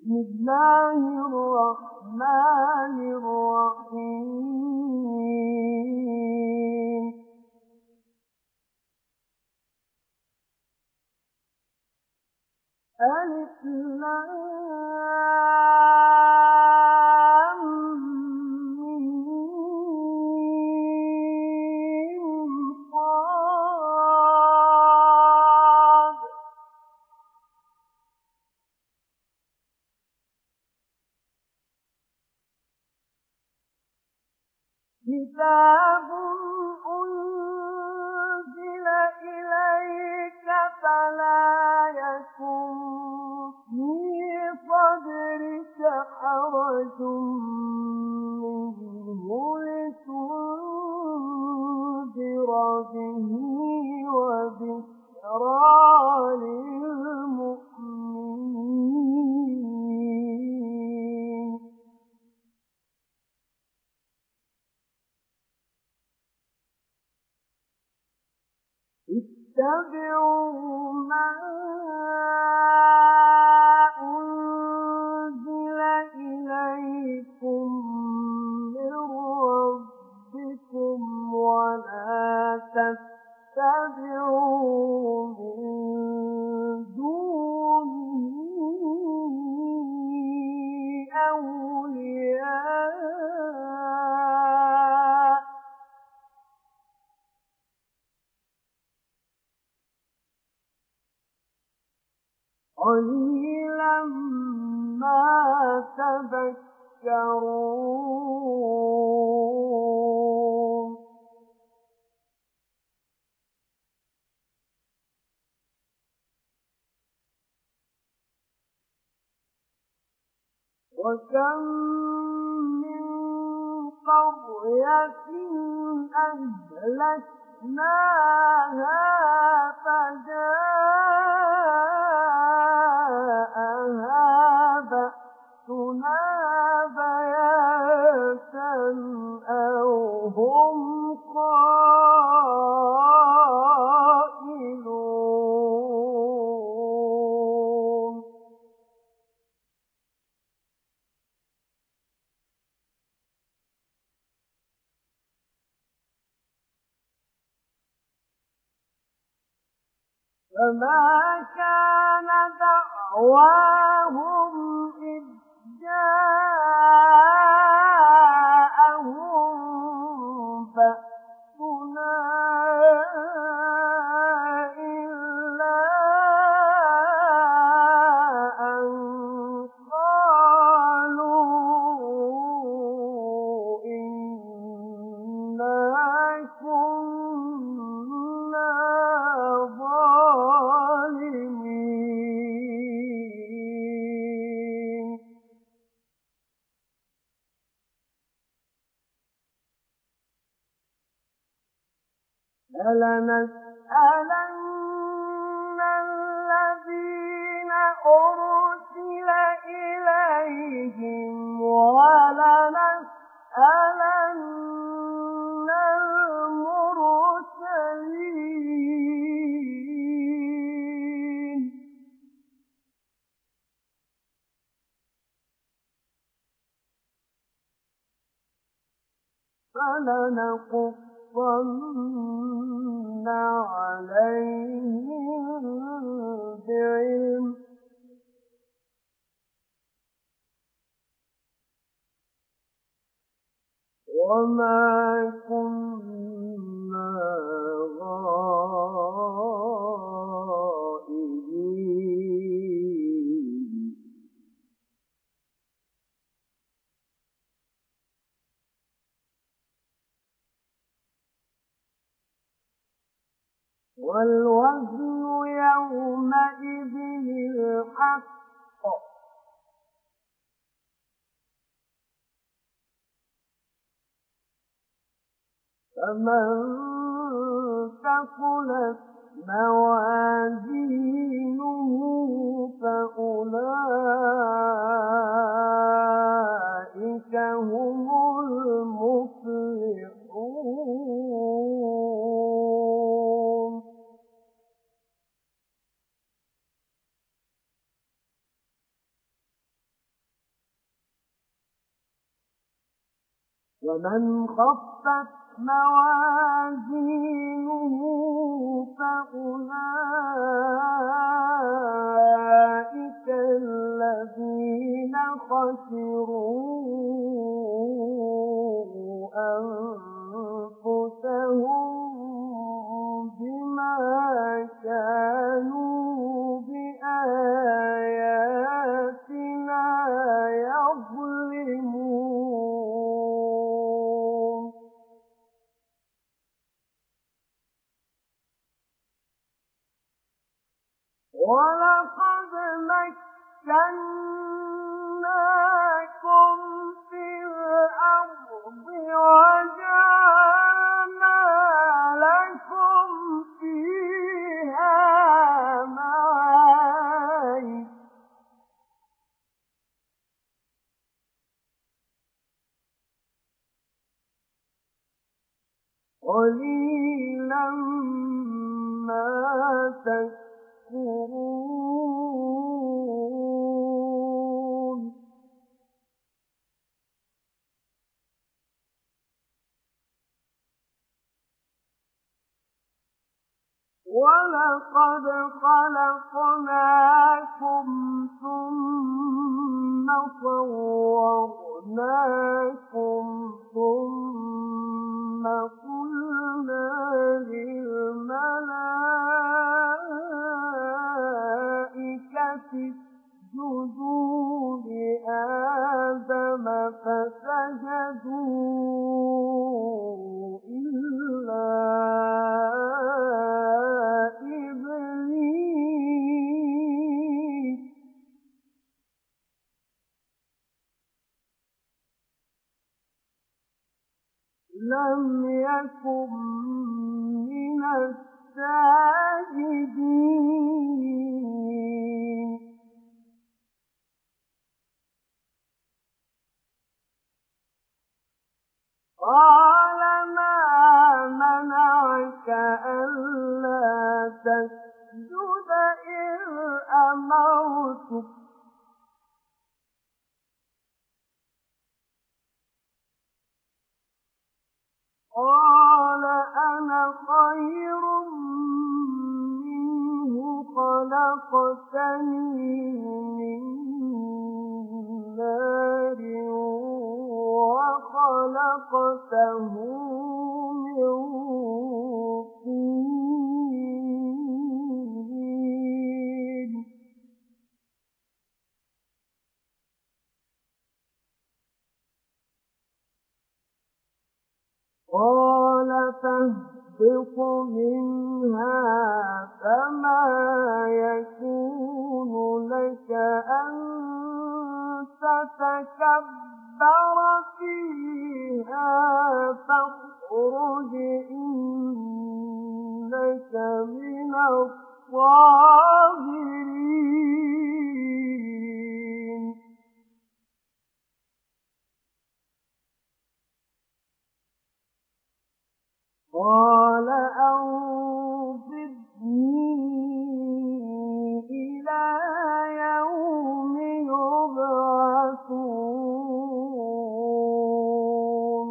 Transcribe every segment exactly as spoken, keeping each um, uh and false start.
بسم الله الرحمن الرحيم ألف لام ميم صاد كتاب أنزل إليك فلا يكن في صدرك حرج منه لتنذر به وذكرى للمؤمنين اتبعوا ما أنزل إليكم من ربكم ولا تتبعوا من دونه أولياء قليلا ما تذكرون وكم من قرية أهلكناها فجاءها بأسنا بياتا أو هم قائلون فما كان دعواهم إذ جاءهم بأسنا إلا أن قالوا إنا كنا ظالمين فلنسألن الذين أرسل إليهم ولنسألن المرسلين فلنقصن عليهم بعلم وما كنا غائبين والوزن يومئذ الحق فمن ثقلت موازينه فأولئك هم المفلحون ومن خفت موازينه فأولئك الذين خسروا أنفسهم بما كانوا بآياتنا يظلمون. ولقد مكناكم في الأرض وجعلنا لكم فيها معايش قليلا ما تشكرون. ولقد خلقناكم ثم صورناكم ثم قلنا للملائكة اسجدوا لآدم فسجدوا إلا إبليس لم يكن من الساجدين. قال ما منعك ألا تسجد إذ أمرتك قال أنا خير منه خلقتني من نار وخلقته من طين. قال فاهبط منها فما يكون لك أن تتكبر فيها فاخرج إنك من الصاغرين. قال أنظرني إلى يوم يبعثون.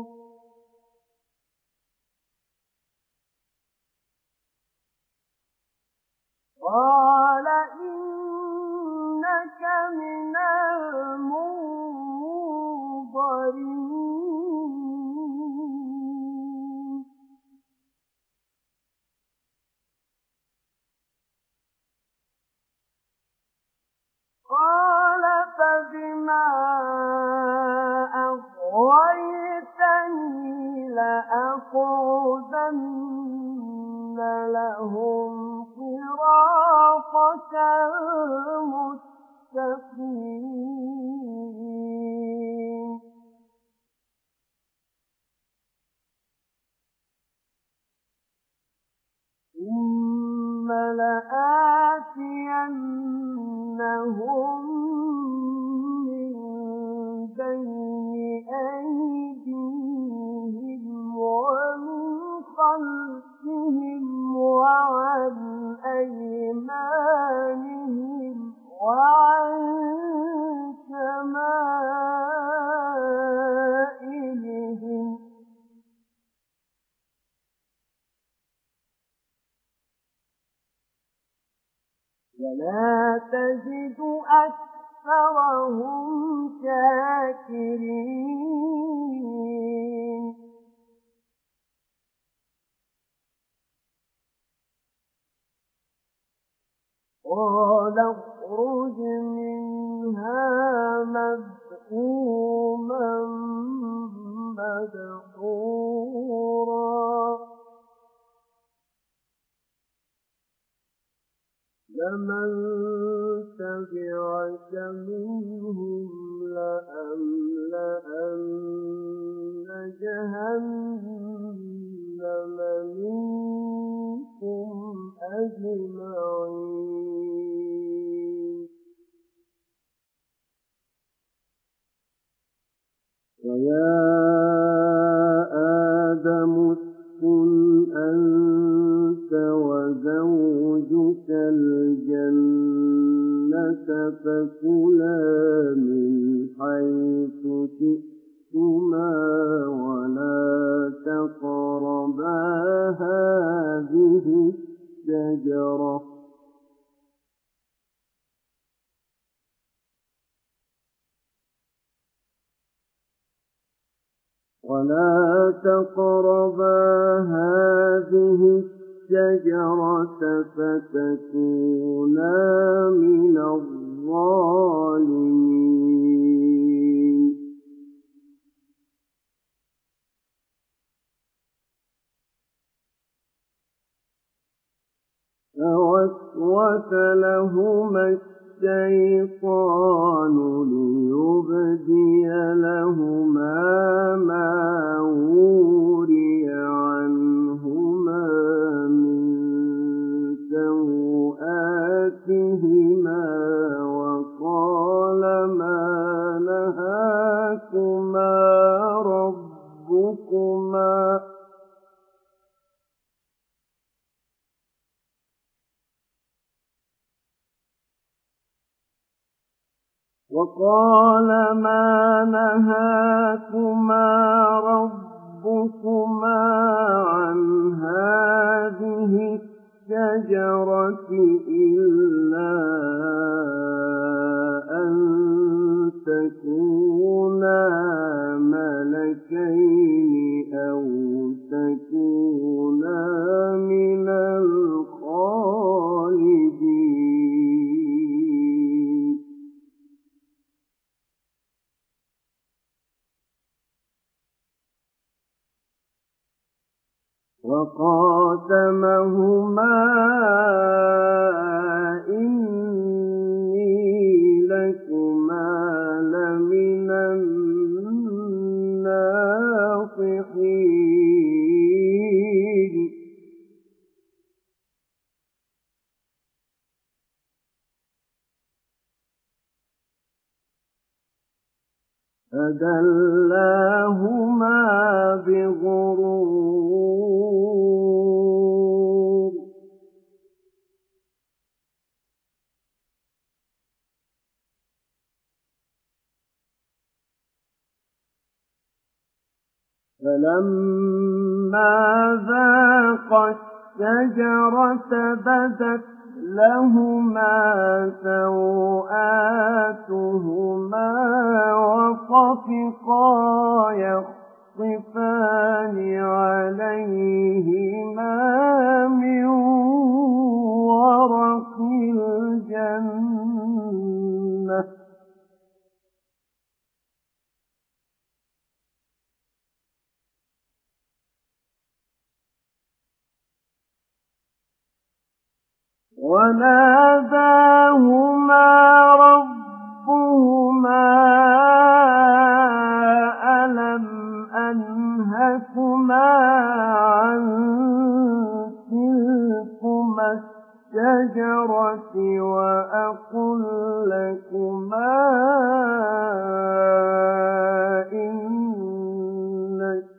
قال إنك من المنظرين. قال فبما أغويتني لأقعدن لهم صراطك المستقيم. ثم لآتينهم من بين أيديهم ومن خلفهم وعن أيمانهم وعن لا تجد أكثرهم شاكرين قال اخرج منها مذءوما مدحورا لمن تبعك منهم لأملأن جهنم منكم أجمعين ويا آدم اسكن أنت وزوجك الجنة فكلا من حيث شئتما ولا تقربا هذه الشجرة ولا تقربا هذه الشجرة فتكونا من الظالمين فوسوس لهما الشيطان ليبدي لهما ما وري عنهما من سوآتهما وقال ما نهاكما ربكما وقال ما نهاكما ربكما عن هذه الشجرة إلا أن تكونا ملكين أو تكونا من الخالدين وقاسمهما إني لكما لمن الناصحين فدلاهما بغرور فلما ذاقا الشجرة بدت لهما سوآتهما وطفقا يخصفان عليهما من ورق الجنة وناداهما ربهما ألم أنهكما عن تلكما الشجرة وأقل لكما إن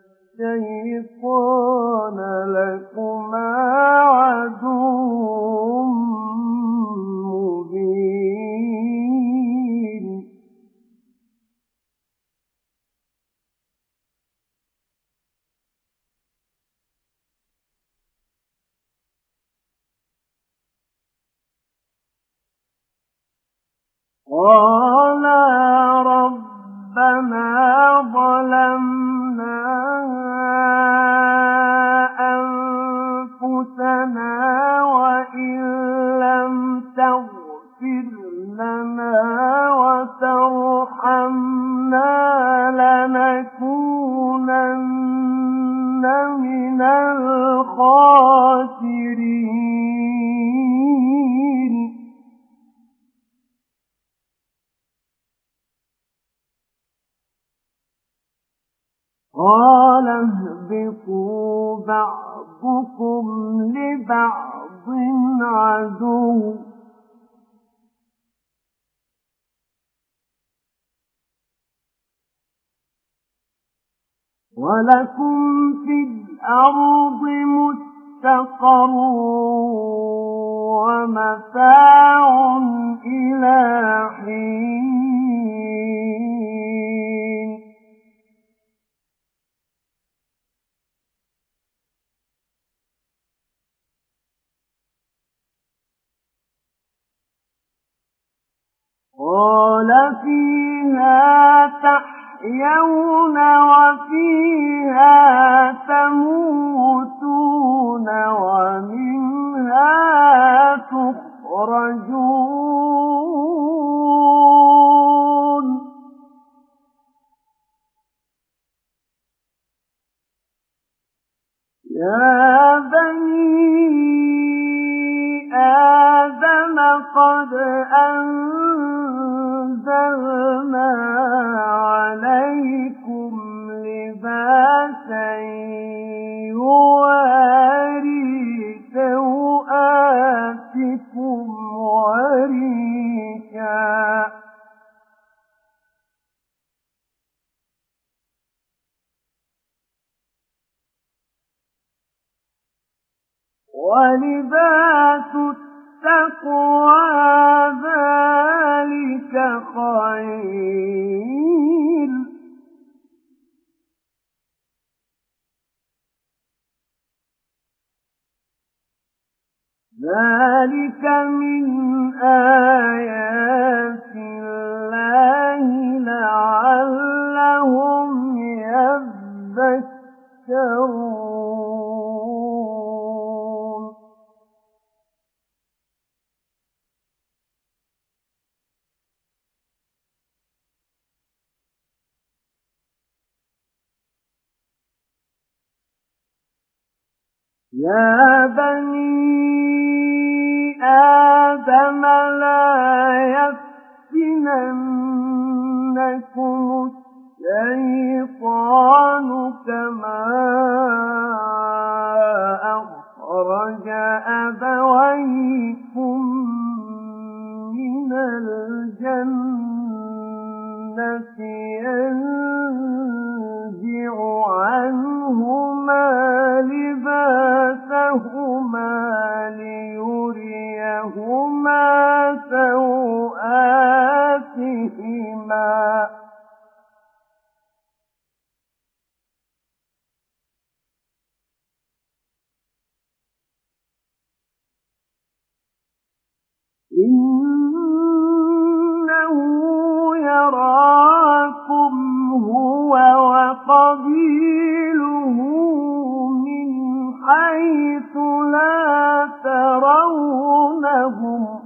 الشيطان لكما عدو مبين قَالَا رَبَّنَا ظَلَمْنَا أَنفُسَنَا وَإِن لَّمْ تَغْفِرْ لَنَا وَتَرْحَمْنَا لَنَكُونَنَّ مِنَ الْخَاسِرِينَ. قَالَ اهْبِطُوا بَعْضُكُمْ لِبَعْضٍ عَدُوٌّ وَلَكُمْ فِي الْأَرْضِ مُسْتَقَرٌّ وَمَتَاعٌ إِلَىٰ حِينٍ. قَالَ فِيهَا تَحْيَوْنَ وَفِيهَا تَمُوتُونَ وَمِنْهَا تُخْرَجُونَ. يَا بَنِي آدَمَ قَدْ أَنزَلْنَا عَلَيْكُمْ لِبَاسًا يُوَارِي سَوْآتِكُمْ وَرِيشًا وَلِبَاسُ التَّقْوَىٰ ذَٰلِكَ خَيْرٌ ۚ ذَٰلِكَ مِنْ آيَاتِ اللَّهِ لَعَلَّهُمْ يَذَّكَّرُونَ. يَا بَنِي آدَمَ لَا يَفْتِنَنَّكُمُ الشَّيْطَانُ كَمَا أَخْرَجَ أَبَوَيْكُم مِّنَ الْجَنَّةِ يَنزِعُ عَنْهُمَا لِبَاسَهُمَا لِيُرِيَهُمَا سَوْآتِهِمَا ۗ إِنَّهُ يَرَاكُمْ هُوَ وَقَبِيلُهُ مِنْ حَيْثُ لَا تَرَوْنَهُمْ ۗ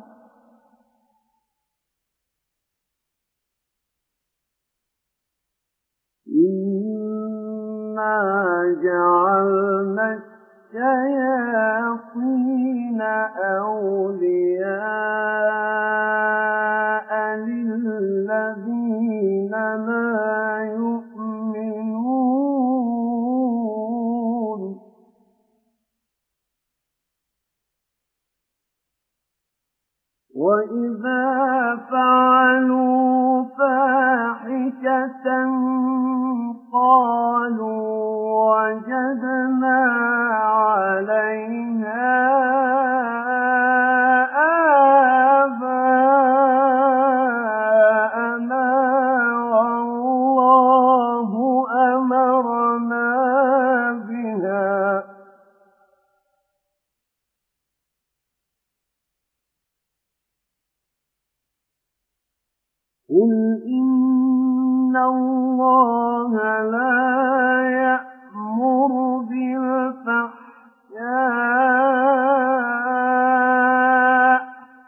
إِنَّا جَعَلْنَا الشَّيَاطِينَ أَوْلِيَاءَ لِلَّذِينَ لَا يُؤْمِنُونَ. وَإِذَا فَعَلُوا فَاحِشَةً قَالُوا وَجَدْنَا عَلَيْهَا آبَاءَنَا وَوَجَدْنَا قُلْ إِنَّ اللَّهَ لَا يَأْمُرُ بِالْفَحْشَاءِ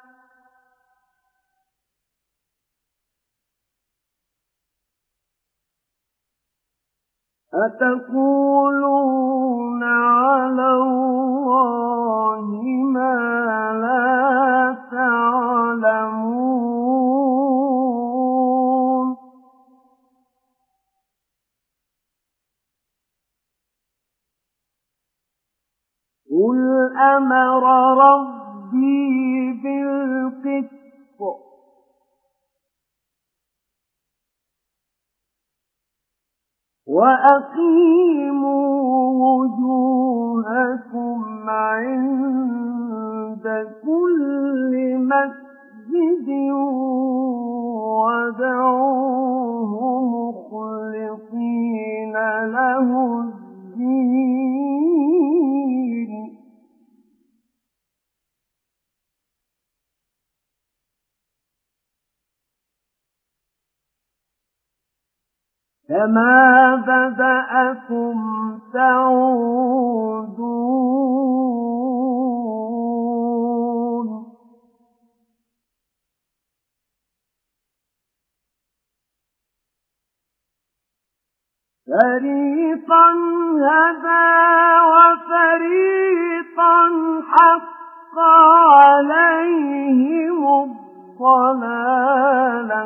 أَتَقُولُونَ عَلَى اللَّهِ مَا لَا تَعْلَمُونَ قُلْ أَمَرَ رَبِّي بِالْقِسْطِ وَأَقِيمُوا وُجُوهَكُمْ عِندَ كُلِّ مَسْجِدٍ وَادْعُوهُ مُخْلِصِينَ لَهُ الدِّينَ كَمَا بَدَأَكُمْ تَعُودُونَ فَرِيقًا هَدَىٰ وَفَرِيقًا حَقَّ عَلَيْهِمُ الضَّلَالَةُ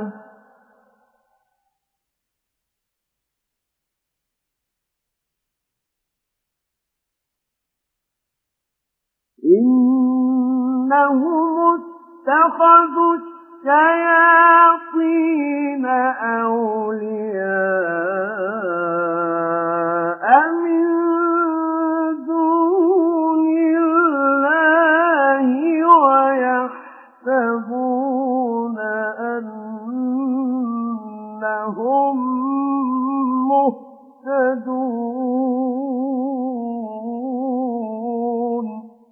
إِنَّهُمُ اتَّخَذُوا الشَّيَاطِينَ أَوْلِيَاءَ مِن دُونِ اللَّهِ وَيَحْسَبُونَ أَنَّهُم مُّهْتَدُونَ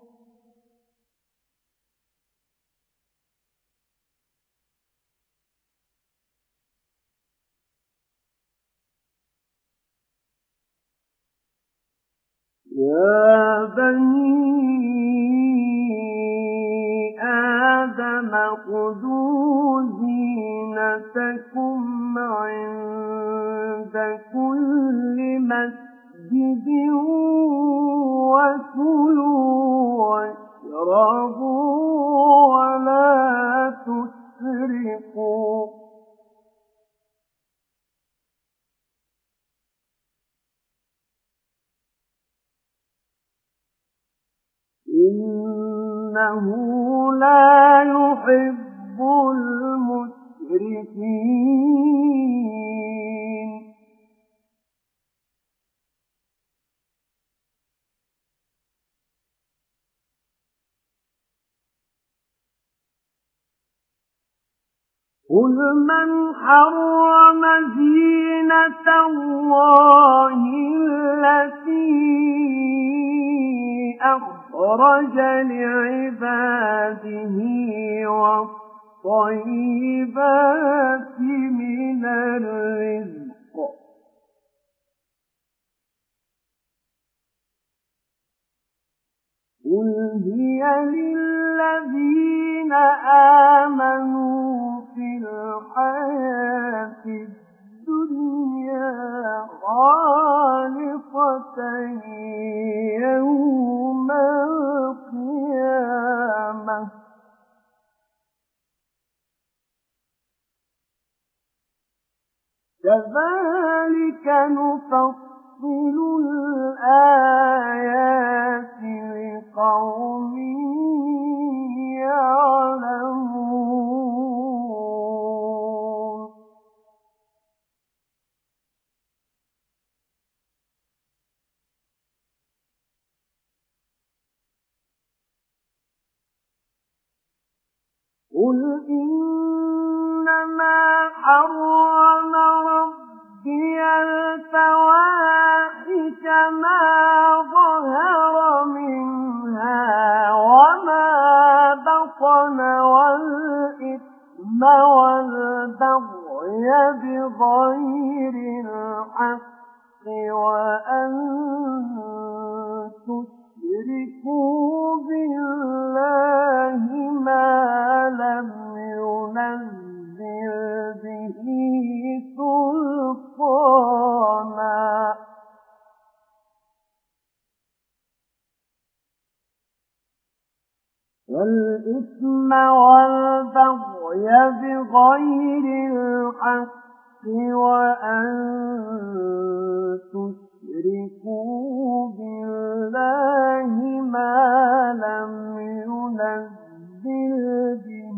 يَا بَنِي آدَمَ خُذُوا زِينَتَكُمْ عِندَ كُلِّ مَسْجِدٍ وَكُلُوا وَاشْرَبُوا وَلَا تُسْرِفُوا إِنَّهُ لَا يُحِبُّ الْمُسْرِفِينَ قُلْ مَنْ حَرَّمَ زِينَةَ اللَّهِ الَّتِي أَخْرَجَ لِعِبَادِهِ وَالطَّيِّبَاتِ مِنَ الرِّزْقِ قُلْ هِيَ لِلَّذِينَ آمَنُوا فِي الْحَيَاةِ الدُّنْيَا خَالِصَةً يَوْمَ الْقِيَامَةِ كَذَلِكَ نُفَصِّلُ الْآيَاتِ لِقَوْمٍ يَعْلَمُونَ قُلْ إِنَّمَا حَرَّمَ رَبِّيَ الْفَوَاحِشَ مَا ظَهَرَ مِنْهَا وَمَا بَطَنَ وَالْإِثْمَ وَالْبَغْيَ والبغي بغير الحق وأن تشركوا بالله ما لم ينزل به سلطانا والإثم والبغي بغير الحق وأن تشركوا بالله ما لم ينزل به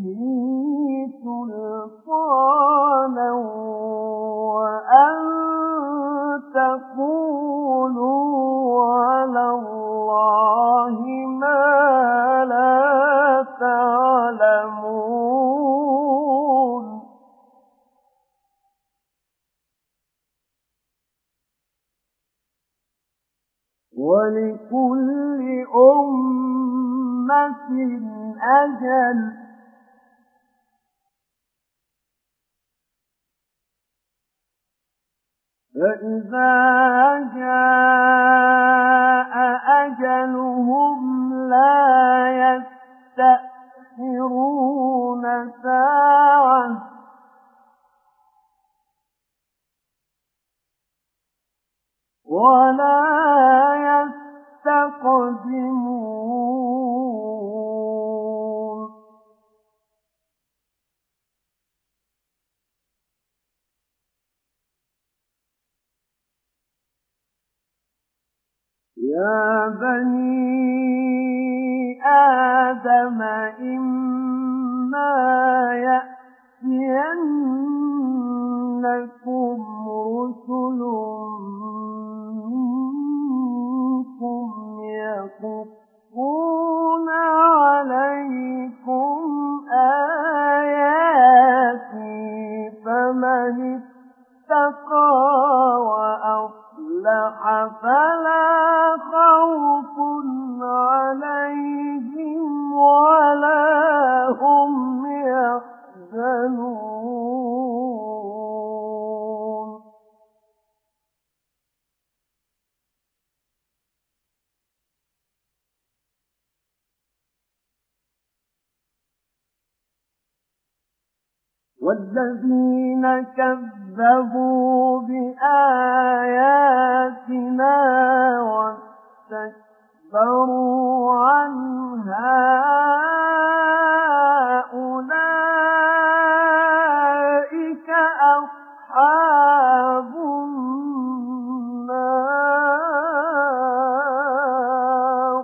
سلطانا وأن تقولوا على الله ما لا تعلمون ولكل أمة أجل فإذا جاء أجلهم لا يستأخرون ساعة ولا يستقدمون يا بني آدم إما يأتينكم رسل منكم يقصون عليكم آياتي فمن اتقى وأصلح فلا خوف عليهم ولا هم يحزنون والذين كذبوا بآياتنا واستكبروا عنها أولئك أصحاب النار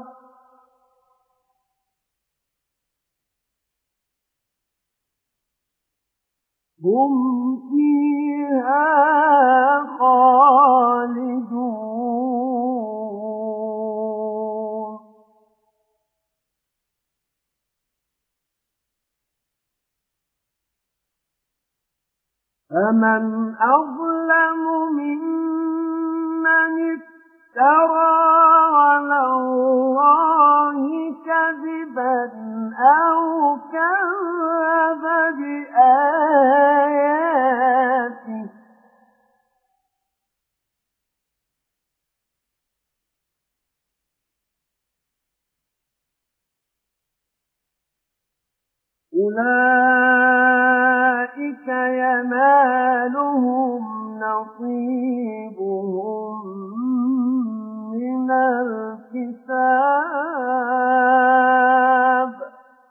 هم فيها خالدون فمن أظلم ممن افترى على الله كذبا أو كذب بآياته أولئك ينالهم نصيبهم من الكتاب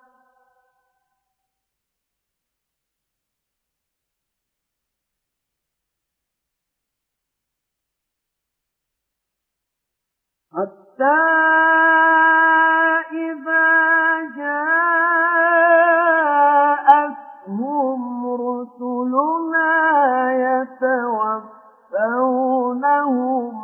حتى إذا جاءتهم رسلنا يتوفونهم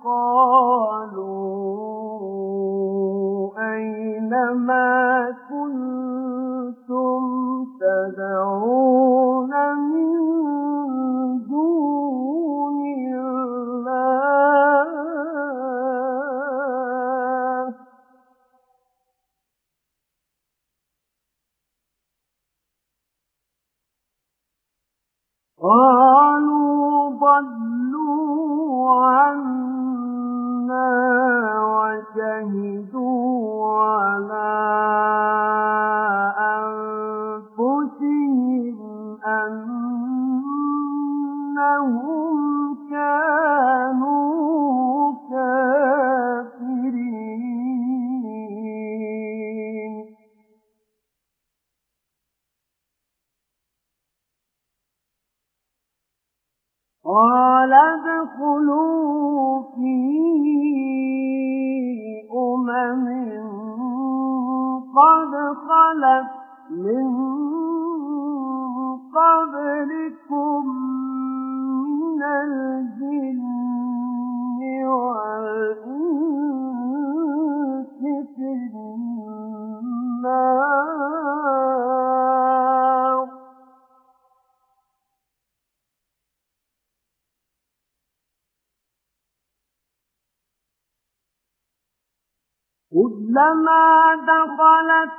قالوا أين ما كنتم تدعون من دون الله إنهم كانوا كافرين قال ادخلوا في أمم قد خلت من قبلكم من الجن والإنس في النار كلما دخلت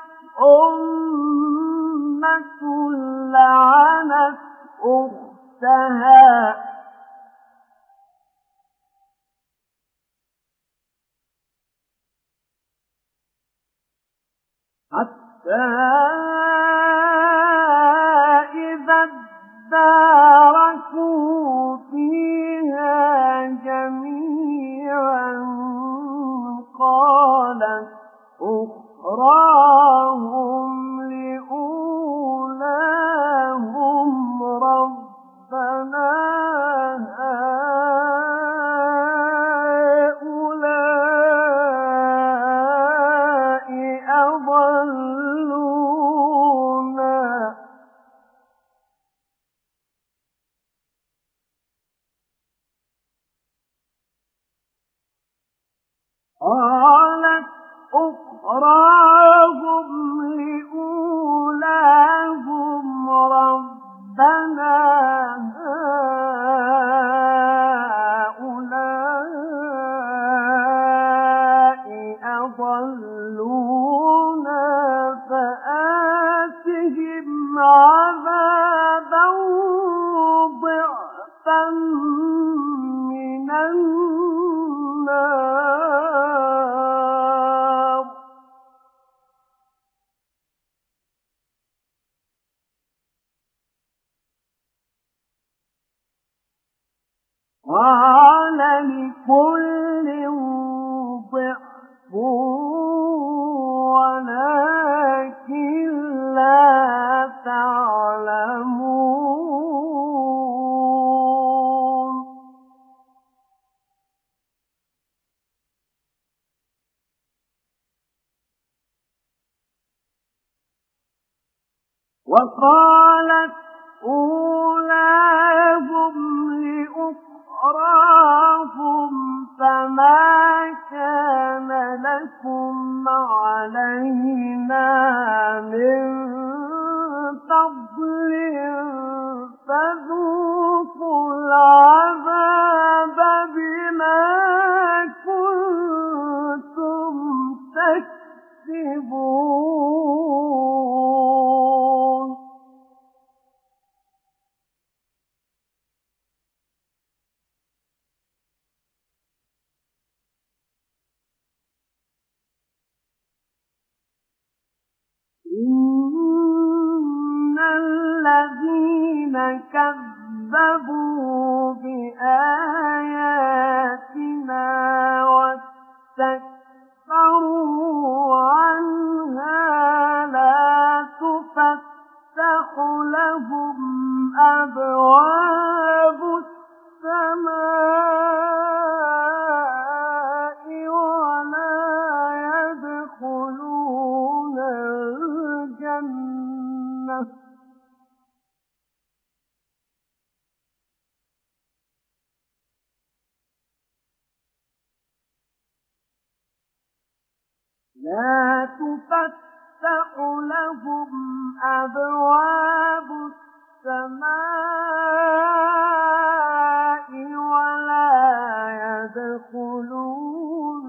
أمة لعنت أختها حتى إذا اداركوا فيها جميعا قالت أخراهم لأولاهم ربنا هؤلاء أضلونا قالت أخراهم لأولاهم ربنا هؤلاء أضلونا فآتهم عذابا ضعفا من النار قال لكل ضعف ولكن لا تعلمون وقالت أولاهم لأخراهم فما كان لكم علينا من فضل فذوقوا العذاب بما كنتم تكسبون إن الذين كذبوا بآياتنا واستكبروا عنها لا تفتح لهم أبواب السماء ولا يدخلون الجنة لا تفتح لهم أبواب السماء ولا يدخلون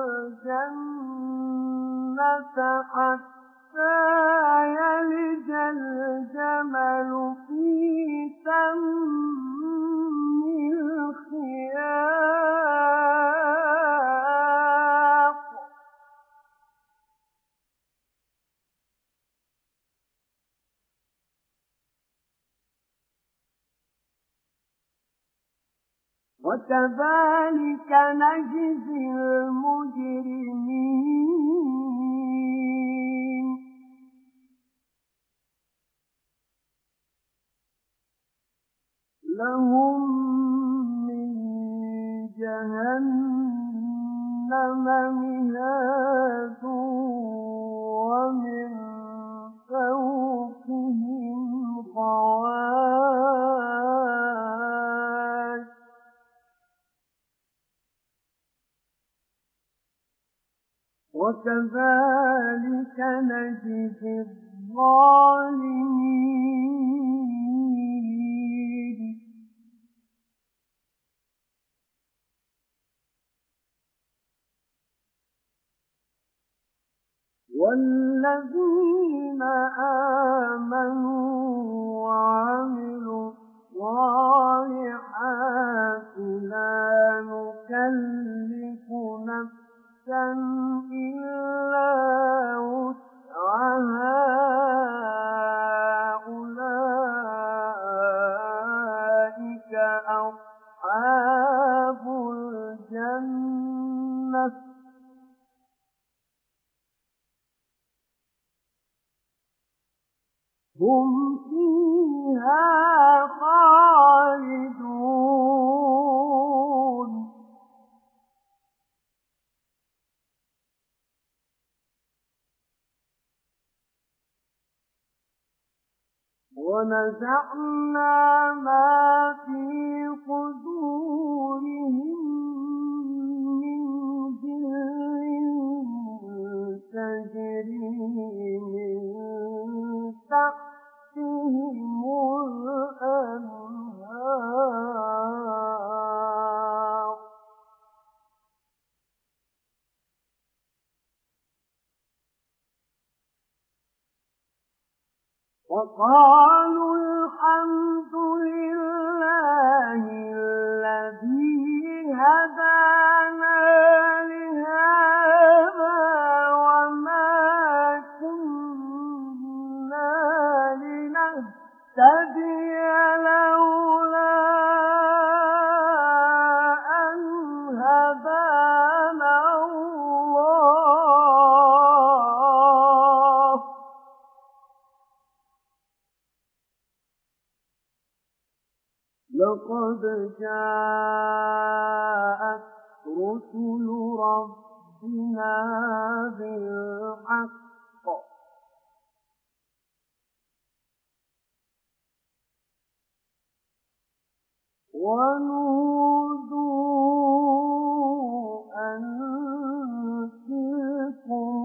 الجنة حتى يلج الجمل في سم الخياط وكذلك نجزي المجرمين لهم من جهنم مهاد ومن فوقهم غواش وكذلك نجزي الظالمين والذين آمنوا وعملوا الصالحات لا نكلف نفسا إلا وسعها أولئك أصحاب الجنة هم فيها خالدون ونزعنا ما في صدورهم من غل تجري من تحتهم الأنهار وقالوا الحمد لله الذي هدانا لهذا وما كنا لنهتدي لولا أن هدانا الله لقد جاءت رسل ربنا بالحق ونودوا أن تلكم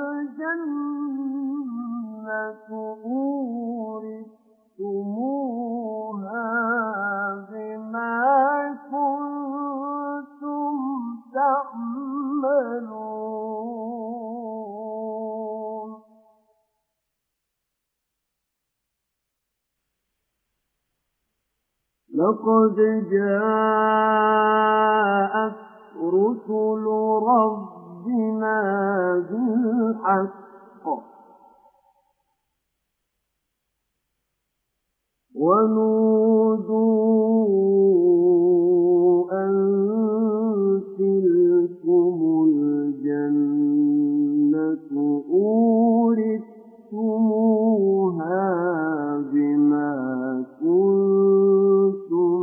الجنة أورثتموها بما كنتم تعملون لقد جاءت رسل ربنا بالحق ونودوا أن تلكم الجنة أورثتموها بما كنتم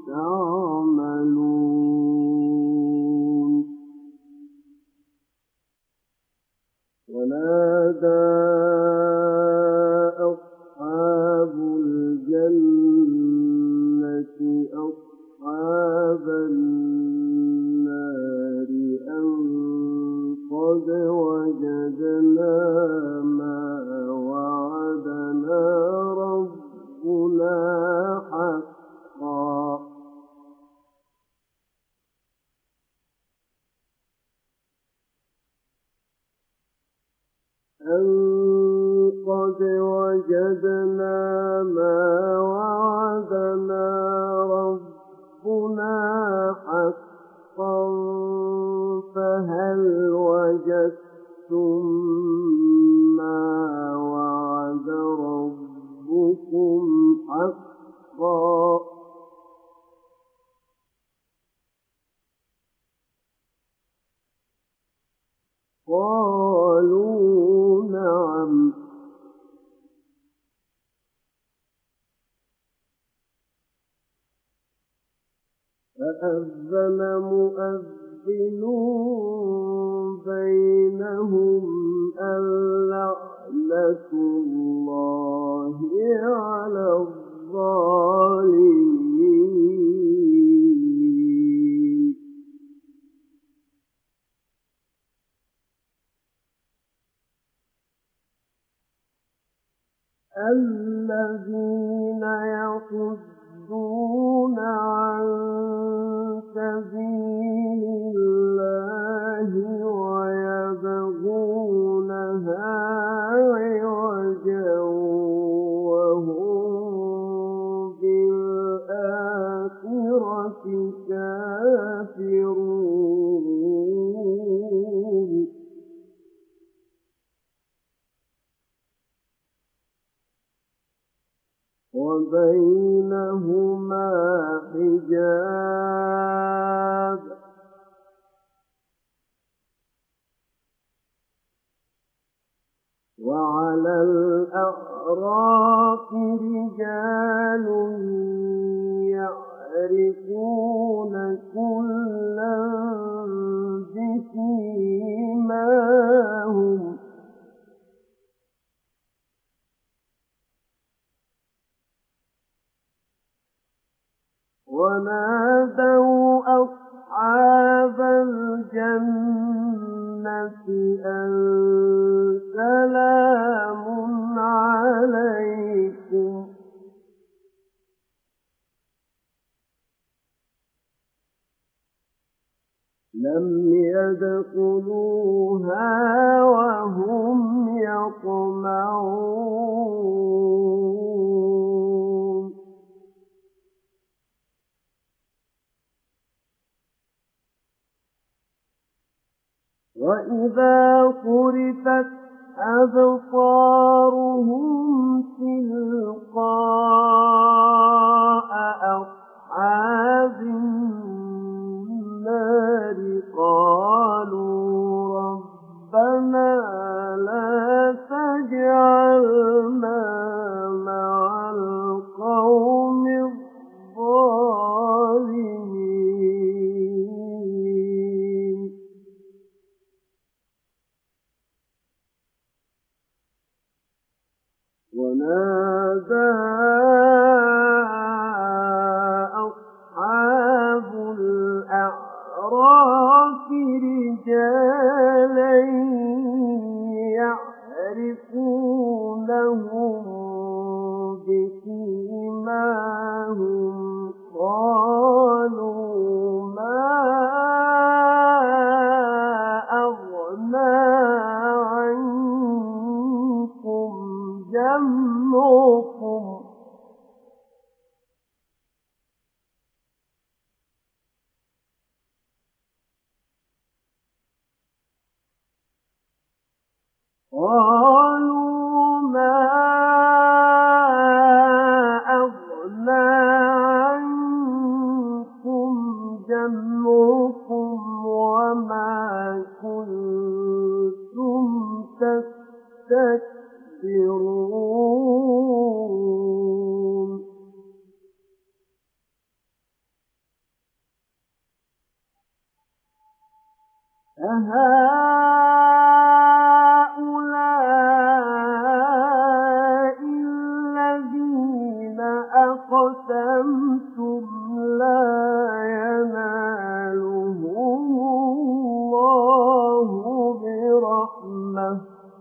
تعملون ونادى أصحاب الجنة أصحاب النار أن قد وجدنا ما وعدنا ربنا حقا أن قد وجدنا ما وعدنا ربنا حقا فهل وجدتم ما وعد ربكم حقا فأذن مؤذن بينهم اللعنة الله على الظالمين. الذين يصدون عن سبيل الله ويبغونها عوجا وهم بالآخرة كافرون. وبينهما حجاب وعلى الأعراف رجال يعرفون كلا بسيماهم ونادوا أصحاب الجنة أن سلام عليكم لم يدخلوها وهم يطمعون. وإذا صرفت أبصارهم تلقاء أصحاب النار قالوا ربنا لا تجعلنا مع القوم الظالمين. ونادى أصحاب الأعراف رجالا يعرفونهم بسيماهم قالوا ما أغنى عنكم جمعكم قالوا ما أغنى عنكم جمعكم وما كنتم تستكبرون. أهؤلاء الذين أقسمتم لا ينالهم الله برحمة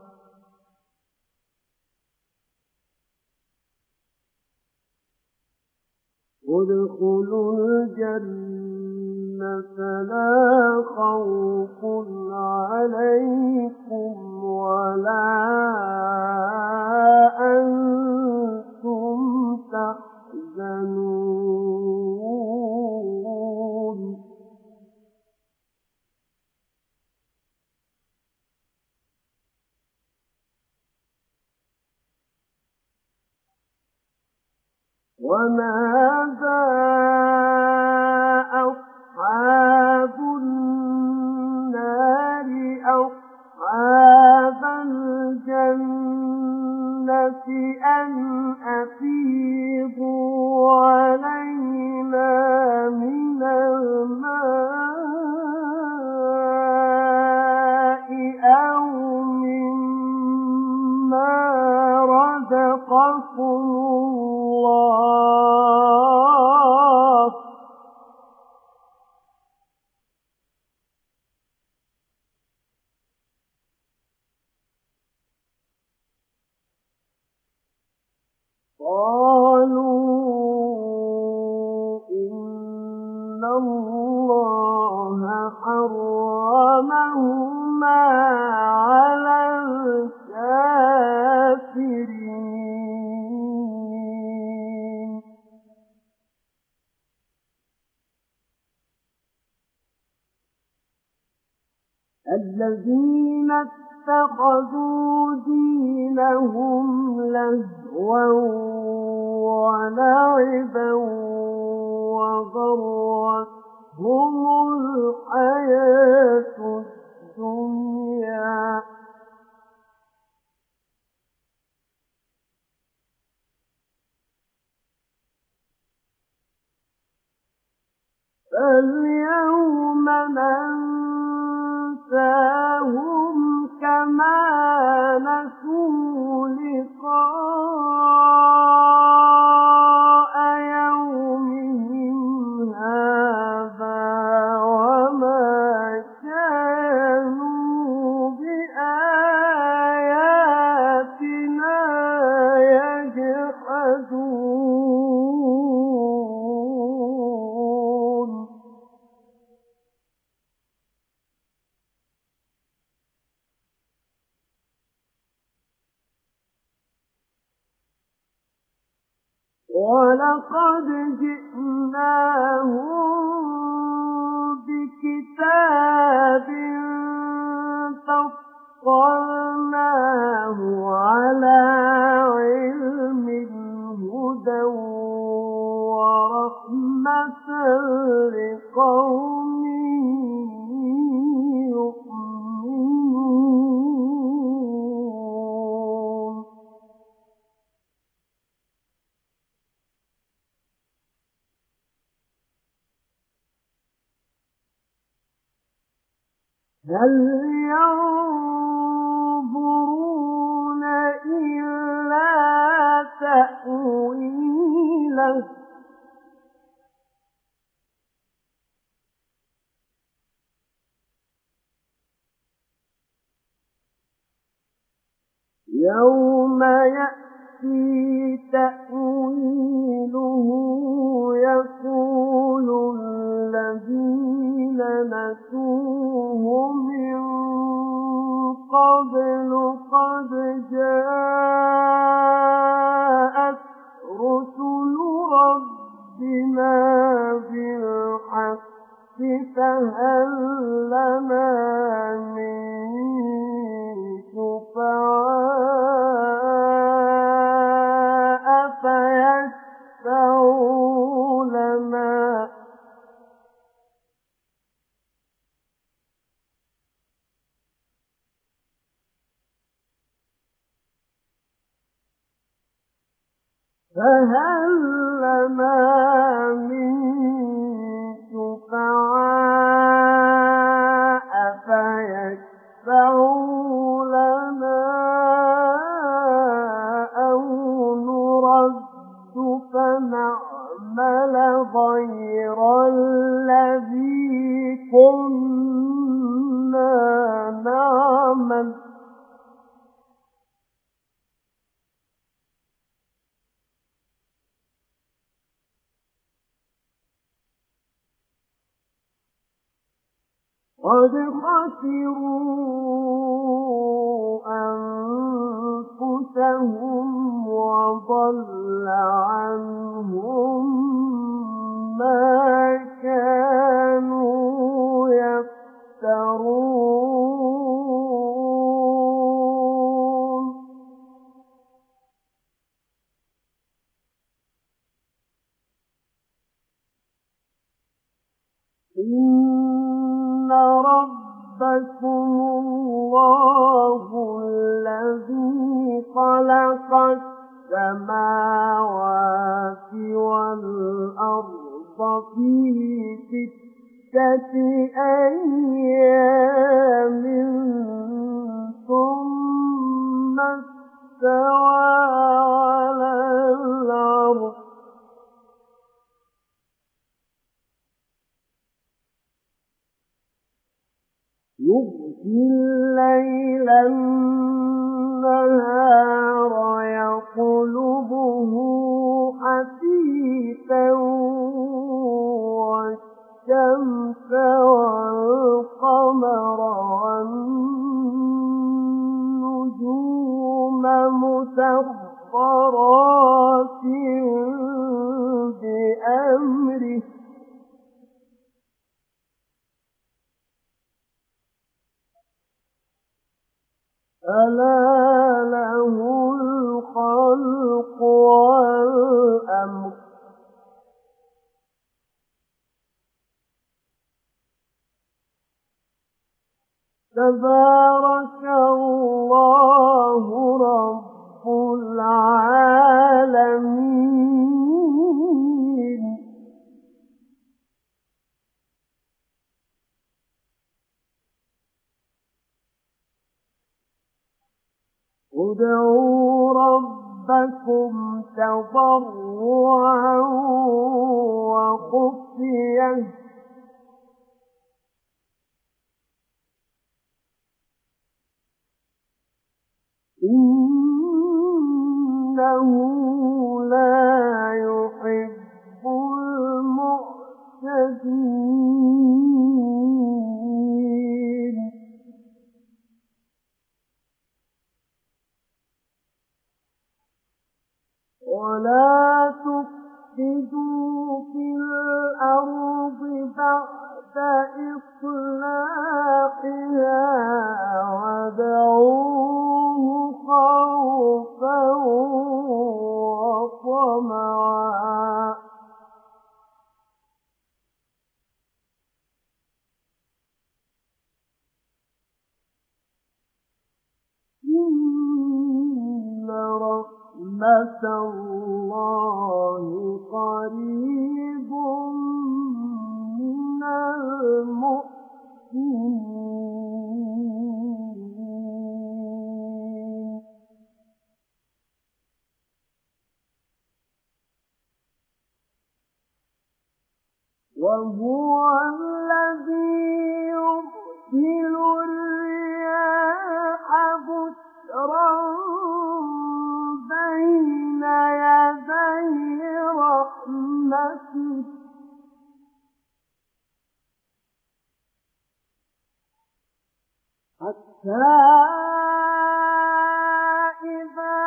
ادخلوا الجنة لا خوف عليكم ولا أنتم تحزنون. ونادى أصحاب النار أصحاب الجنة الله حرمهما على الكافرين. الذين اتخذوا دينهم لهوا ولعبا وغرتهم الحياة الدنيا فاليوم ننساهم كما نسوا لقاء يومهم هذا وما كانوا بآياتنا يجحدون. ولقد جئناهم بكتاب فصلناه على علم هدى ورحمة لقوم يؤمنون. هل ينظرون إلا تأويله يوم يأتي تأويله يقول الذين نسوه من قبل قد جاءت رسل ربنا بالحق فهل لنا من شفعاء فيشفعوا لنا فهل لنا من شفعاء فيشفعوا لنا أو نرد فنعمل غير الذي كنا نعمل قد خسروا أنفسهم وضل عنهم ما كانوا يفترون. إن ربكم الله الذي خلق السماوات والأرض في ستة أيام ثم استوى على العرش يغشي الليل النهار يطلبه حثيثا والشمس والقمر والنجوم مسخرات بأمره ألا له الخلق والأمر تبارك الله رب العالمين ادعوا ربكم تضرعا وخفية إنه لا يحب المعتدين ولا تفسدوا في الأرض بعد إصلاحها وادعوه خوفا وطمعا إن رحمة الله قريب من المحسنين وهو الذي يرسل الرياح بشرا بين يدي رحمته حتى إذا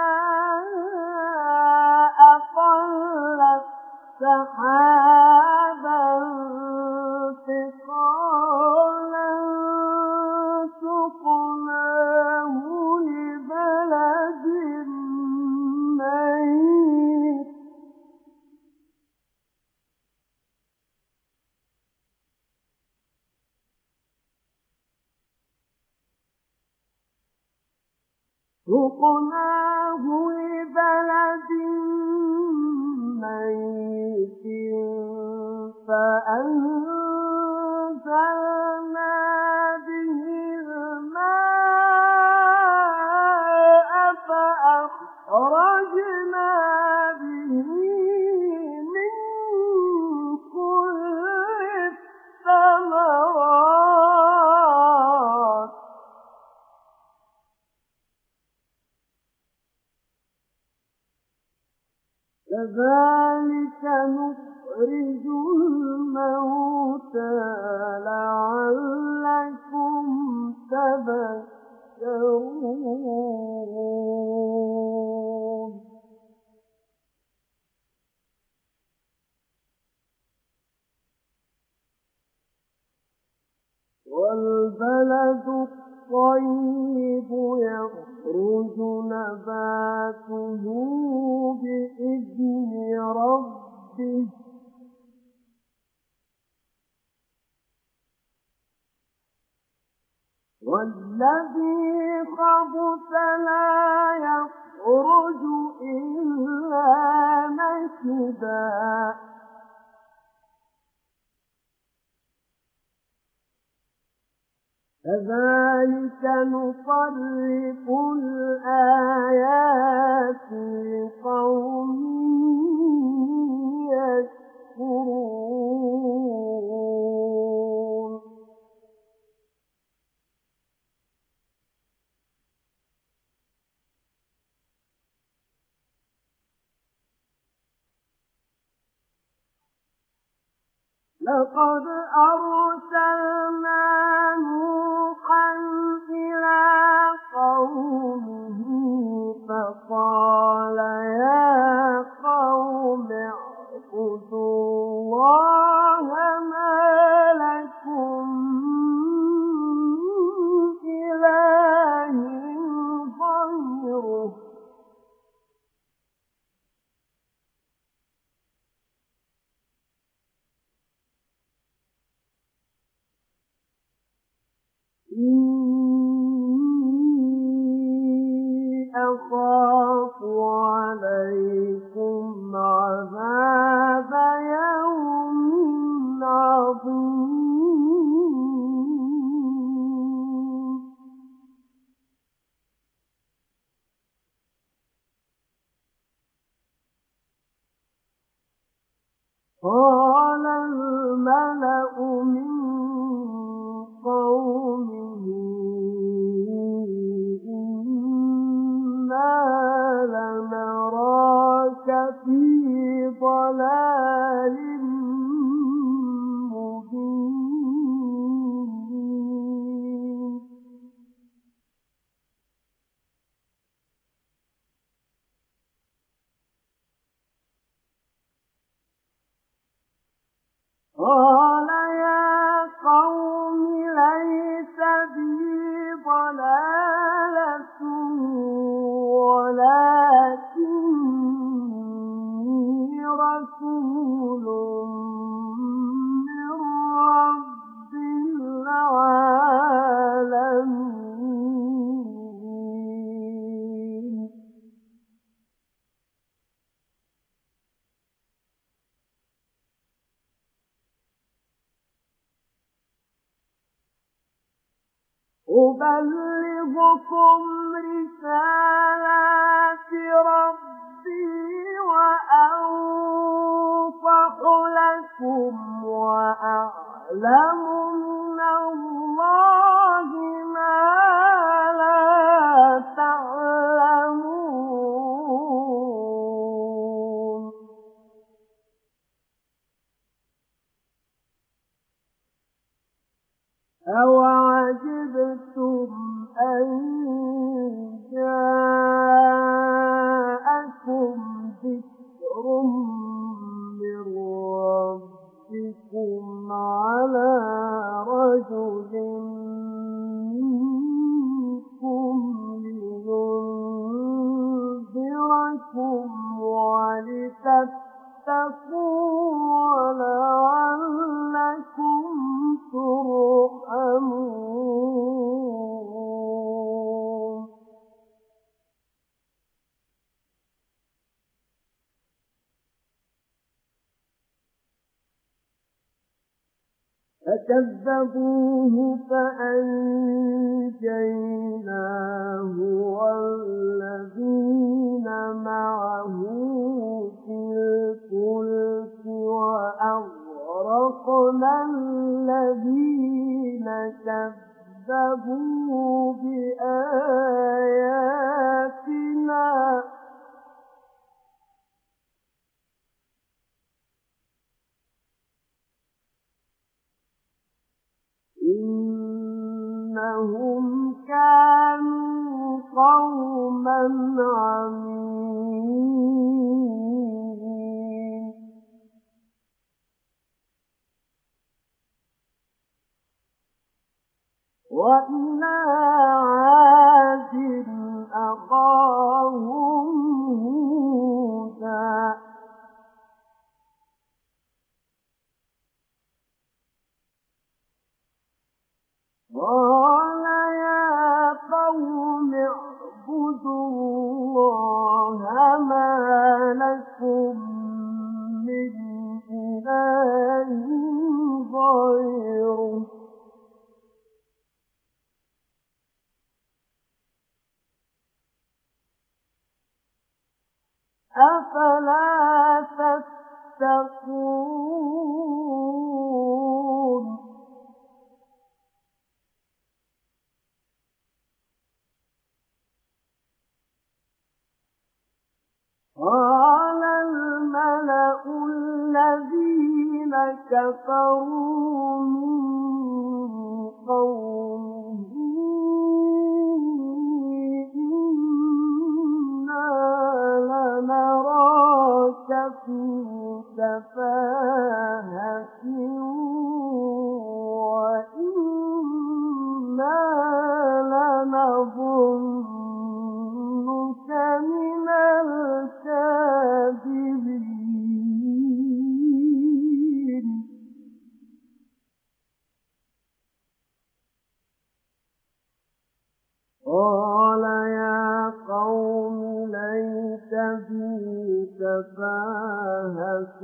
أقلت سحابا ثقالا سقناه لبلد ميت سقناه لبلد ميت فأنزلنا به الماء فأخرجنا به من كل الثمرات كذلك نخرج الموتى لعلكم تذكرون والبلد الطيب يخرج نباته بإذن ربه والذي خبث لا يخرج إلا نكدا كذلك نصرف الآيات لقوم يشكرون لقد أرسلنا نوحا إلى قومه فقال يا قوم اعبدوا الله ما لكم من إله غيره إني أخاف عليكم عذاب يوم عظيم قال الملأ من قومه إنا لنراك في ضلال مبين قال يا قوم ليس بي ضلالة ولكني رسول من رب العالمين أبلغكم رسالات ربي وأنصح لكم وأعلم من الله ما لا تعلمون أوعجبتم أن جاءكم ذكر من ربكم على رجل منكم لينذركم ولتتقوا ولعلكم ترحمون فكذبوه فأنجيناه والذين معه في الفلك وأغرقنا الذين كذبوا بآياتنا إنهم كانوا قوما عمين وإلى عاد أخاهم هودا قال يا قوم اعبدوا الله ما لكم من إله غيره أفلا تتقون قال الملأ الذين كفروا من قومه إنا لنراك في سفاهة وإنا لنظنك من الكاذبين. قال يا قوم ليس بي سفاهة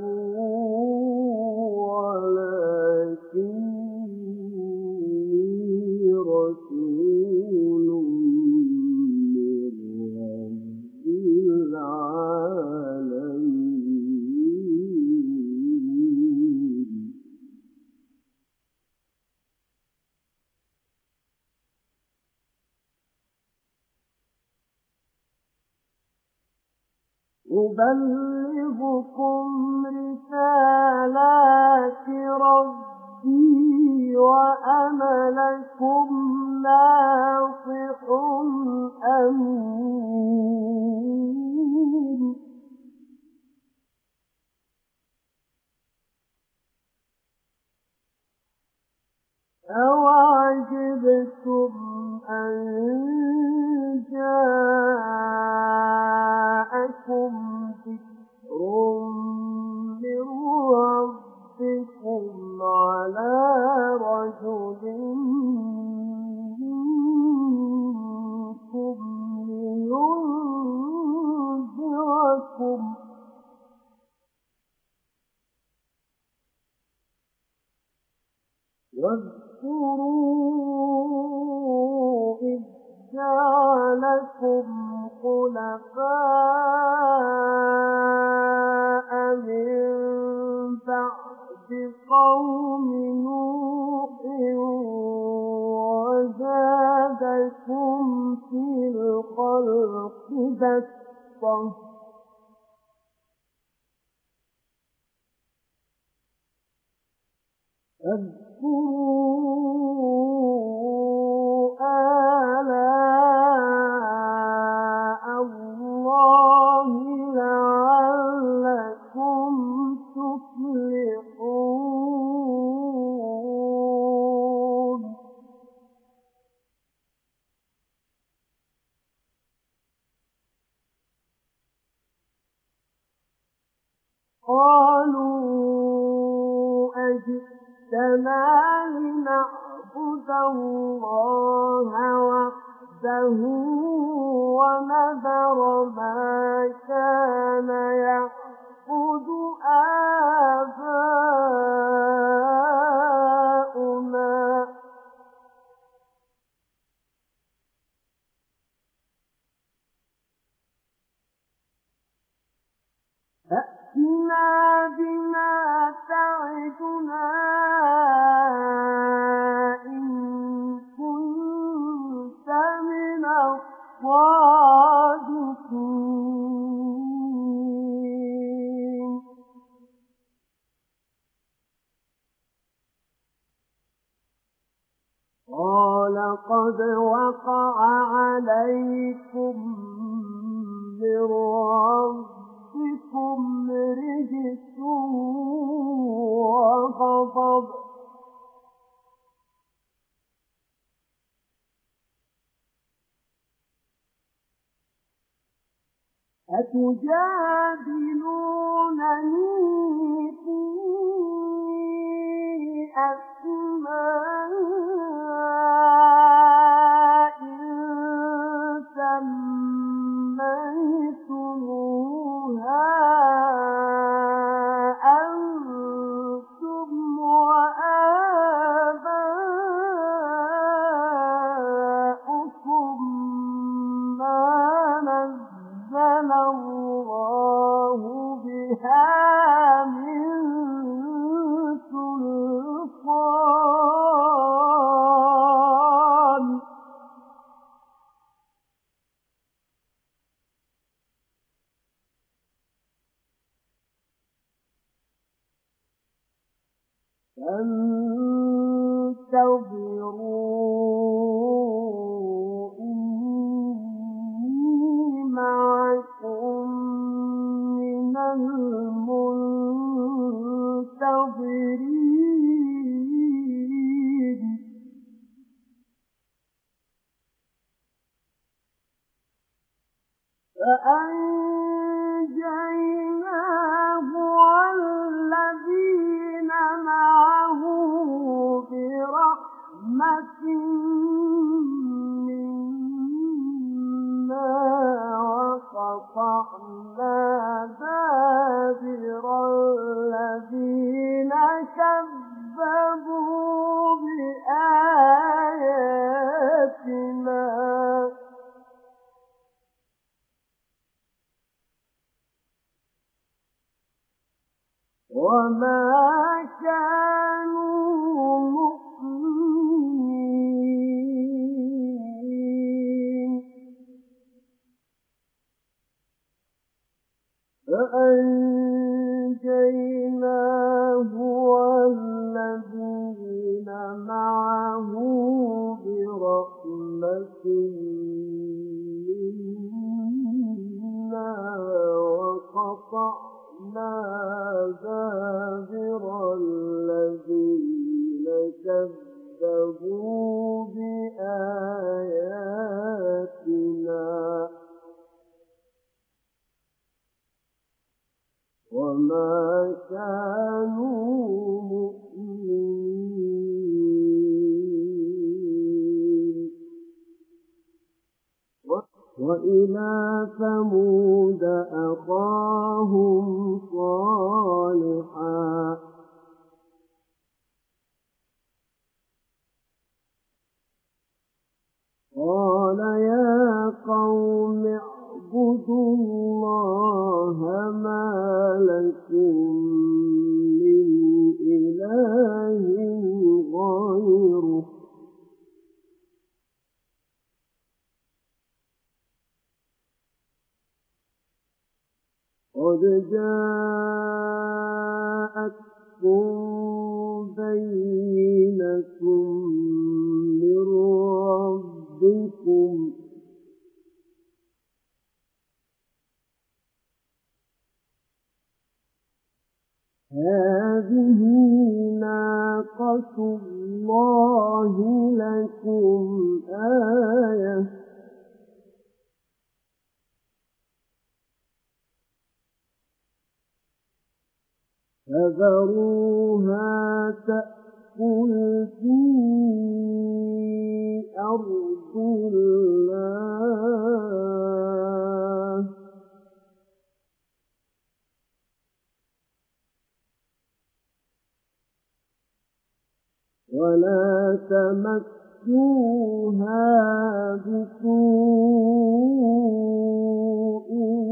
ولكني رسول من رب العالمين. أبلغكم رسالات ربي وأنا لكم ناصح أمين. أوعجبتم أن جاءكم ذكر من ربكم على رجل منكم لينذركم واذكروا إذ جعلكم خلفاء من بعد قوم نوح وزادكم في الخلق بسطة اذكروا آلاء الله لعلكم تفلحون. قالوا أجئتنا لنعبد الله وحده ونذر ما كان يعبد آباؤنا فأتنا بما تعدنا إن كنت من الصادقين. قال قد وقع عليكم من ربكم رجس وغضب أتجادلونني في أسماء سميتموها أنتم وآباؤكم ما نزل الله بها من سلطان فانتظروا إني معكم من المنتظرين فأنجيناه والذين معه برحمة منا وقطعنا دابر الذين كذبوا بآياتنا وما كانوا مؤمنين فأنجيناه والذين معه برحمة منا وقطعنا دابر الذين كذبوا بآياتنا وما كانوا مؤمنين وإلى ثمود أخاهم صالحا قال يا قوم اعبدوا الله ما لكم من إله غيره قد جاءتكم بينة من ربكم هذه ناقة الله لكم آية فذروها تأكل في أرض الله ولا تمسوها بسوء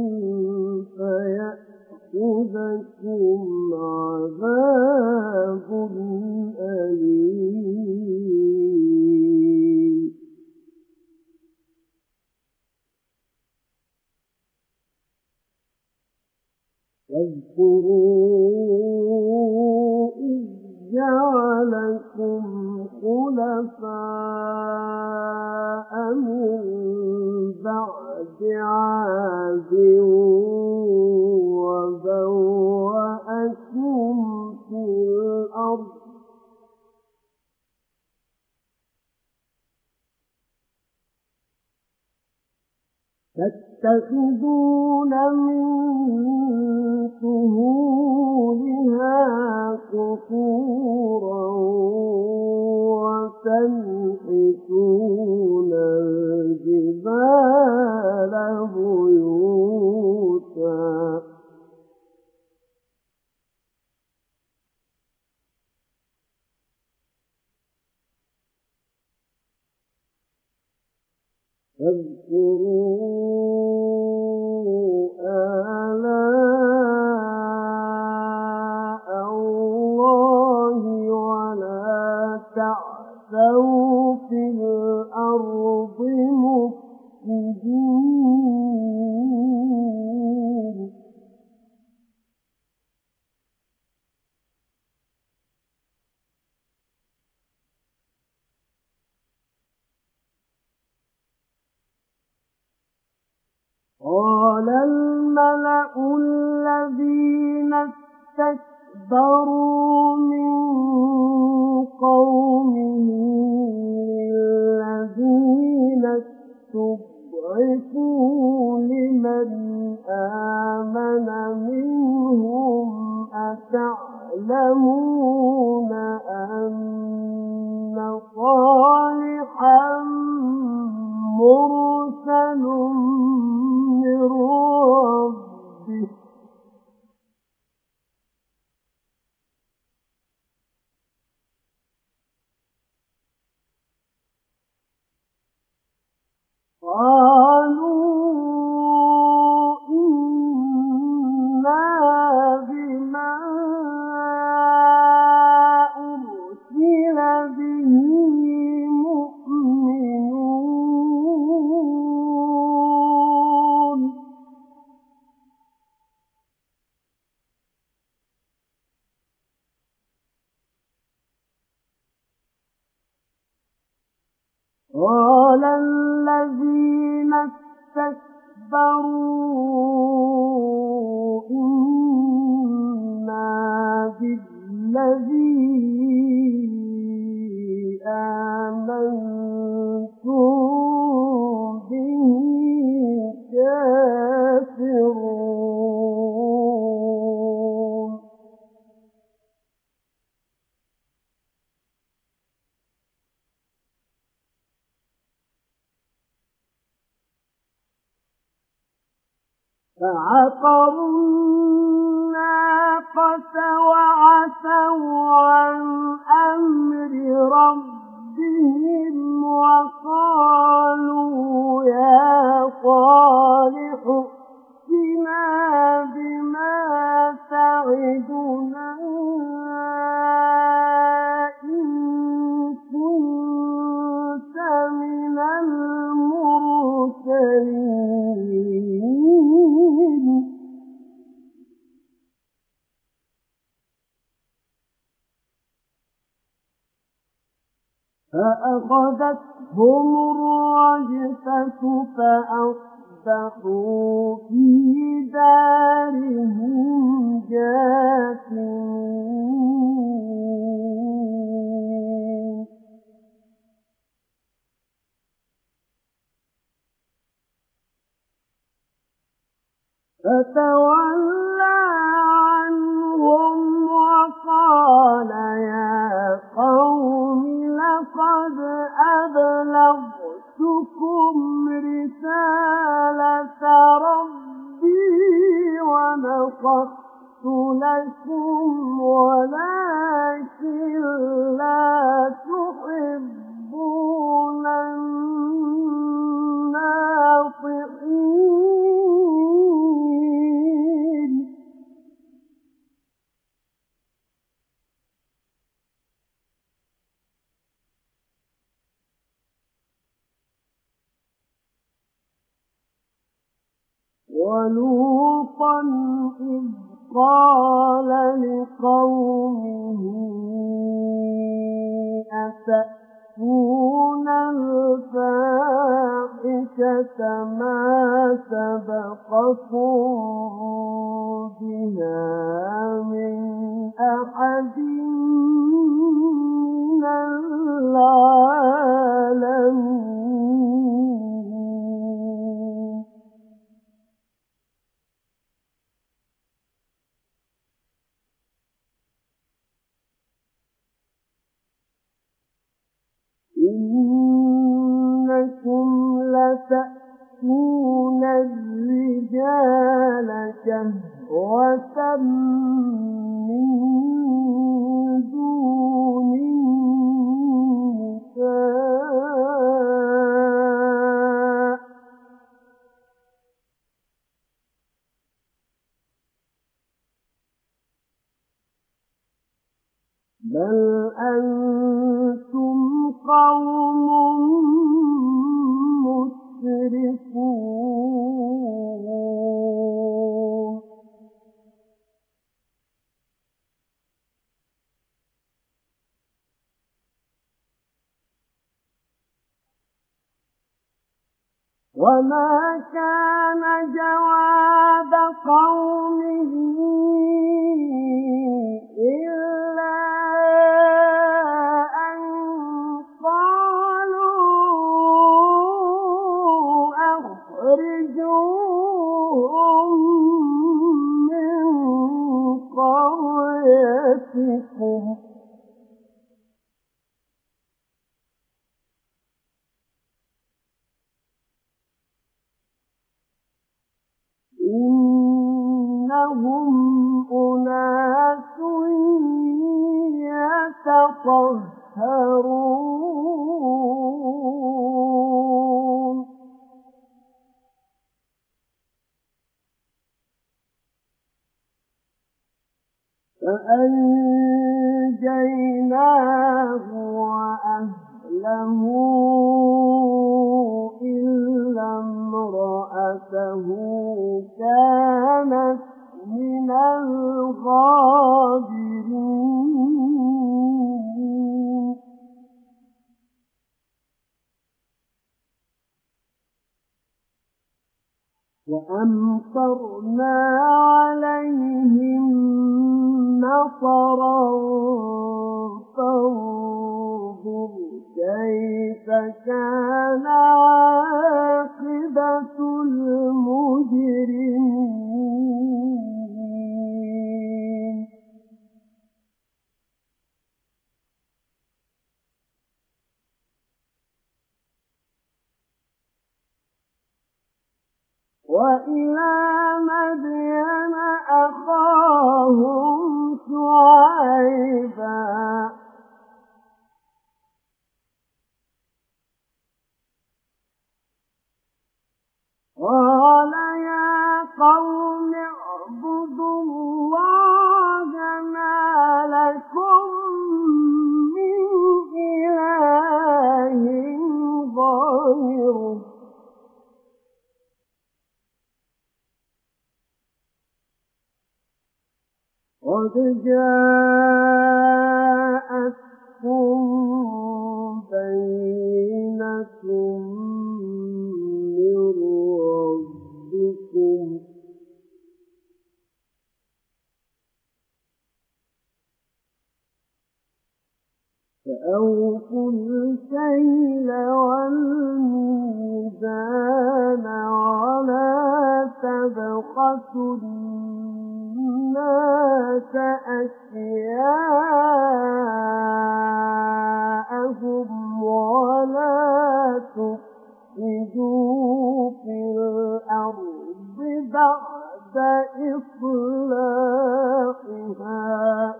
فيأخذكم عذاب أليم واذكروا إذ جعلكم خلفاء من بعد عاد وبوأكم في الأرض تتخذون من سهولها قصورا وتنحتون الجبال بيوتا فاذكروا آلاء الله ولا تعثوا في الأرض مفسدين قال الملأ الذين استكبروا من قومه للذين استضعفوا لمن آمن منهم أتعلمون أن صالحا مرسل من ربه قالوا إنا بما أرسل به مؤمنون قال الذين استكبروا إنا بالذي آمنتم به كافرون فعقروا الناقة وعتوا عن أمر ربهم وقالوا يا صالح ائتنا بما تعدنا إن كنت من المرسلين فأخذتهم الرجفة فأصبحوا في دارهم جاثمين فتولى عنهم وقال يا قوم لقد أبلغتكم رسالة ربي ونصحت لكم ولكن لا تحبون الناصحين ولوطا إذ قال لقومه أتأتون الفاحشة ما سبقكم بها من أحد من العالمين إنكم لتأتون الرجال شهوة من دون النساء بل أنتم قوم مسرفون وما كان جواب قومه إلا أن قالوا أخرجوهم من قريتكم إنهم أناس يتطهرون فأنجيناه وأهله إلا امرأته كانت من الغابرين وأمطرنا عليهم مطرا فانظر كيف كان عاقبة المجرمين وإلى مدين أخاهم شعيبا قال يا قوم اعبدوا الله ما لكم من إله غيره قد جاءتكم بينة من ربكم فأوفوا الكيل والميزان ولا تبخسوا الناس أشياءهم ولا تفسدوا في الأرض بعد إصلاحها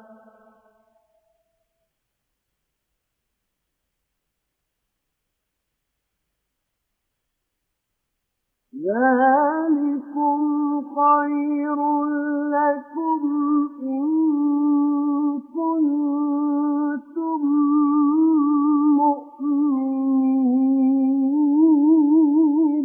ذلكم خير لكم إن كنتم مؤمنين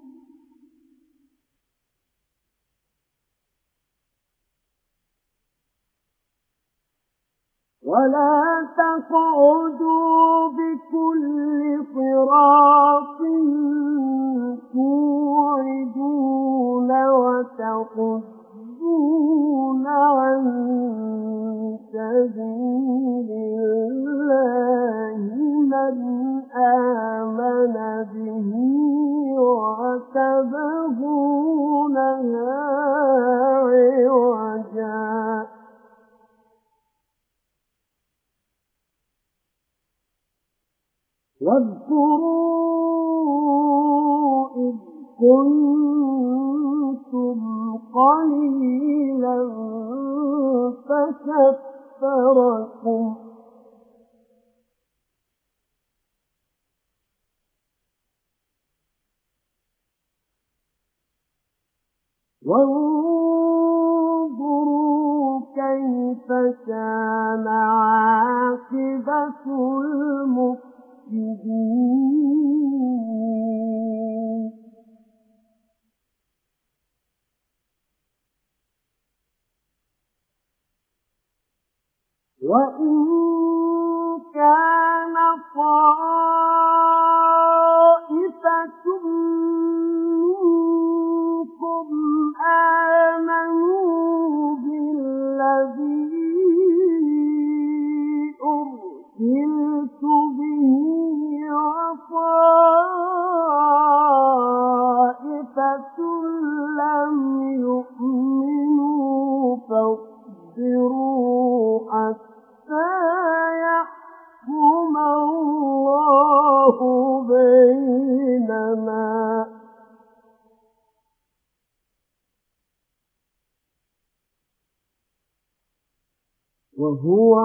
ولا تقعدوا بكل صراط توعدون وتصدون عن سبيل الله من آمن به وتبغونها عوجا واذكروا إذ كنتم قليلا فكثركم وانظروا كيف كان عاقبة المفسدين وإن كان طائفة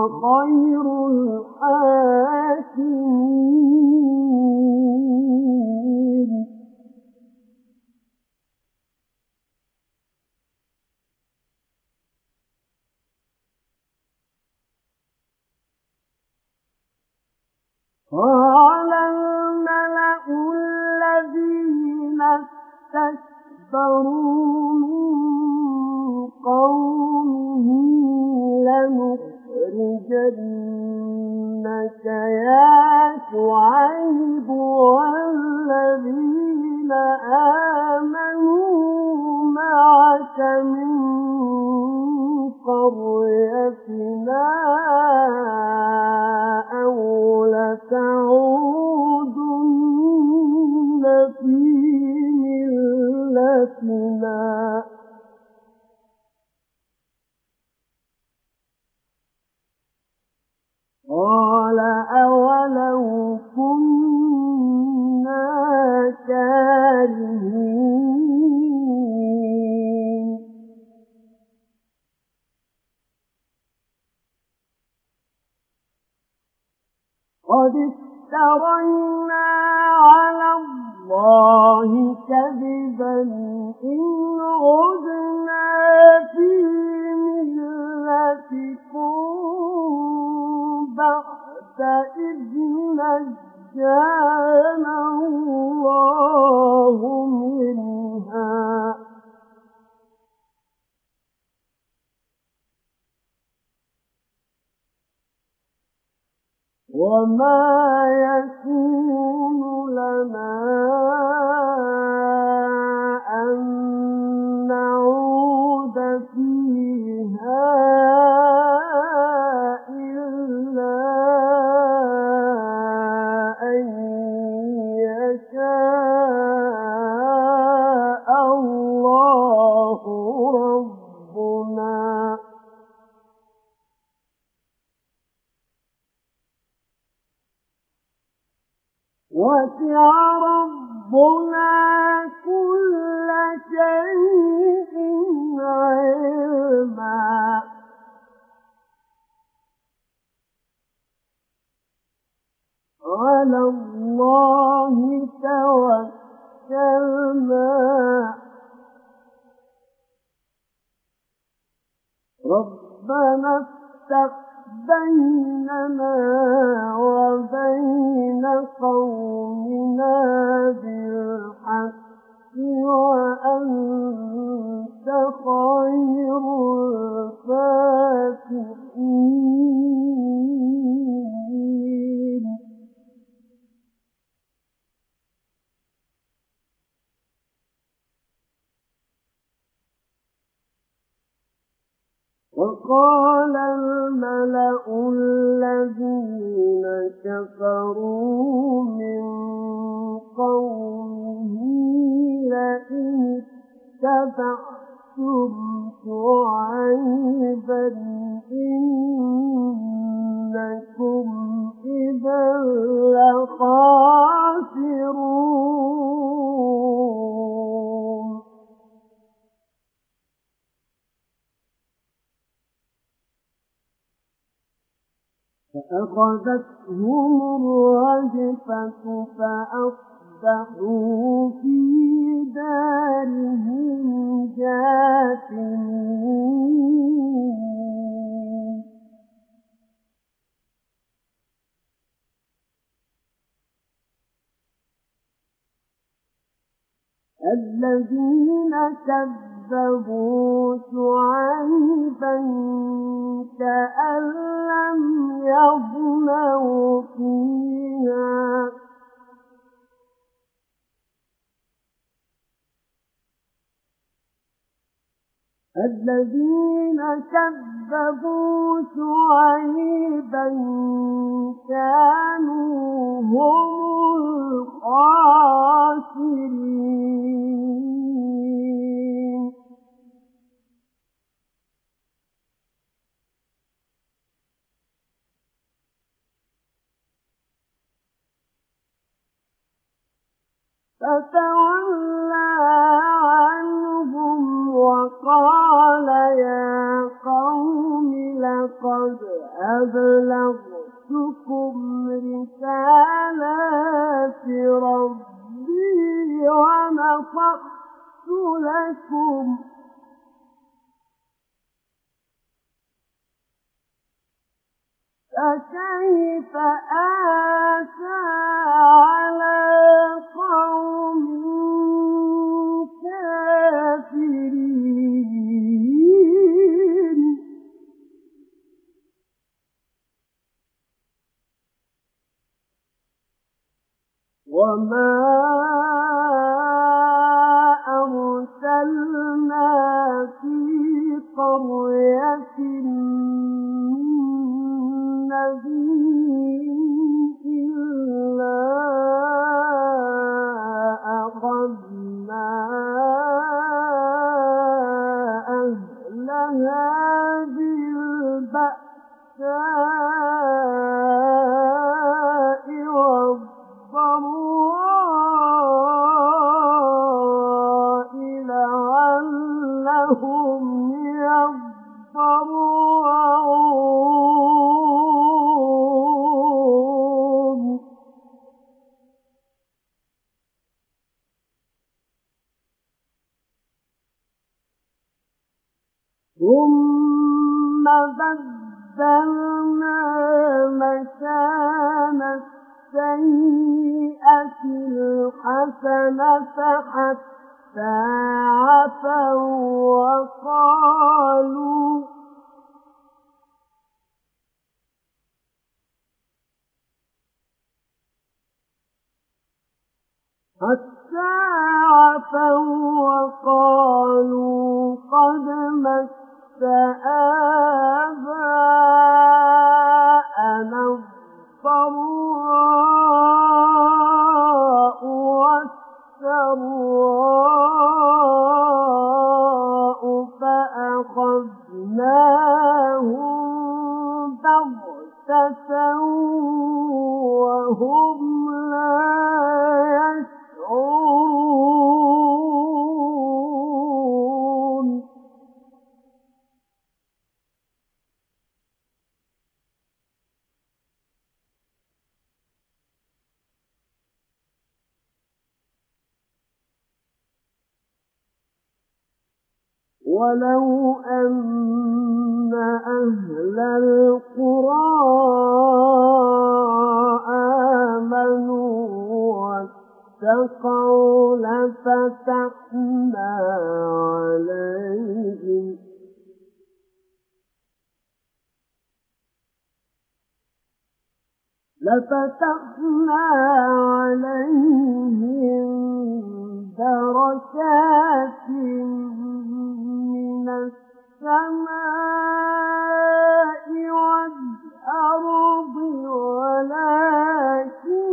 خير الحاكمين قال الملأ الذين استكبروا من قومه لنخرجنك يا شعيب والذين آمنوا معك من قريتنا أو لتعودن في ملتنا قال أولو كنا كارهين قد افترينا على الله كذبا إن عدنا في ملتكم بعد إذ نجانا الله منها وما يكون لنا أن نعود فيها إلا أن يشاء الله ربنا وسع ربنا كل شيء علما على الله توكلنا ربنا افتح بيننا وبين قومنا بالحق وأنت خير الفاتحين وقال الملأ الذين كفروا من قومه لئن اتبعتم شعيبا إنكم إذا لخاسرون فأخذتهم الرجفة فأصبحوا في دارهم جاثمين الذين كذبوا شعيبا كأن لم يغنوا فيها الذين كذبوا شعيبا كانوا هم الخاسرين فتولى عنهم وقال يا قوم لقد أبلغتكم رسالات ربي ونصحت لكم فكيف آسى على قوم كافرين وما أرسلنا في قرية إلا أخذنا أهلها بالبأساء والضراء لعلهم يضرعون ثم بدلنا مكان السيئة الحسنة حتى عفوا وقالوا حتى عفوا وقالوا قد مس آباءنا الضراء والسراء فأخذناهم بغتة وهم لا يشعرون ولو أن أهل القرى آمنوا واتقوا لفتحنا عليهم لفتحنا عليهم بركات من السماء والأرض ولكن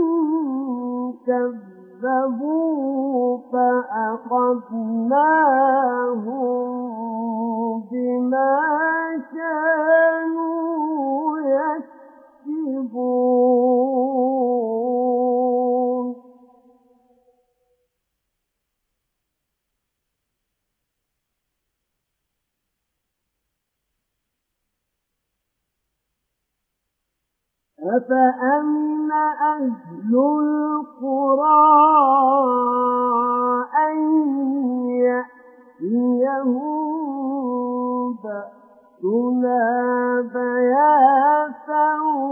كذبوا فأخذناهم بما كانوا يكسبون أفأمن أهل القرى أن يأتيهم بأسنا بياتا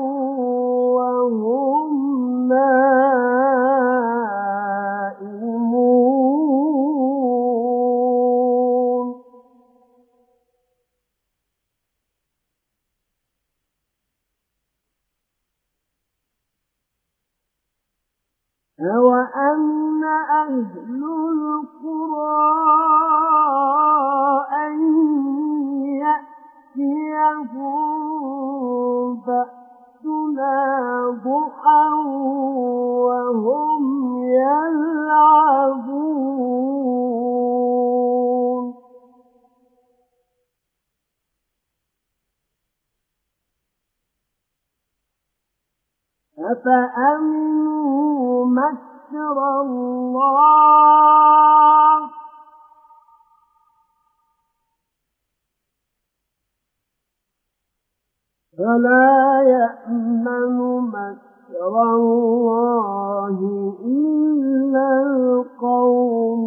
وهم نائمون أَوَأَمِنَ أَهْلُ الْقُرَىٰ أَن يَأْتِيَهُم بَأْسُنَا ضُحًى وَهُمْ يَلْعَبُونَ أَفَأَمِنُوا مَكْرَ اللَّهِ فلا يأمن مكر الله إلا القوم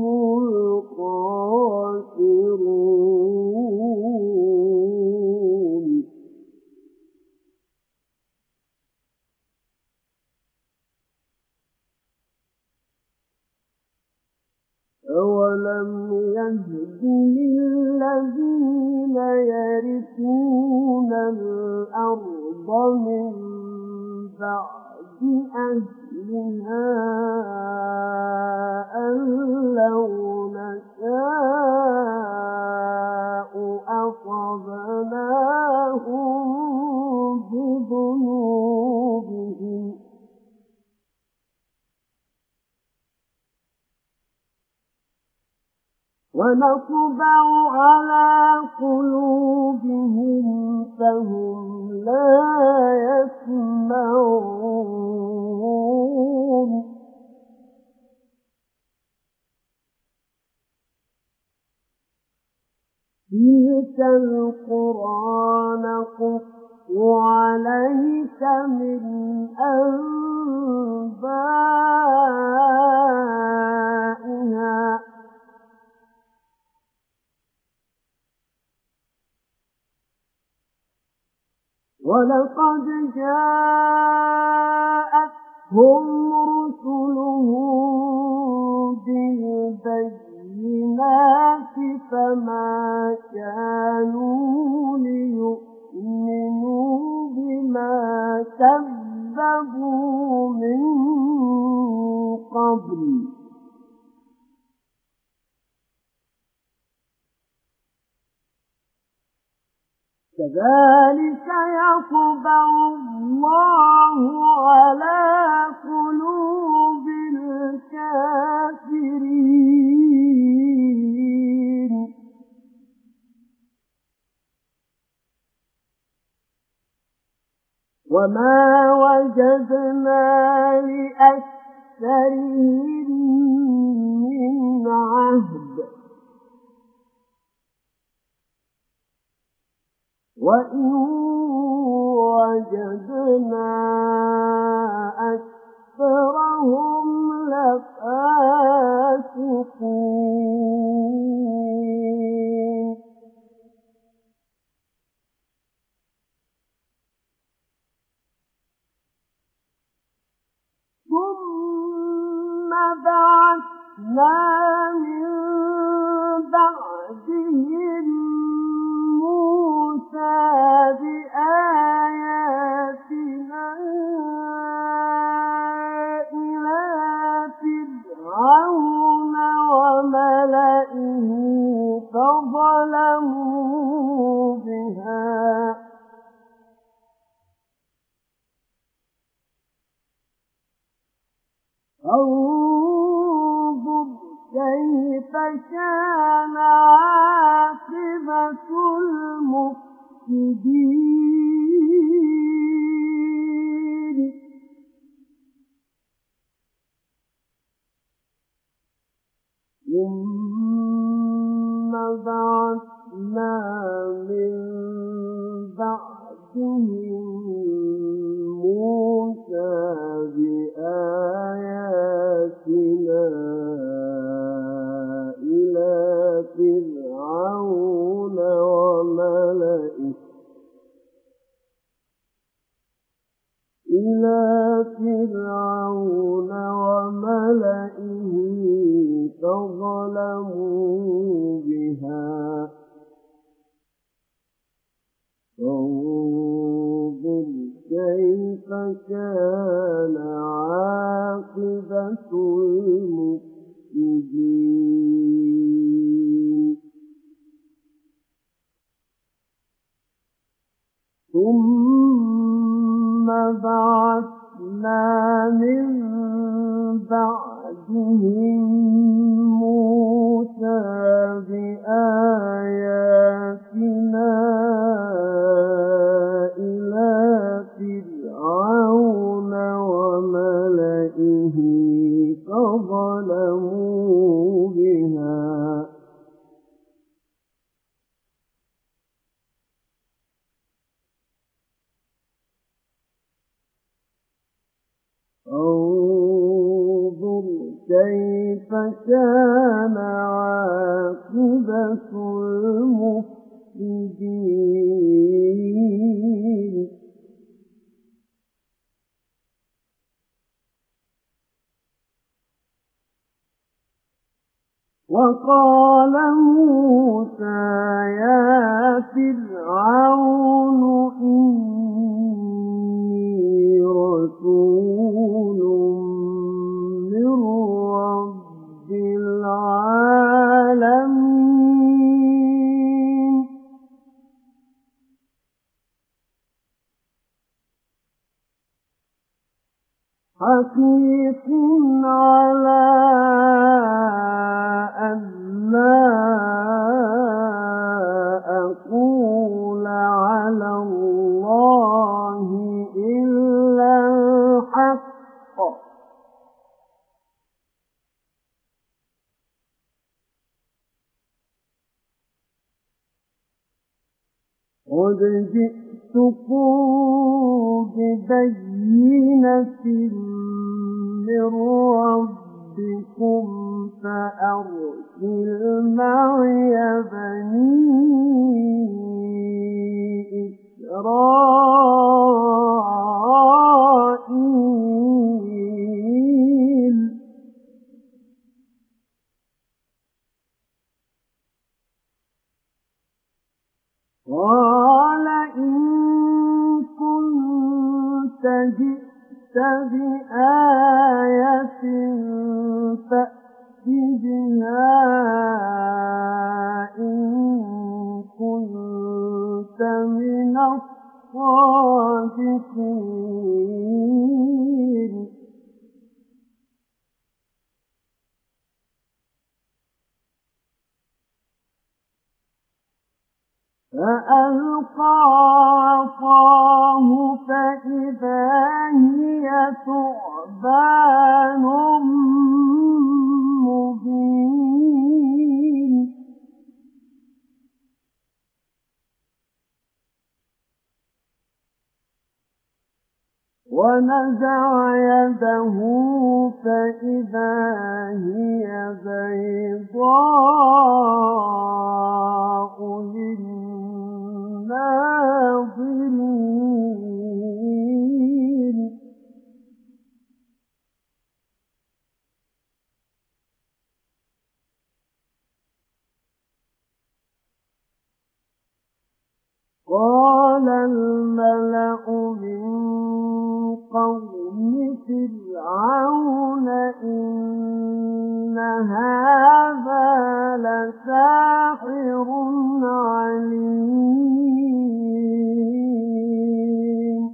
الخاسرون. أولم يهد للذين يرثون الأرض من بعد أهلها أن لو نشاء أصبناهم بذنوبهم ونطبع على قلوبهم فهم لا يسمعون. تلك القرى نقص عليك من أنبائها ولقد جاءتهم رسلهم بالبينات فما كانوا ليؤمنوا بما كذبوا من قبل كذلك يطبع الله على قلوب الكافرين. وما وجدنا لأكثرهم من عهد وإن وجدنا أكثرهم لفاسقين. ثم بعثنا من بعدهم موسى بآياتنا إلى فرعون وملئه فظلموا بها انظر كيف كان عاقبة المفسدين. ثم بعثنا من بعدهم موسى بآياتنا إلى فرعون وملئه إلى فرعون وملئه فظلموا بها فانظر كيف كان عاقبة المفسدين. ثم بعثنا من بعدهم موسى بآياتنا إلى فرعون وملئه فظلموا بها كيف كان عاقبة المفسدين وقال موسى يا فرعون إني رسول من رب العالمين حقيق على أن لا أقول على الله إلا الحق قد جئتكم ببينة من ربكم فأرسل معي بني إسرائيل قال إن كنت جئت بآية فأت بها إن كنت من الصادقين فألقى عصاه فإذا هي ثعبان مبين ونزع يده فإذا هي بيضاء للناظرين قال الملأ من قوم فرعون إن هذا لساحر عليم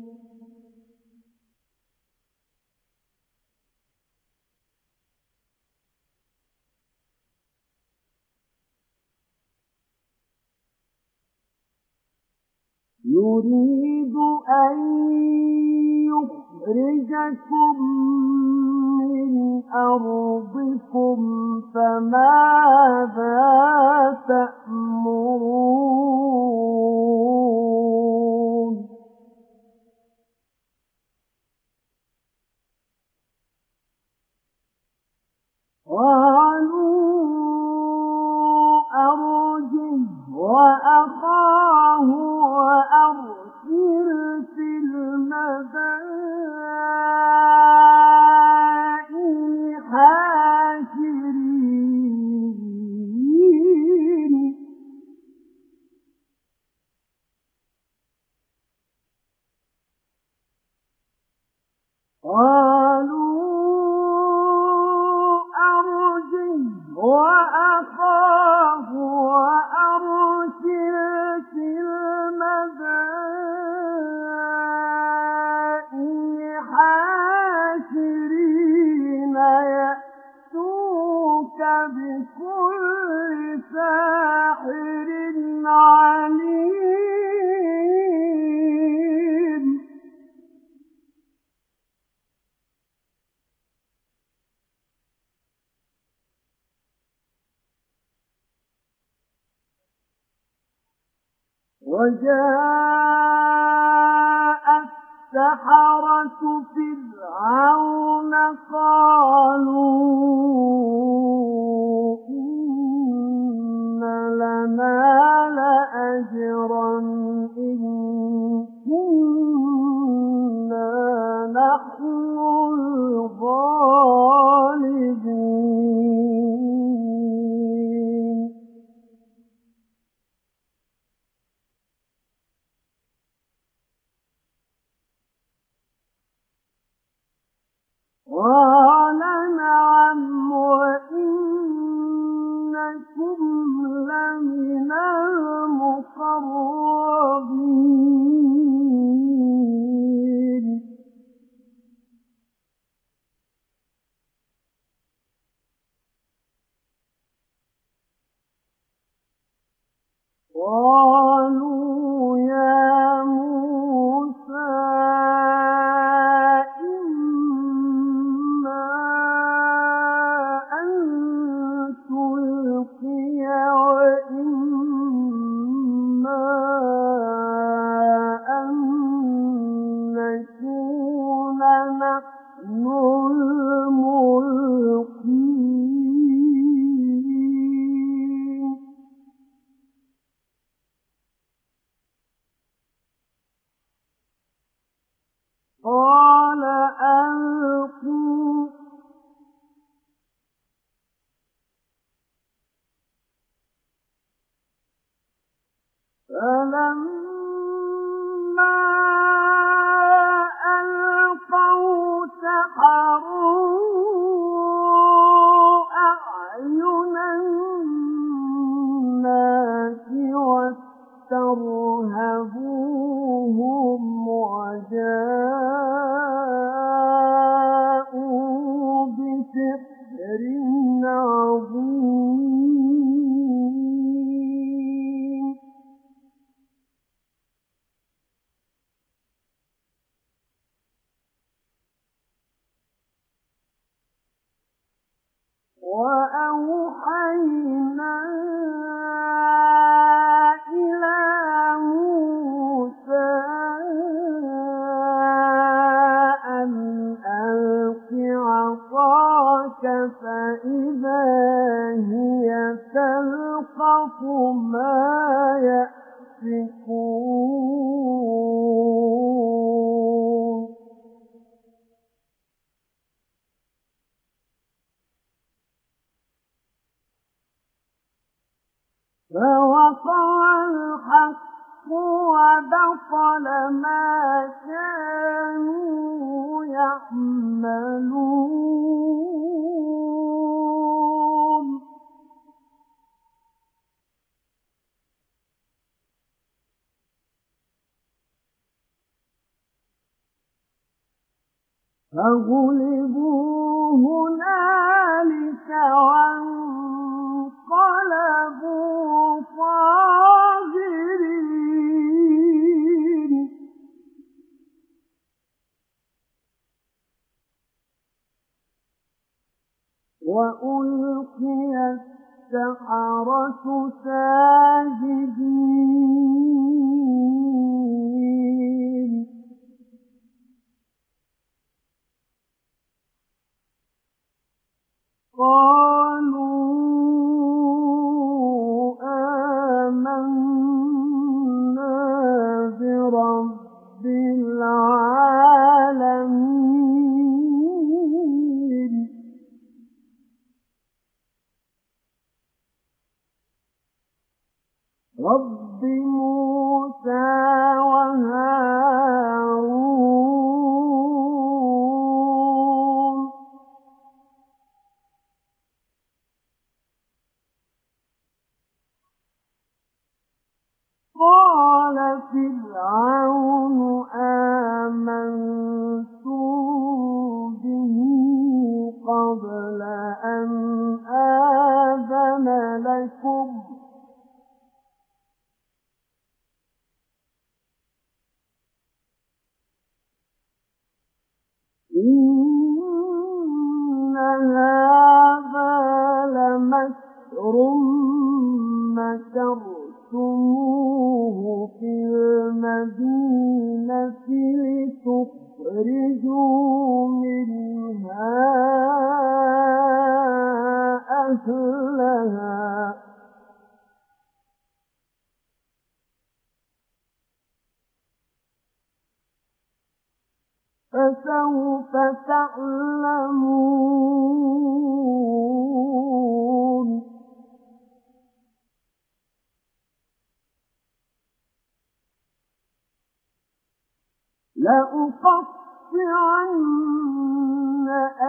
يريد أن يخرجكم من أرضكم فماذا تأمرون قالوا أرجه وأخاه وأرسل في المدائن حاشرين قالوا أرجه وأخاه وأرسل في المدائن حاشرين يأتوك بكل ساحر عليم وجاء السحرة فرعون قالوا الغالبين قال نعم وإنكم لمن المقربين قالوا يا موسى إما أن تلقي وإما أن نكون نحن الملقين قال ألقوا فلما ألقوا سحروا أعين الناس واسترهبوهم وجاءوا بسحر عظيم وأوحينا إلى موسى أن ألق عصاك فإذا هي تلقف ما يأفكون فوقع الحق وبطل ما كانوا يعملون فغلبوا هنالك وانقلبوا صاغرين وألقي السحرة ساجدين قالوا آمنا برب العالمين رب موسى وهارون قال فرعون آمنتم به قبل أن آذن لكم إن هذا لمكر مكرتموه في المدينة لتخرجوا منها أهلها فسوف تعلمون لأقطعن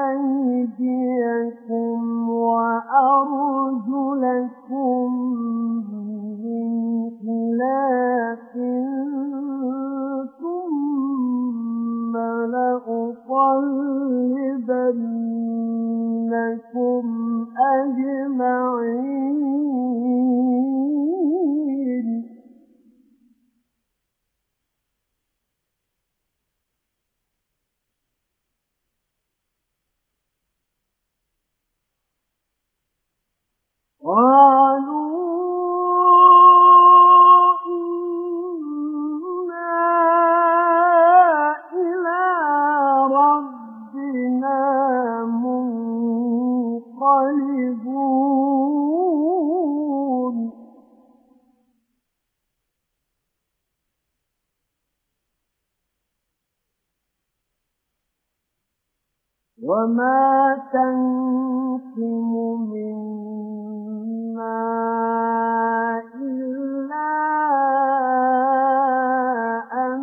أيديكم وأرجلكم من خلاف ثم لأصلبنكم أجمعين قالوا إنا إلى ربنا منقلبون وما تنقم منا إلا أن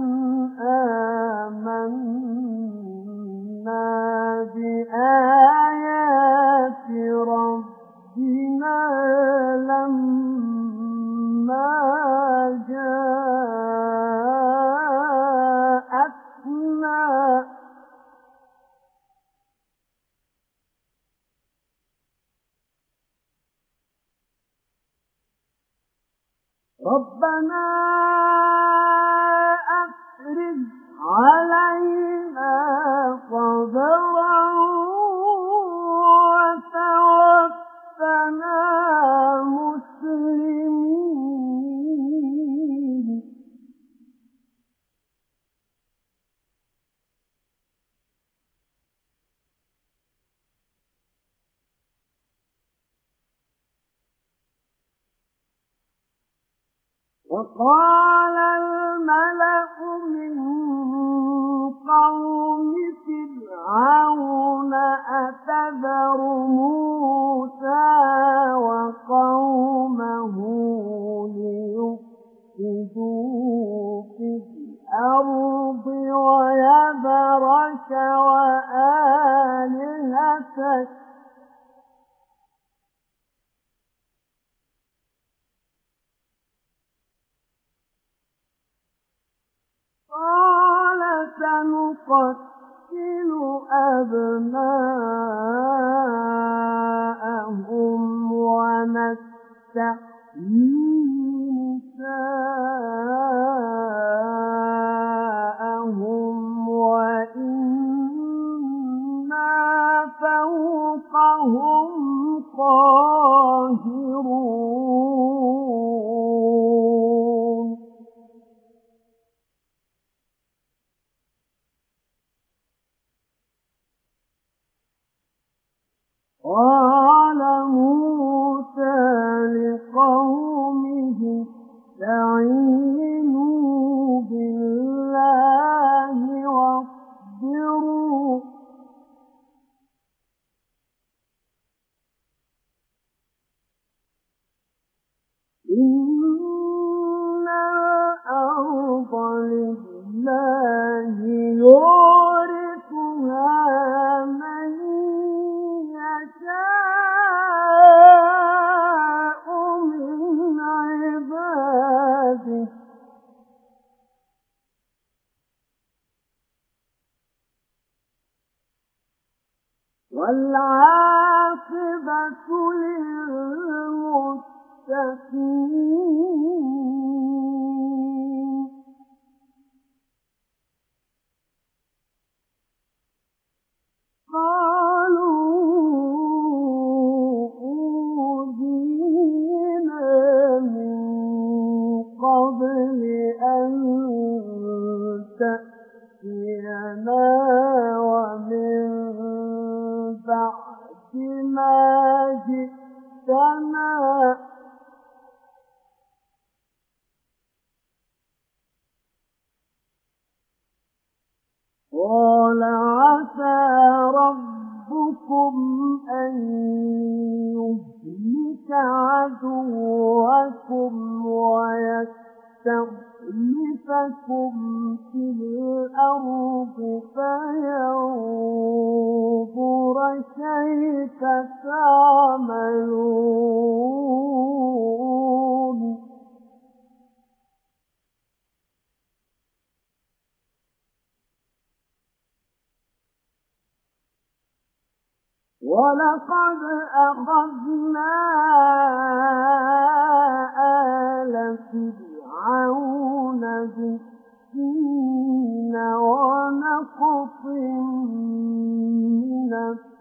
آمنا بآيات ربنا لما جاءتنا ربنا أفرغ علينا صبرا وتوفنا مسلمين وقال الملأ من قوم فرعون أتذر موسى وقومه ليفسدوا في الأرض ويذرك وآلهتك قال سنقتل أبناءهم ونستحيي نساءهم وإنا فوقهم قاهرون قال موسى لقومه استعينوا بالله واصبروا إن الأرض لله يورثها من يشاء من عباده والعاقبة للمتقين قالوا أوذينا من قبل أن تأتينا ومن بعد ما جئتنا لكم في الأرض فينظر كيف تعملون ولقد أخذنا آل فرعون بالسنين ونقص من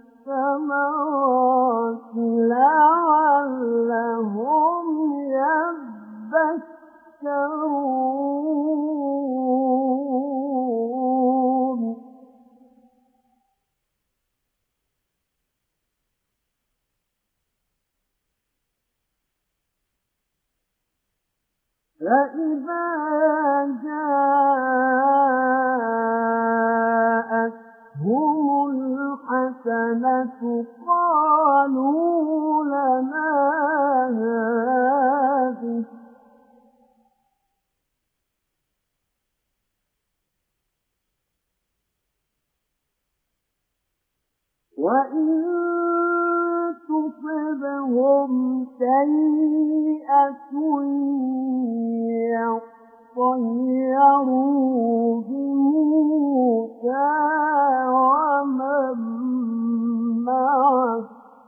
الثمرات لعلهم يذكرون فإذا جاءتهم الحسنة قالوا لنا هذه وإن تصبهم سيئة يطيروا بموسى ومن معه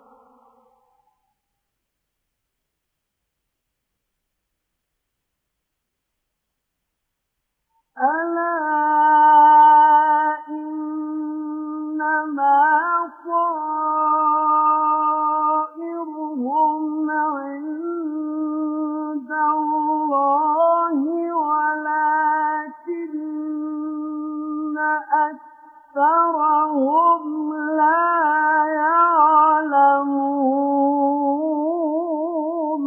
ألا إنما طائرهم عند الله ولكن أكثرهم لا يعلمون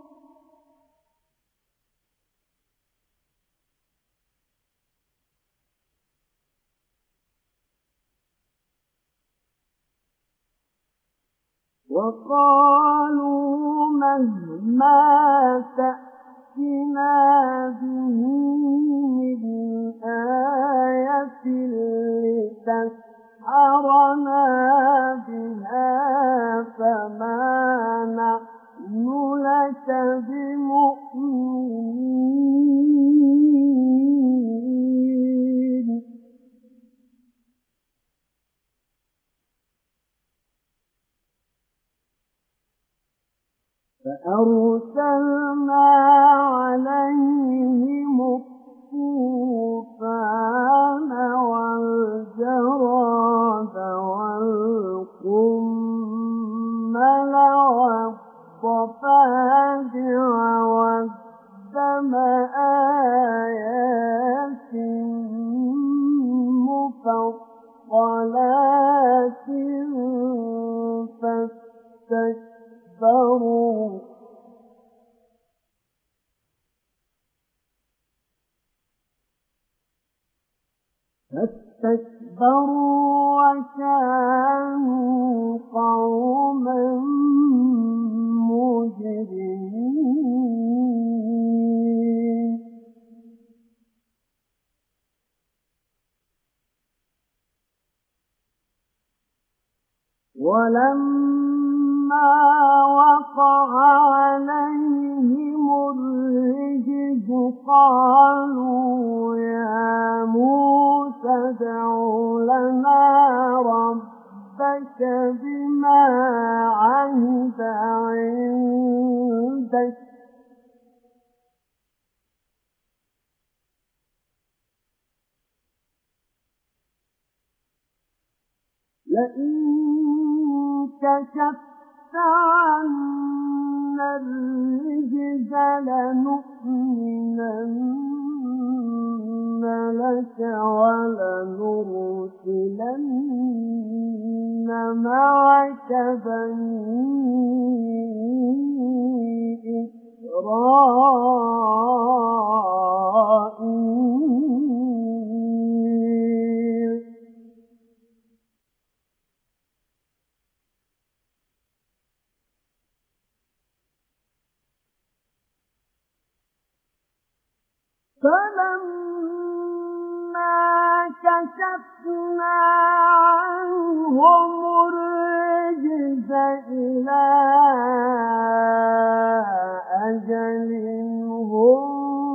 وقالوا مهما تأتنا به من آية لتسحرنا بها فما نحن لك بمؤمنين فأرسلنا عليهم الطوفان والجراد والقمل والضفادع والدم آيات مفصلات فاستكبروا فاستكبروا وكانوا قوما مجرمين ولما وقع عليهم الرجز قالوا يا موسى ادع لنا ربك بما عهد عندك لئن كشفت عنا الرجز لنؤمنن لك ولنرسلن معك بني إسرائيل فلما كشفنا عنهم الرجز إلى أجل هم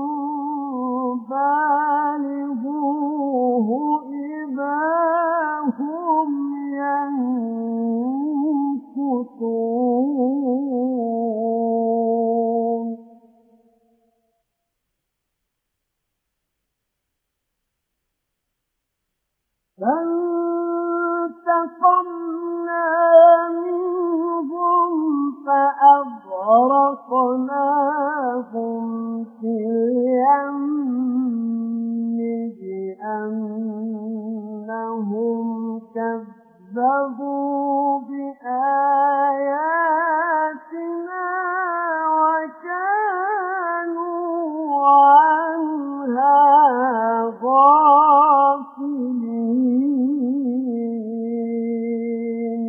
بالغوه إذا هم ينكثون فانتقمنا منهم فأغرقناهم في اليم بأنهم كذبوا بآياتنا وكانوا عنها غافلين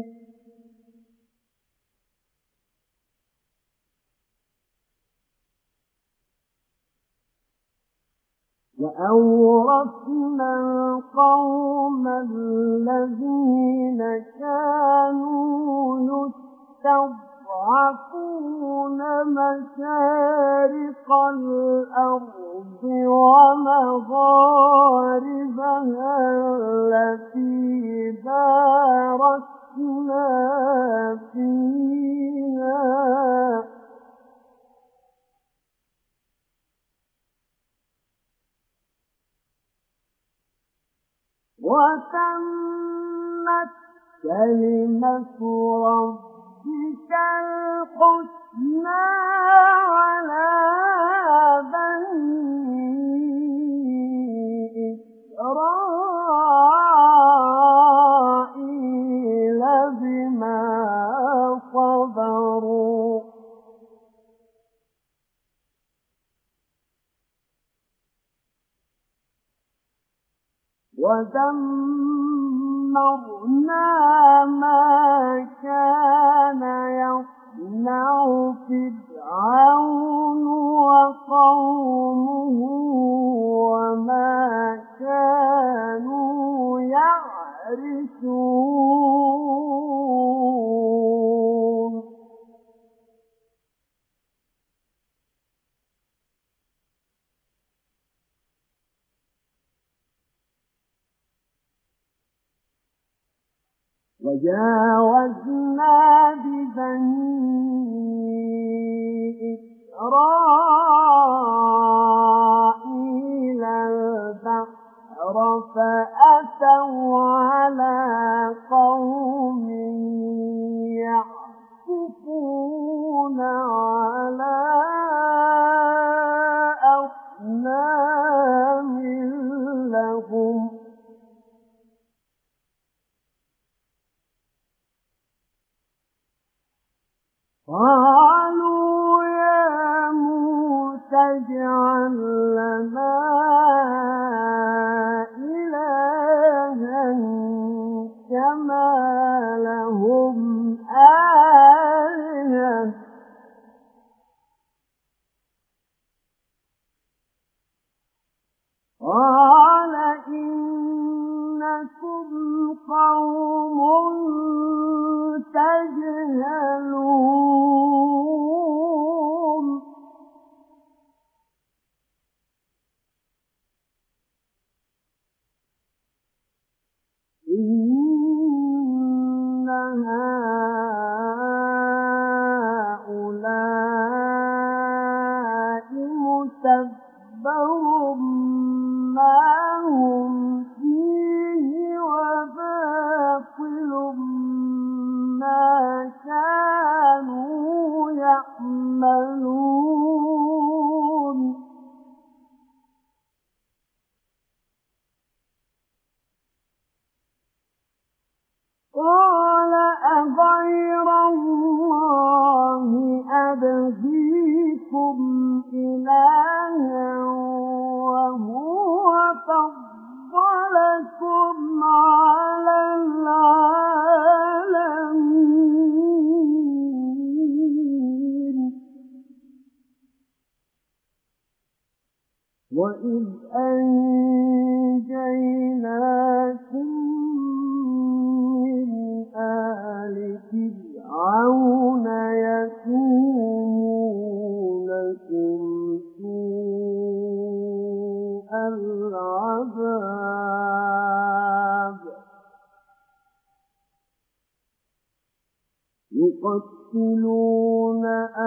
وأورثنا القوم الذين كانوا يستضعفون مشارق الأرض ومغاربها التي باركنا فيها وتمت كلمة ربك الحسنى على بني إسرائيل بما صبروا ودمرنا ما كان يصنع فرعون وقومه وما كانوا يعرشون وجاوزنا ببني إسرائيل البحر فأتوا على قوم يعكفون على أصنام لهم قالوا يا موسى اجعل لنا إلها كما لهم آلهة قال إنكم قوم تجهلون إن هؤلاء متبر ما هم فيه وباطل ما كانوا يعملون قال أغير الله أبغيكم إلها وهو فضلكم على العالمين وإذ أنجيناكم من آل فرعون يسومونكم سوء العذاب يقتلون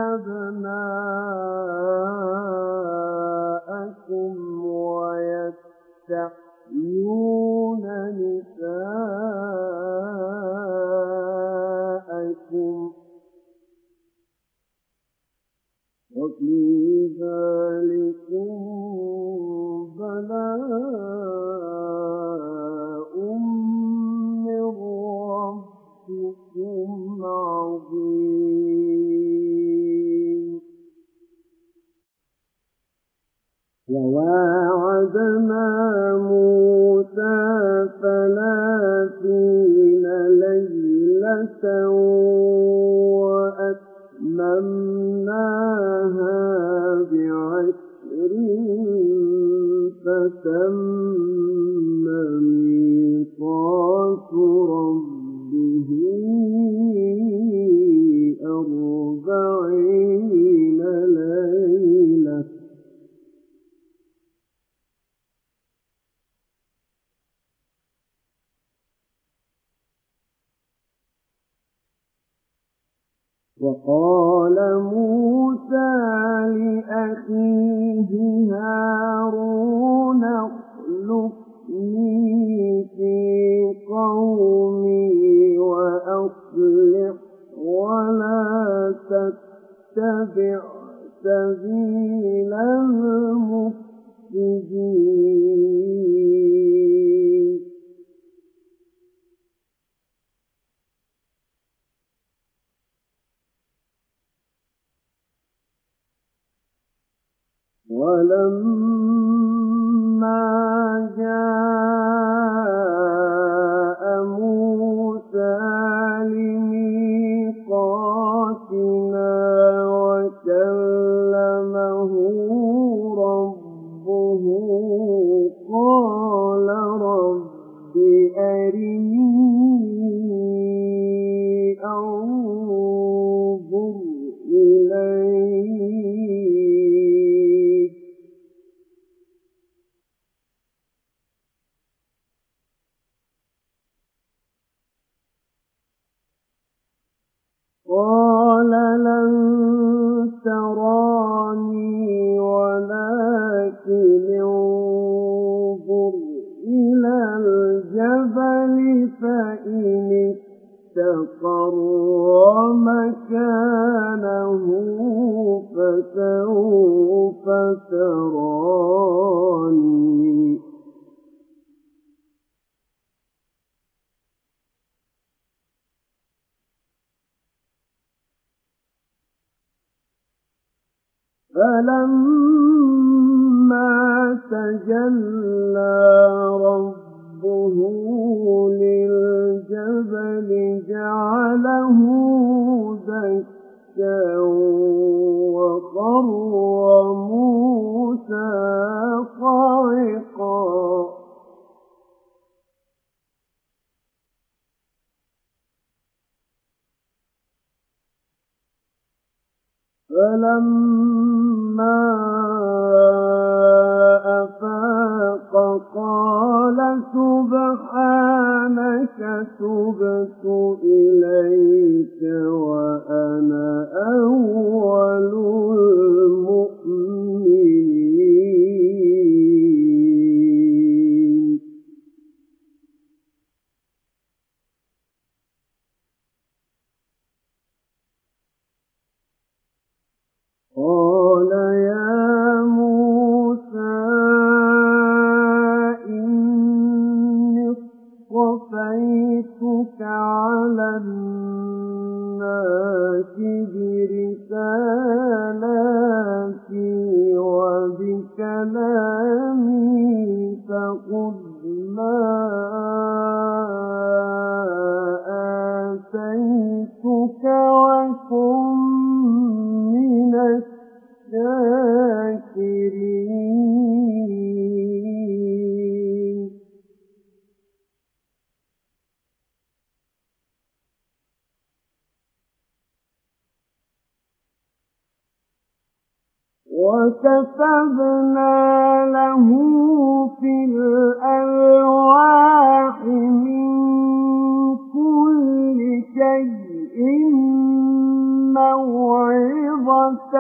أبناءكم ويستحيون نساءكم وفي ذلكم بلاء من ربكم عظيم وواعدنا موسى ثلاثين ليلة وأتممناها بعشر فتم ميقات ربه أربعين ليلة وقال موسى لأخيه هارون اخلفني في قومي وأصلح ولا تتبع سبيل المفسدين ولما جاء موسى لميقاتنا وكلمه ربه قال رب أرني أنظر إليك قال لن تراني ولكن انظر إلى الجبل فإن استقر مكانه فسوف تراني فلما تجلى ربه للجبل جعله دكا وخر موسى صعقا فلما أفاق قال سبحانك تبت إليك وأنا أول المؤمنين قال يا موسى إني اصطفيتك على الناس وكتبنا له في الألواح من كل شيء موعظة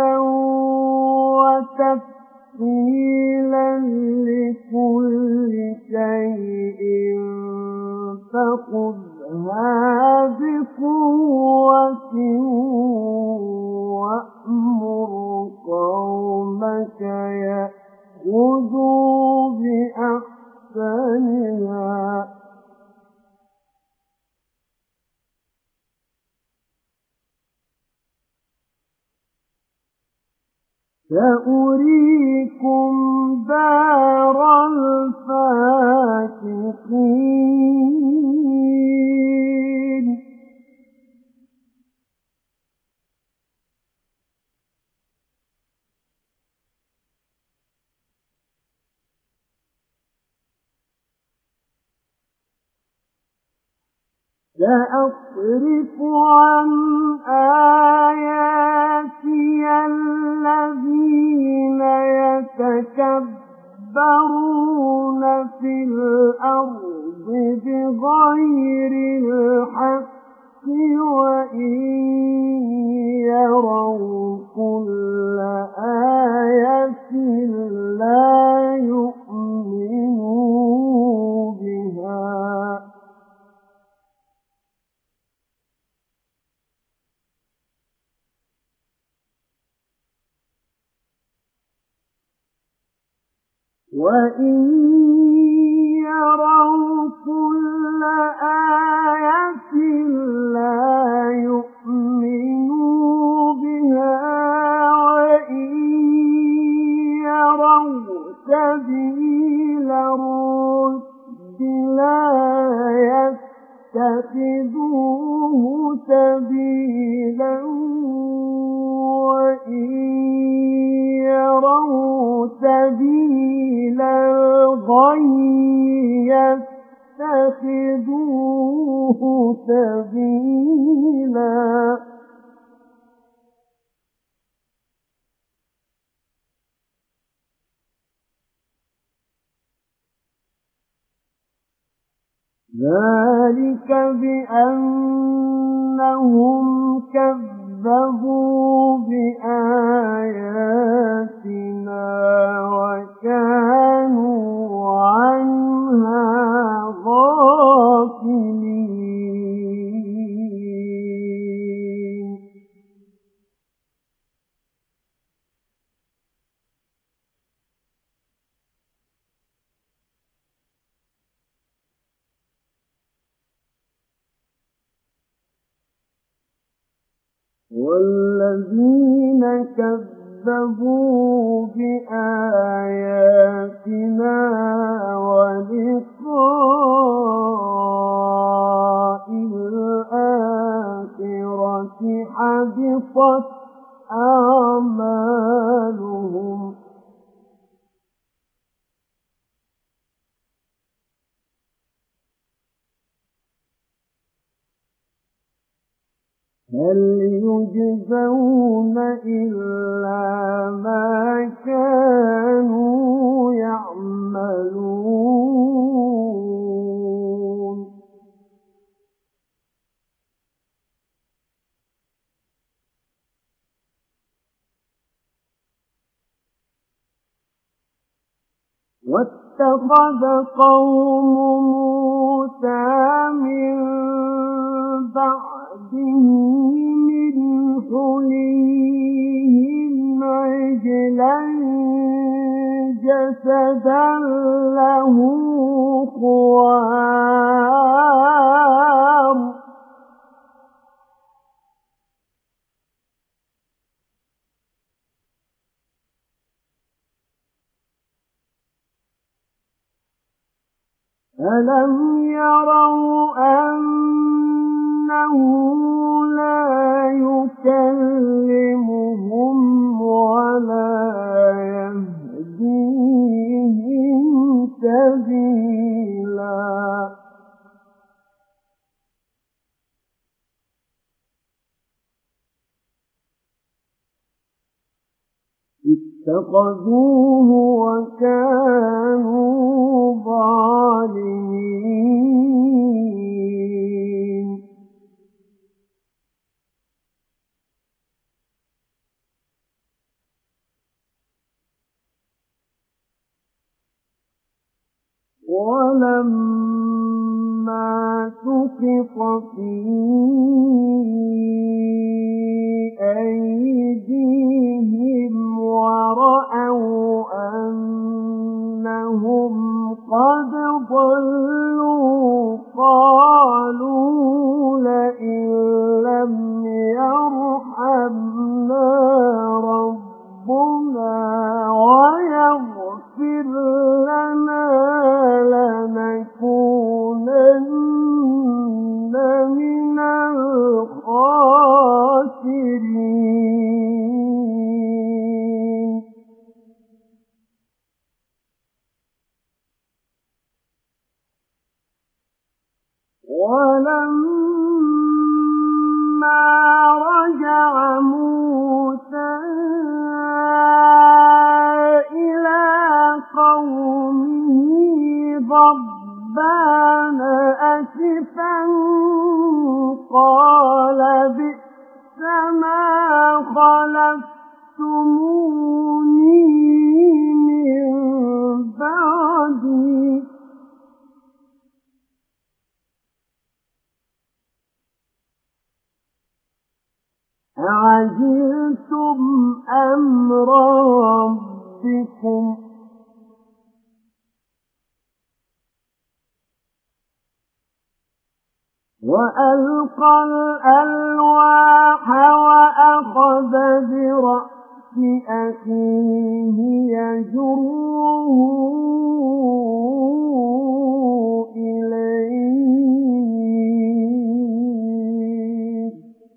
وتفصيلا لكل شيء فخذها بقوة وأمر قومك يأخذوا بأحسنها سأريكم دار الفاسقين سأصرف عن آياتي الذين يتكبرون في الأرض بغير الحق وإن يروا كل آية لا يؤمنوا بها وَإِن يَرَوْا كُلَّ آيَةٍ لَّا يُؤْمِنُوا بِهَا وَإِن يَرَوْا سَبِيلَ الرُّشْدِ لَا يَتَّخِذُوهُ سَبِيلًا وَإِن يَرَوْا سَبِيلَ الْغَيِّ يَتَّخِذُوهُ سَبِيلًا ذَلِكَ بِأَنَّهُمْ كَذَّبُوا بِآيَاتِنَا وَكَانُوا عَنْهَا غَافِلِينَ وَالَّذِينَ كَذَّبُوا بِآيَاتِنَا وَلِقَاءِ الْآخِرَةِ حَبِطَتْ أَعْمَالُهُمْ هَلْ يُجْزَوْنَ إِلَّا مَا كَانُوا يَعْمَلُونَ وَاتَّخَذَ قَوْمُ مُوسَىٰ مِن بَعْدِهِ مِنْ حُلِيِّهِمْ عِجْلًا جَسَدًا لَّهُ خُوَارٌ أَلَمْ يَرَوْا أَنَّهُ لَا يُكَلِّمُهُمْ وَلَا يَهْدِيهِمْ سَبِيلًا اتخذوه وكانوا ظالمين ولما سقط في أيديهم ورأوا أنهم قد ضلوا قالوا لئن لم يرحمنا ربنا ويغفر لنا لنكونن من الخاسرين ولما رجع موسى إلى قومه غضبان أسفا قال بئس ما خلفتموني من بعدي أعجلتم أمر ربكم وألقى الألواح وأخذ برأس أخيه يجره إليه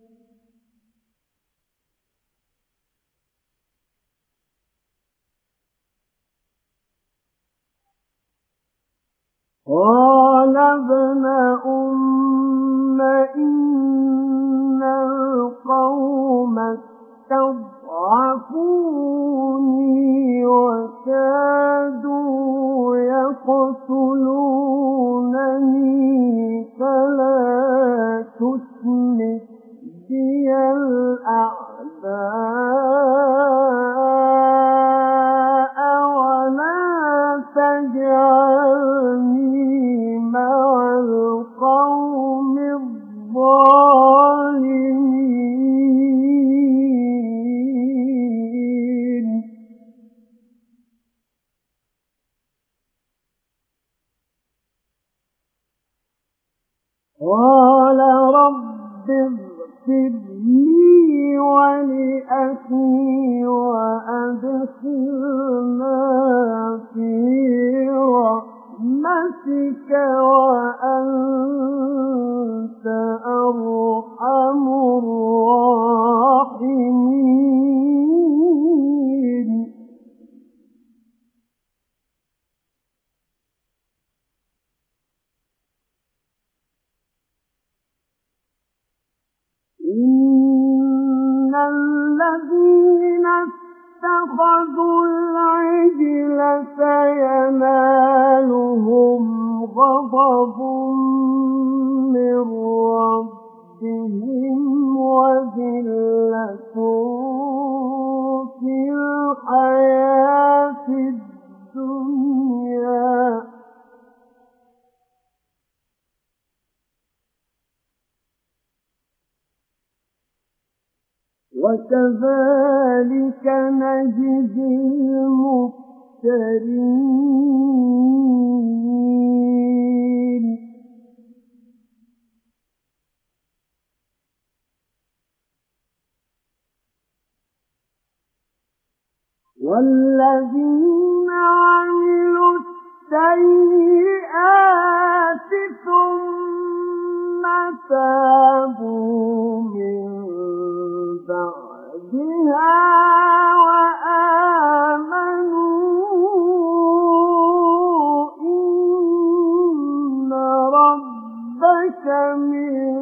قال ابن أم إن القوم استضعفوني وكادوا يقتلونني فلا تشمت بي الأعداء ولا تجعلني مع القوم الظالمين قال رب اغفر لي ولأخي وأدخلنا في رحمتك وأنت أرحم الراحمين إن الذين اتخذوا العجل سينالهم غضب من ربهم وذلة في الحياة الدنيا وكذلك نجزي المفترين والذين عملوا السيئات ثم تابوا من بعدها وآمنوا إن ربك من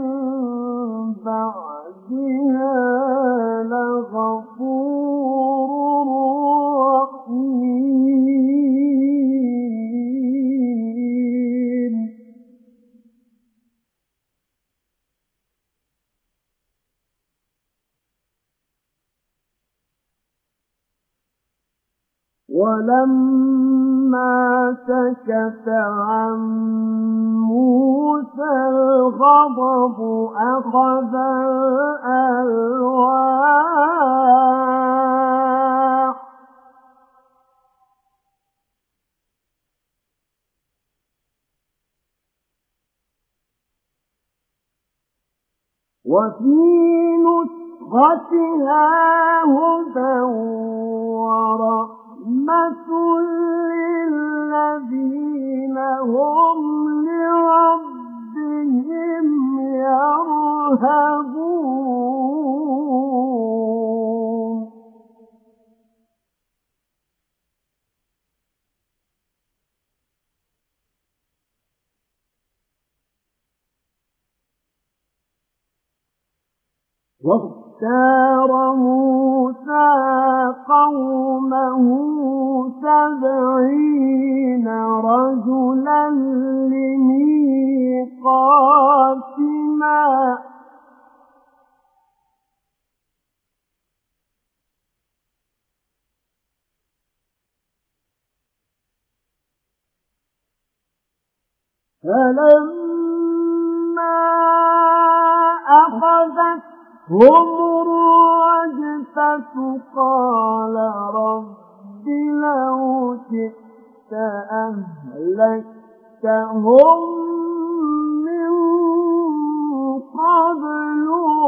بعدها لغفور ولما سكت عن موسى الغضب أخذ الألواح وفي نسختها هدى ورحمة للذين هم لربهم يرهبون واختار موسى قومه سبعين رجلا لميقاتنا فلما أخذت هم الرجفة قال رب لو شئت أهلكتهم من قبل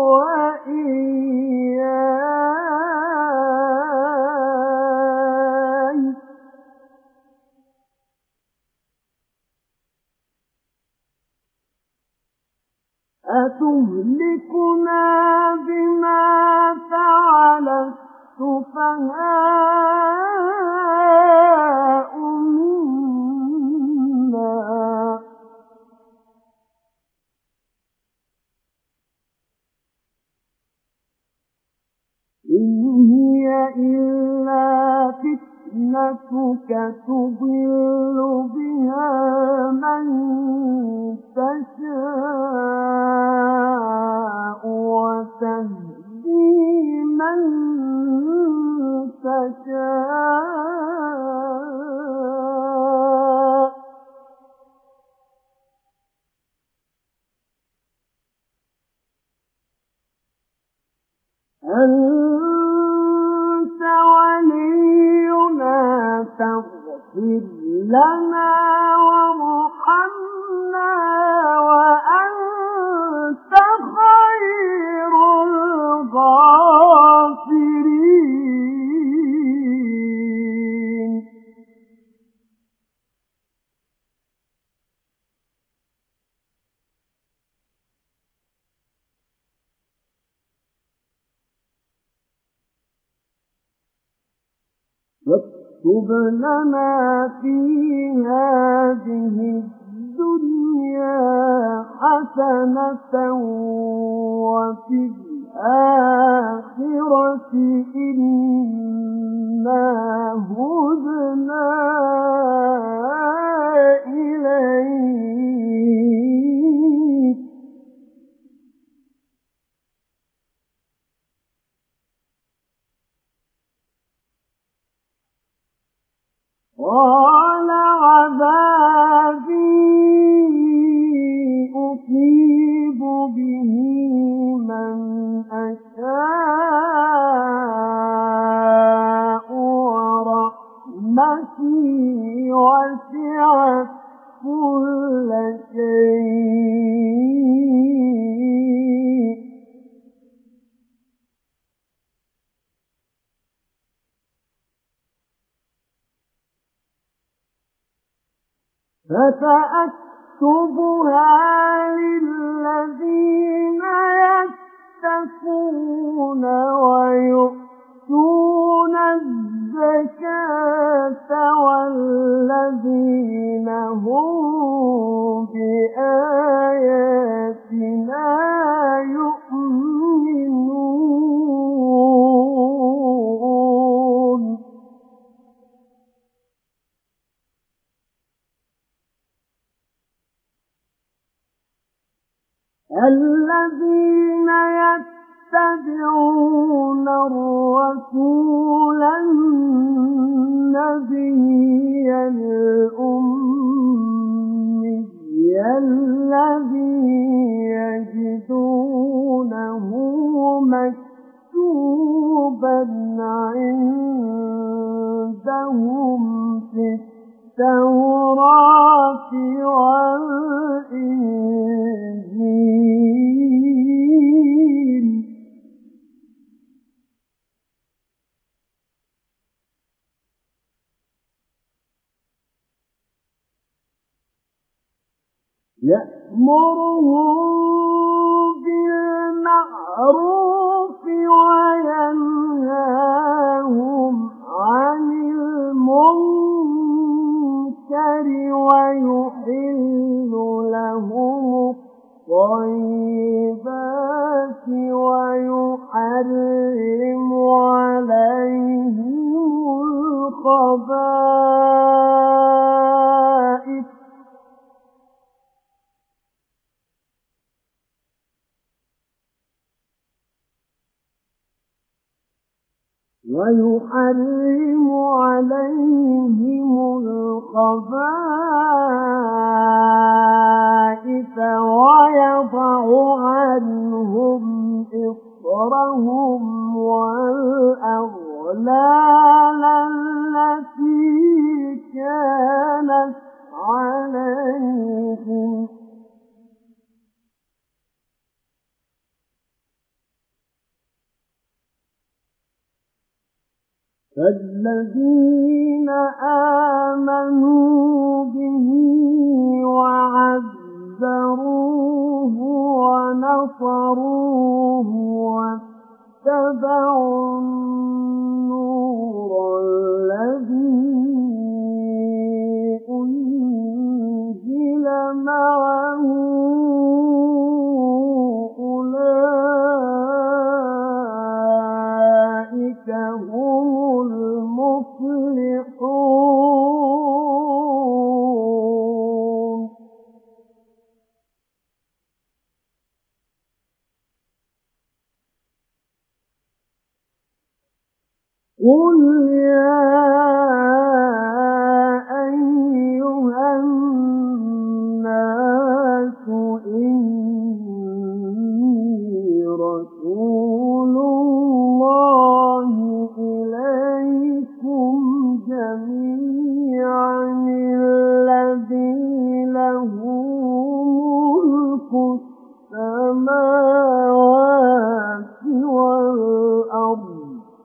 وإياي أتهلكنا بما فعل السفهاء منا إن هي إلا فتنتك تضل بها من تشاء وتهدي من تشاء أنت ولينا فاغفر لنا وارحمنا وأنت خير الغافرين واكتب لنا في هذه الدنيا حسنة وفي الآخرة إنا هدنا إليك قال عذابي أصيب به من أشاء ورحمتي وسعت كل شيء فسأكتبها للذين يتقون ويؤتون الزكاة والذين هم بآياتنا يؤمنون الذين يتبعون الرسول النبي يأمرهم بالمعروف وينهاهم عن المنكر ويحل لهم الطيبات ويحرم عليهم الخبائث ويحرم عليهم الخبائث ويضع عنهم إصرهم والأغلال التي كانت عليهم فالذين آمنوا به وعزروه ونصروه واتبعوا النور الذي أنزل معه أولئك هم المفلحون. قل يا أيها الناس إني رسول الله إليكم جميعا الذي له ملك السماوات والأرض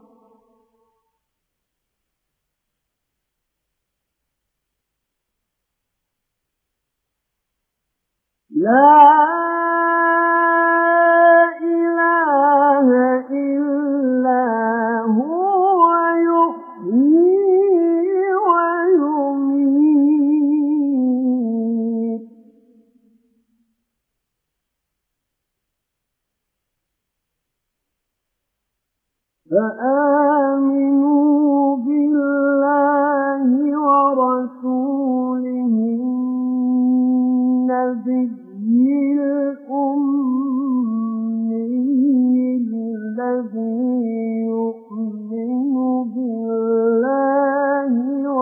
لا إله إلا هو يحيي ويميت فآمنوا بالله ورسوله النبي الأمي الذي يؤمن بالله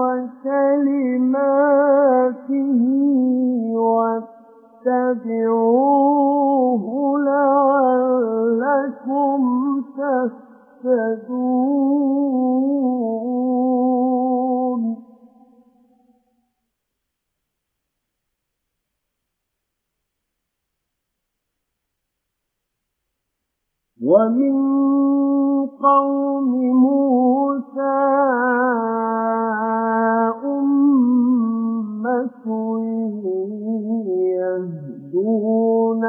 وكلماته واتبعوه لعلكم تهتدون. ومن قوم موسى أمة يهدون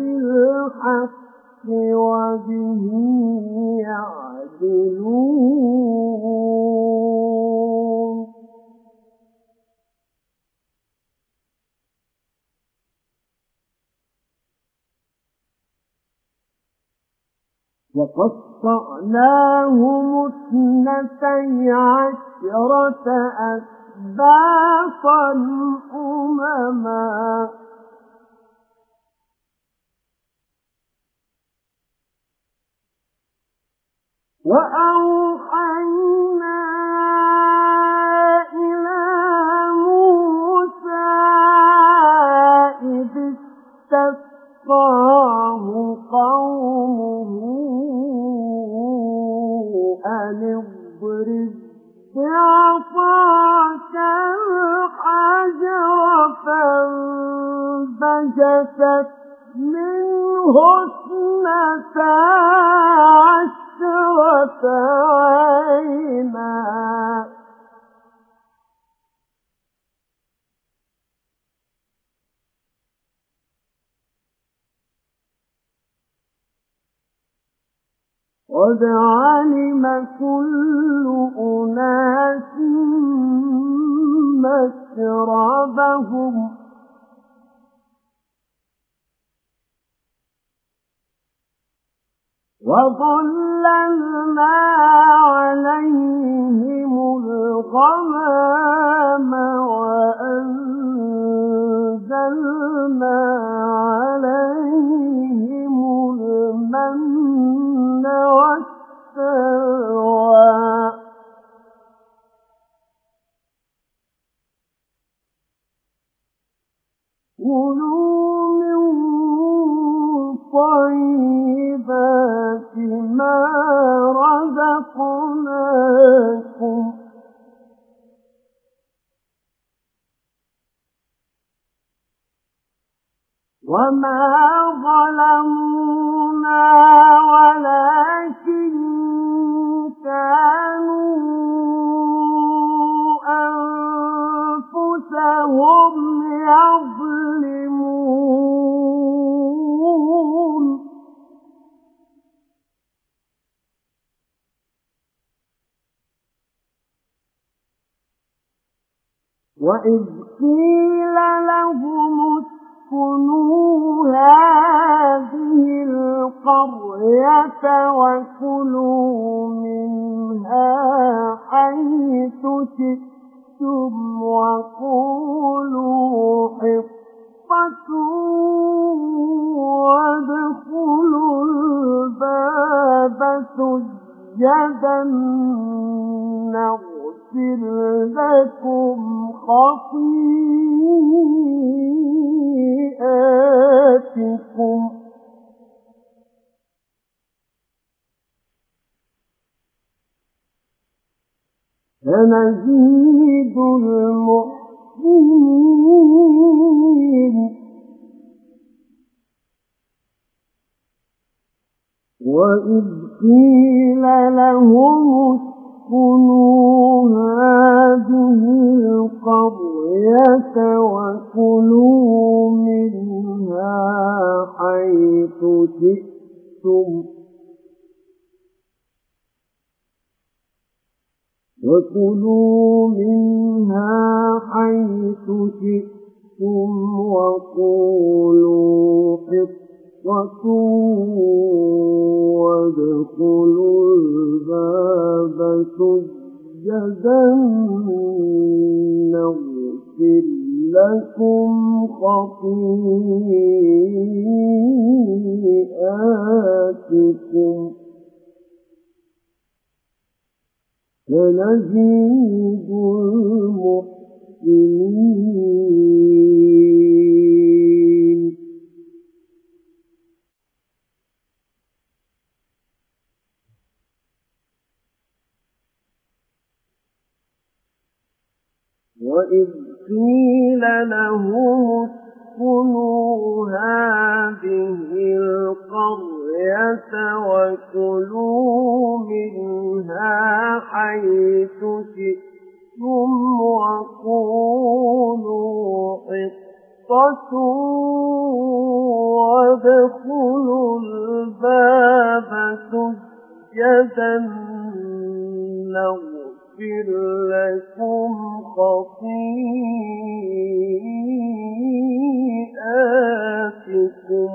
بالحق وبه يعدلون. وقطعناهم اثنتي عشرة أسباطا أمما وأوحينا إلى موسى إذ استسقاه قومه أن اضرب بعصاك الحجر فانبجست منه اثنتا عشرة عينا قد علم كل أناس مشربهم وظللنا عليهم الغمام وأنزلنا عليهم المن والسلوى كلوا من طيبات ما رزقناكم وما ظلمونا ولكن كانوا أنفسهم يظلمون وإذ قيل لهم اسكنوا هذه القرية وكلوا منها حيث شئتم وقولوا حطة وادخلوا الباب سجدا نغفر لكم خطيئاتكم سنزيد المحسنين وإذ قيل لهم اسكنوا هذه القرية وكلوا منها حيث شئتم وكلوا منها حيث شئتم وقولوا حطة وادخلوا الباب سجدا نغفر لكم خطيئاتكم سنزيد المحسنين وإذ قيل لهم اسكنوا هذه القرية وكلوا منها حيث شئتم وقولوا حطة وادخلوا الباب سجدا نغفر لكم خطيئاتكم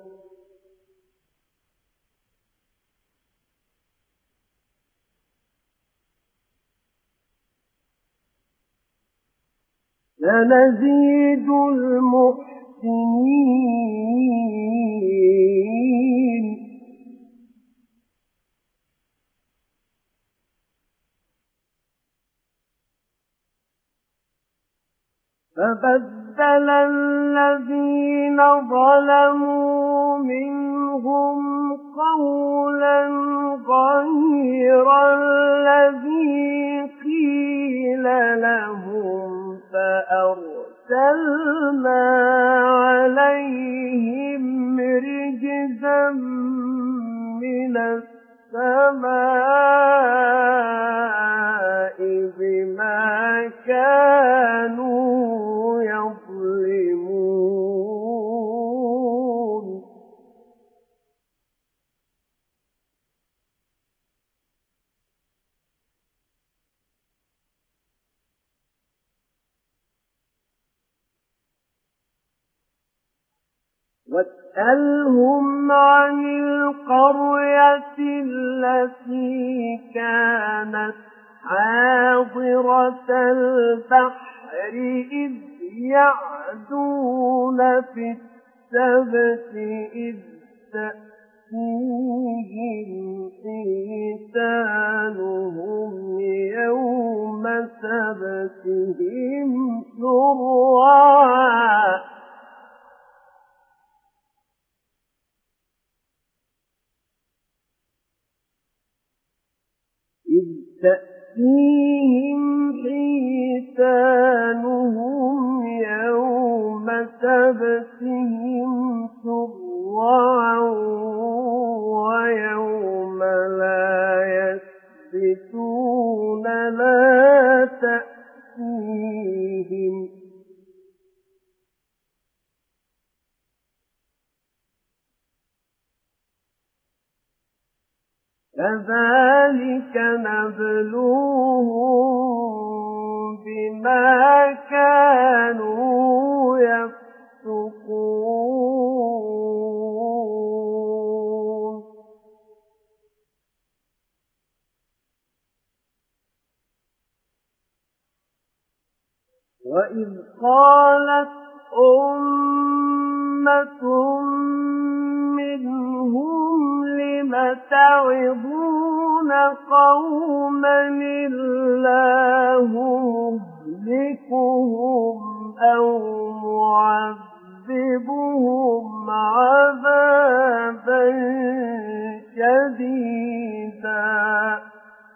سنزيد المحسنين فبدل الذين ظلموا منهم قولا غير الذي قيل لهم فأرسلنا عليهم رجزا من السماء بما كانوا يظلمون واسألهم عن القرية التي كانت حاضرة البحر إذ يعدون في السبت إذ تأتيهم حيتانهم يوم سبتهم شرعا إذ تأتيهم حيتانهم يوم سبتهم شرعا ويوم لا يسبتون لا تأتيهم كذلك نبلوهم بما كانوا يفسقون وإذ قالت أمة منهم لم تعظون قوما الله مهلكهم أو معذبهم عذابا شديدا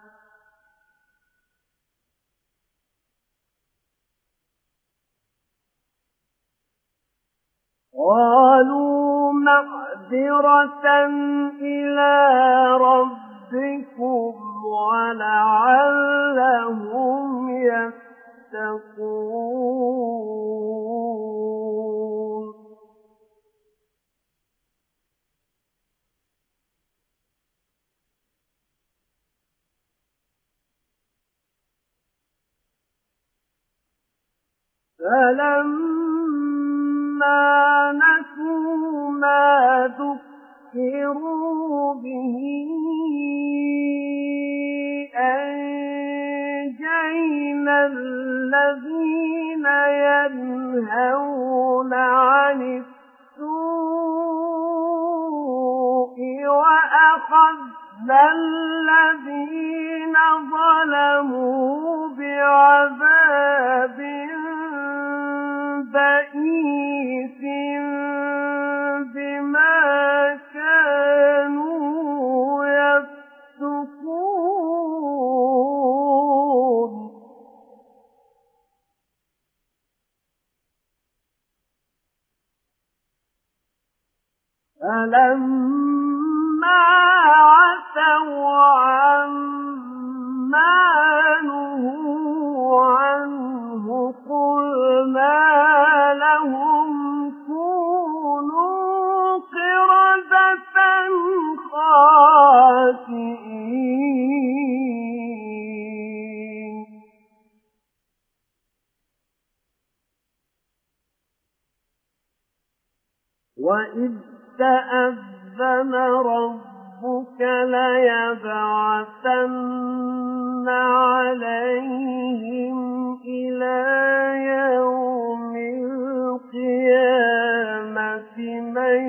قالوا معذرة إلى ربكم ولعلهم يتقون فلما نسوا ما ذكروا به أنجينا الذين ينهون عن السوء وأخذنا الذين ظلموا بعذاب بئيس بما كانوا يفسقون فلما عتوا عما نهوا عنه قلنا لهم كونوا قردة خاسئين وإذ تأذن ربك ليبعثن عليهم إلى يوم القيامة من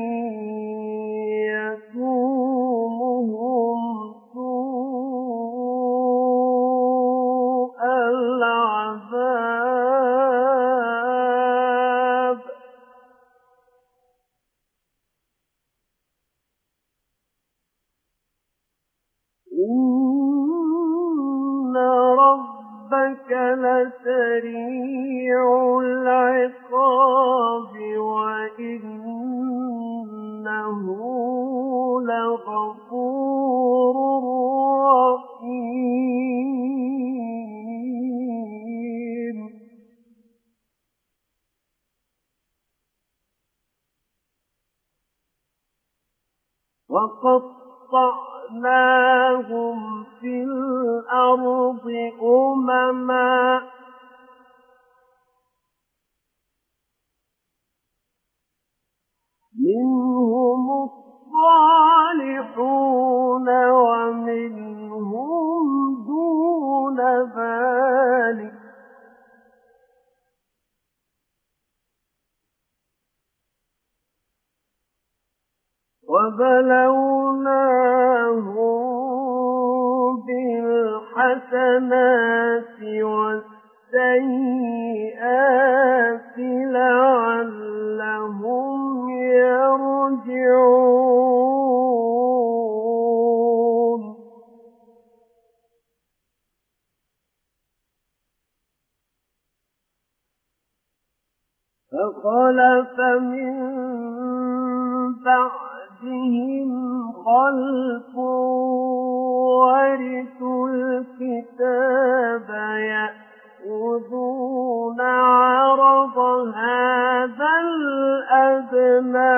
يسومهم سوء العذاب إن ربك لسريع العقاب وإنه لغفور رحيم وقطعناهم في الأرض أمما الصالحون ومنهم دون ذلك وبلوناهم بالحسنات والسيئات لعلهم يرجعون فخلف من بعدهم خلف ورثوا الكتاب يأخذون عرض هذا الأدنى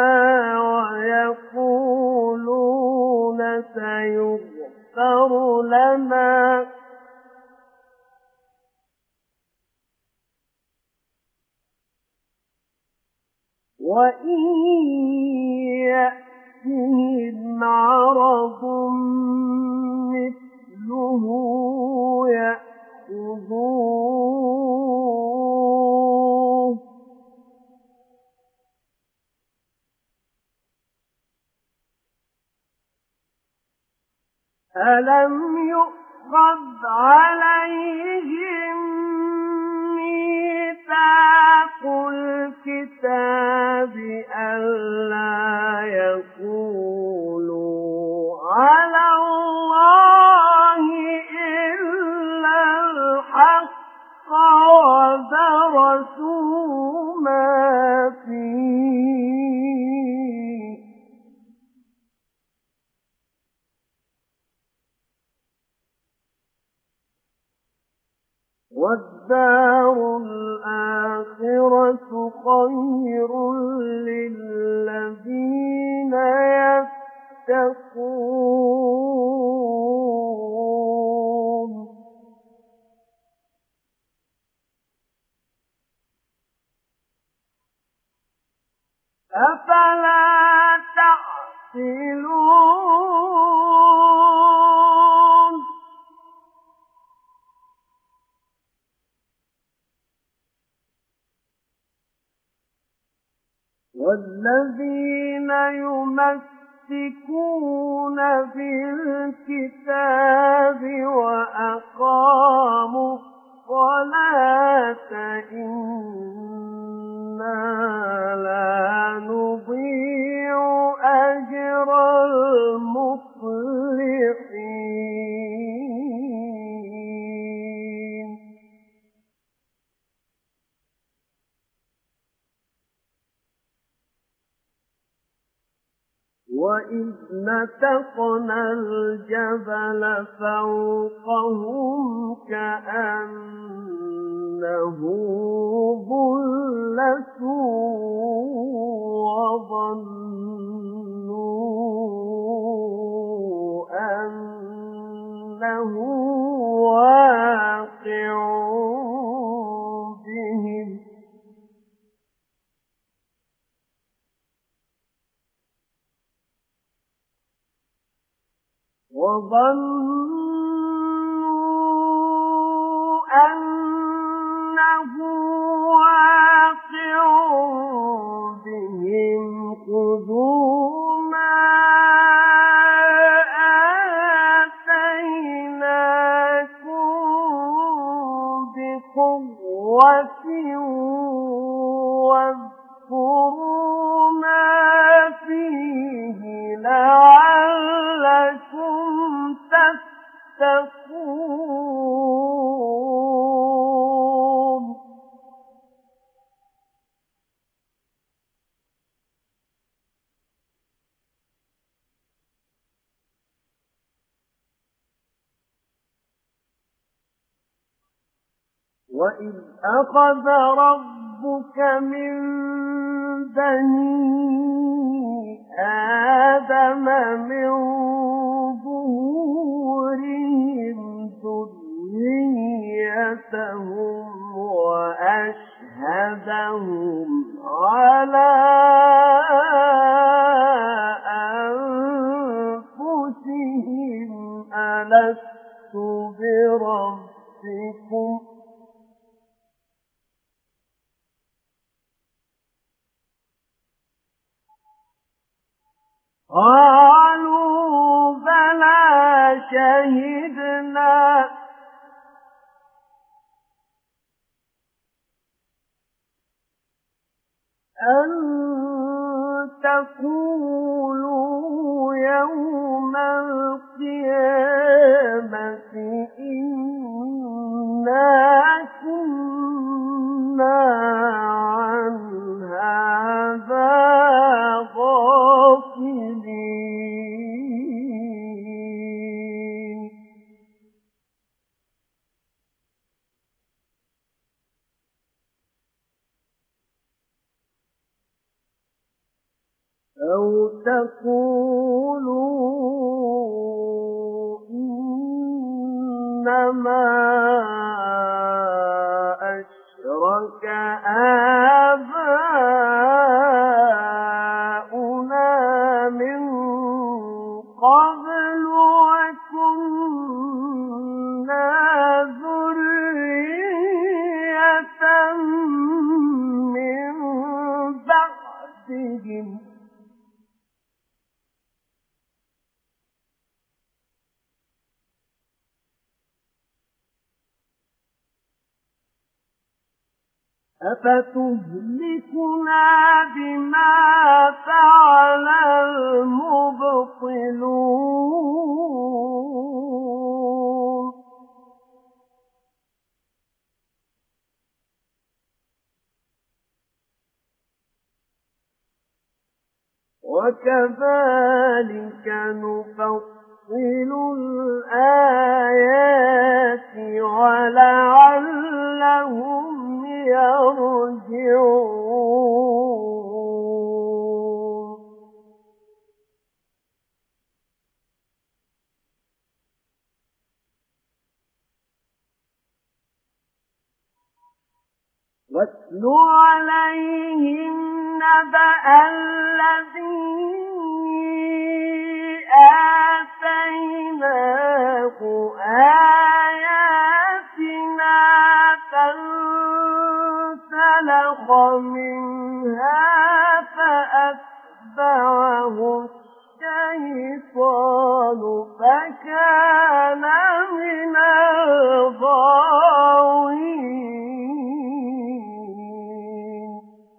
ويقولون سيغفر لنا وإن يأتهم عرض مثله يأخذوه ألم يؤخذ عليهم ميثاق الكتاب ألا يقولوا على الله إلا الحق ودرسوا ما فيه والدار الآخرة خير للذين يتقون أفلا تعقلون والذين يمسكون بالكتاب وأقاموا الصلاة إنا لا نضيع أجر المصلحين وإذ نتقنا الجبل فوقهم كأنه ظلة وظنوا أنه واقع بهم وظنوا أنه واقع بهم خذوا ما آتيناكم بقوة واذكروا ما فيه لعلكم تتقون وإذ أخذ ربك من بني آدم من ظهورهم ذريتهم وأشهدهم على أنفسهم ألست بربكم قالوا بلى شهدنا أن تقولوا يوم القيامة إنا كنا عن هذا غافلين أو تقولوا إنما أشرك آباؤنا من قبل وكنا ذرية من بعدهم أفتهلكنا بما فعل المبطلون وكذلك نفصل الآيات ولعلهم يرجعون واتل عليهم نبأ الذي آتيناه آياتنا فانسلخ منها فأتبعه الشيطان فكان من الغاوين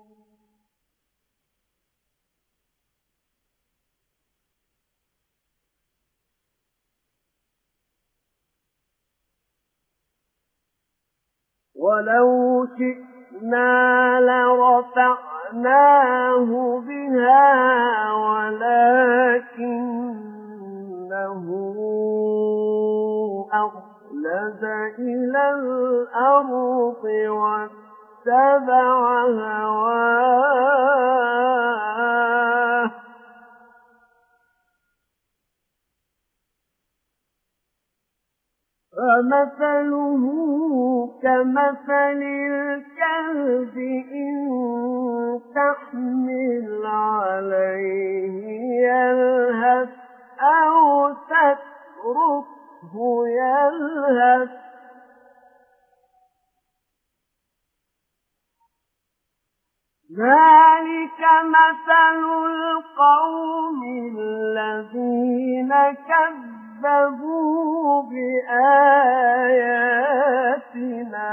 ولو شئنا لرفعناه بها ولكنه أخلد إلى الأرض واتبع هواه فمثله كمثل الكلب إن تحمل عليه يلهث أو تتركه يلهث ذلك مثل القوم الذين كذبوا بآياتنا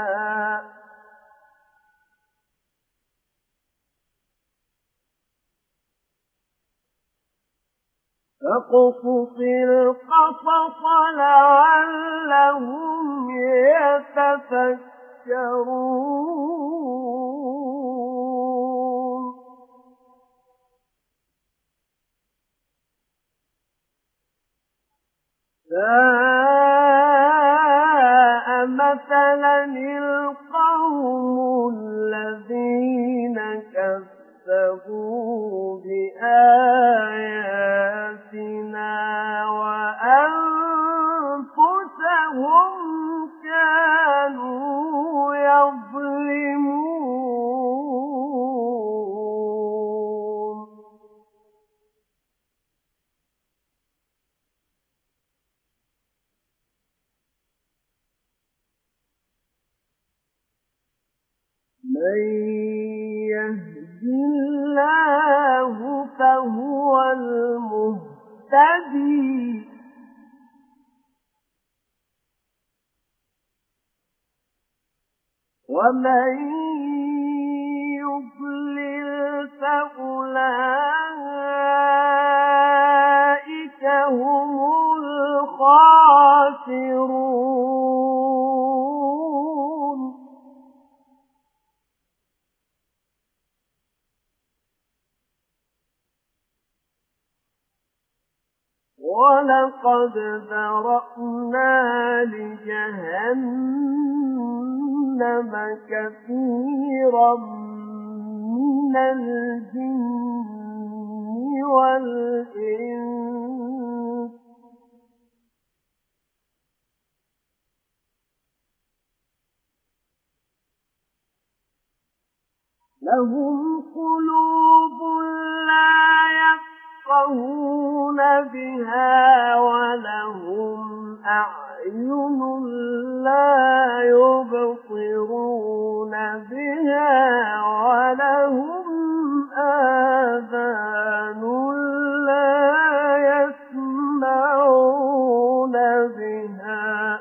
فاقصص القصص لعلهم يتفكرون ساء مثلا القوم الذين كذبوا بآياتنا وأنفسهم كانوا يظلمون من يهد الله فهو المهتدي ومن يضلل فأولئك هم الخاسرون. ولقد ذرأنا لجهنم كثيرا من الجن والإنس لهم قلوب لا يفقهون بها ولهم أعين لا يبصرون بها ولهم آذان لا يسمعون بها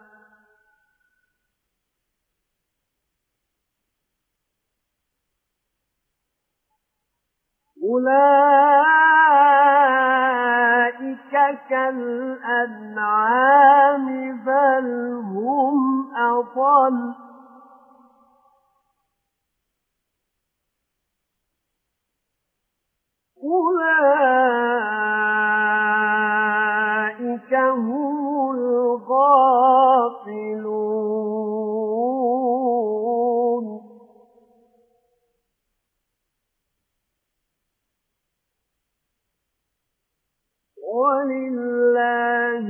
أولئك كالأنعام بل هم أضل أولئك هم الغافلون. ولله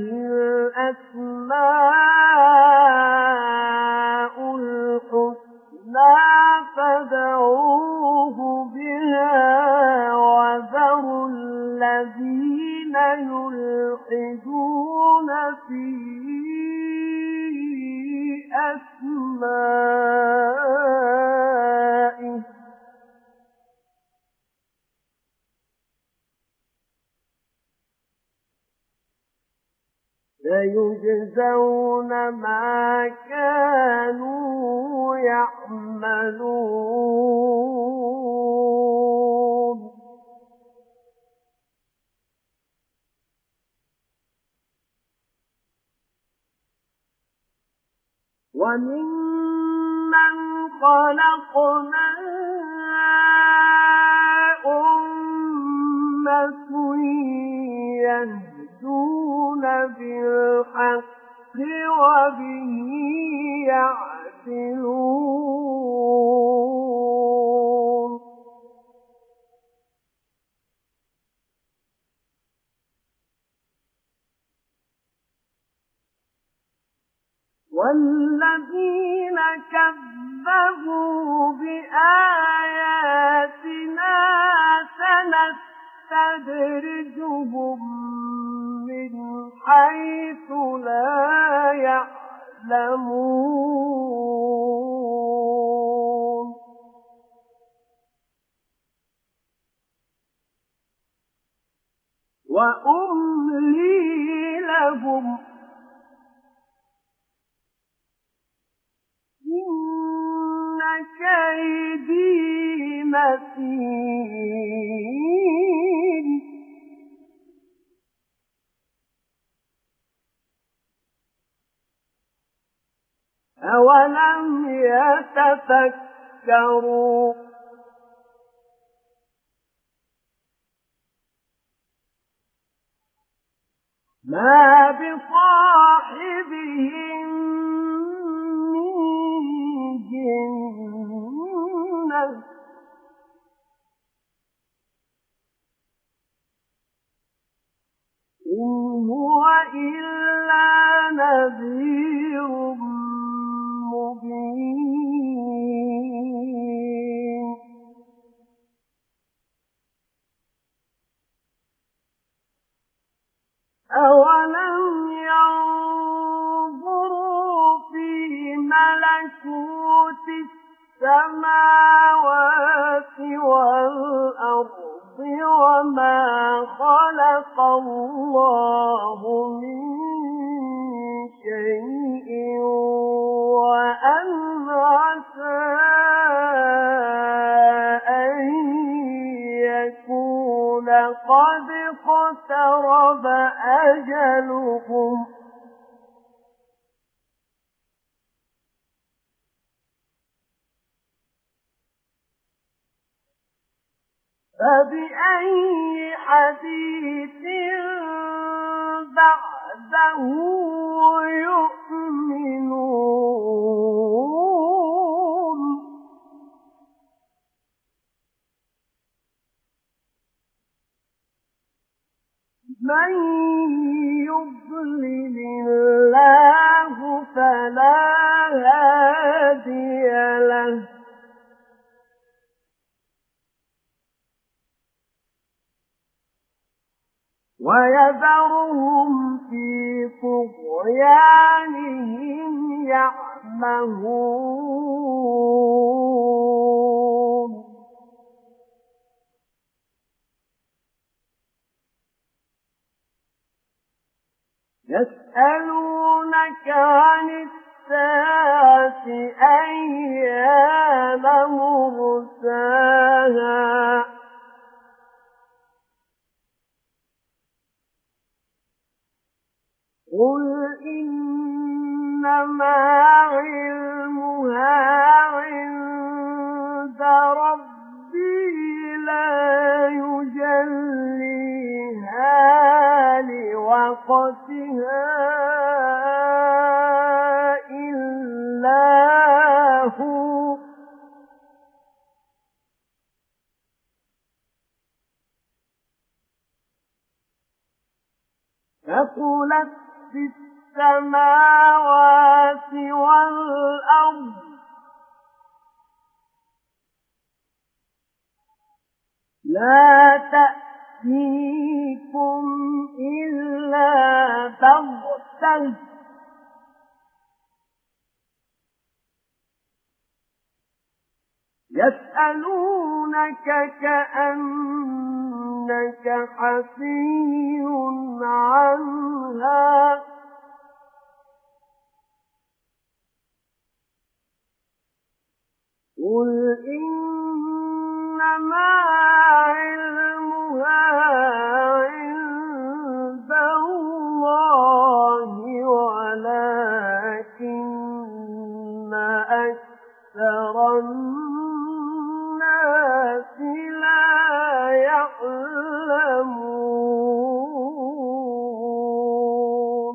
الأسماء الحسنى فادعوه بها وذروا الذين يلحدون في أسمائه سيجزون ما كانوا يعملون. وممن خلقنا أمة يهدون بالحق وبه يعدلون. والذين كذبوا بآياتنا سنستدرجهم من حيث لا يعلمون. وأملي لهم إن كيدي متين. أولم يتفكروا ما بصاحبهم من جنة إن هو إلا نذير مبين. أولم يروا أجلهم فبأي حديث بعده يؤمنون من يضلل الله فلا هادي له ويذرهم في طغيانهم يعمهون يسألونك عن الساعة أيان مرساها قل إنما علمها عند ربي لا يجليها لوقتها إلا هو ثقلت في السماوات والأرض لا تأتيكم إلا بغتة يسألونك كأنك حفي عنها قل إنما علمها عند الله ولكن أكثر الناس لا يعلمون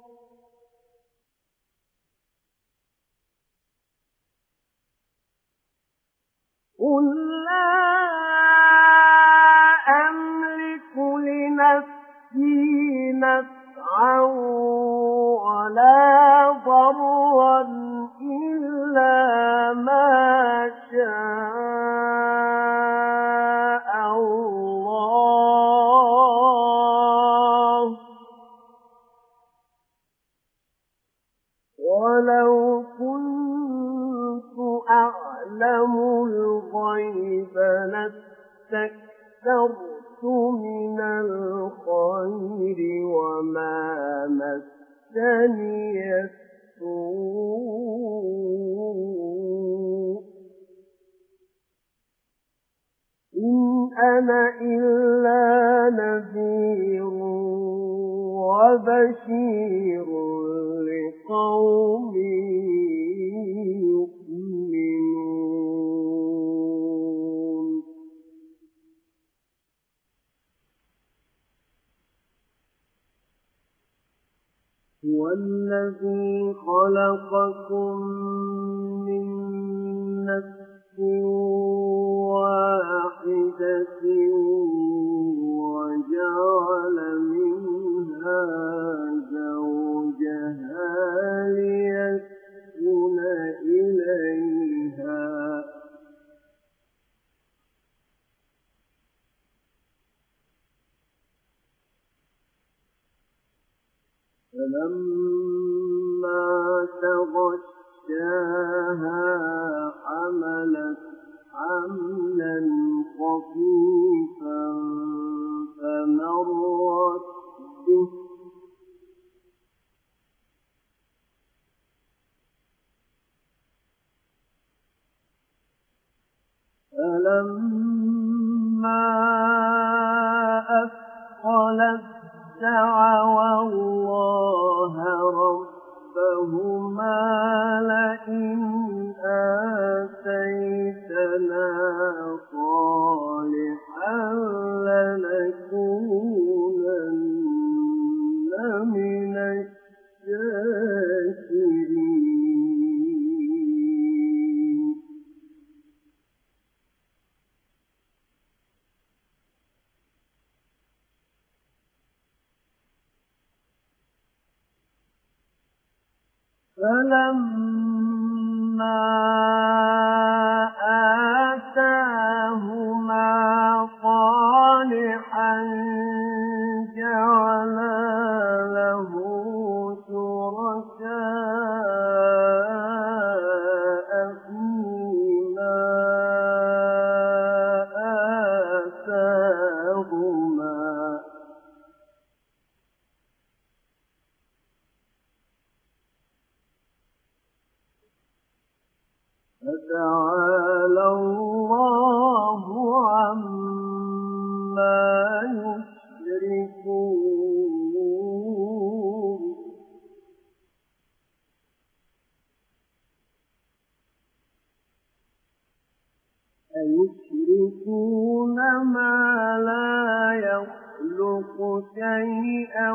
قل لا أملك لنفسي نفعا ولا ضرا إلا ما شاء الله ولو كنت أعلم الغيب لاستكثرت من الخير وما مسني السوء إن أنا إلا نذير وبشير لقوم يؤمنون هو الذي خلقكم من نفس واحدة وجعل منها زوجها ليسكن إليها فلما تغشاها حملت حملا خفيفا فمرت به فلما أثقلت دعوا من الشاكرين فلما آتاهما صالحا جعلا له شركاء فيما آتاهما فتعالى الله عما يشركون أيشركون ما لا يخلق شيئا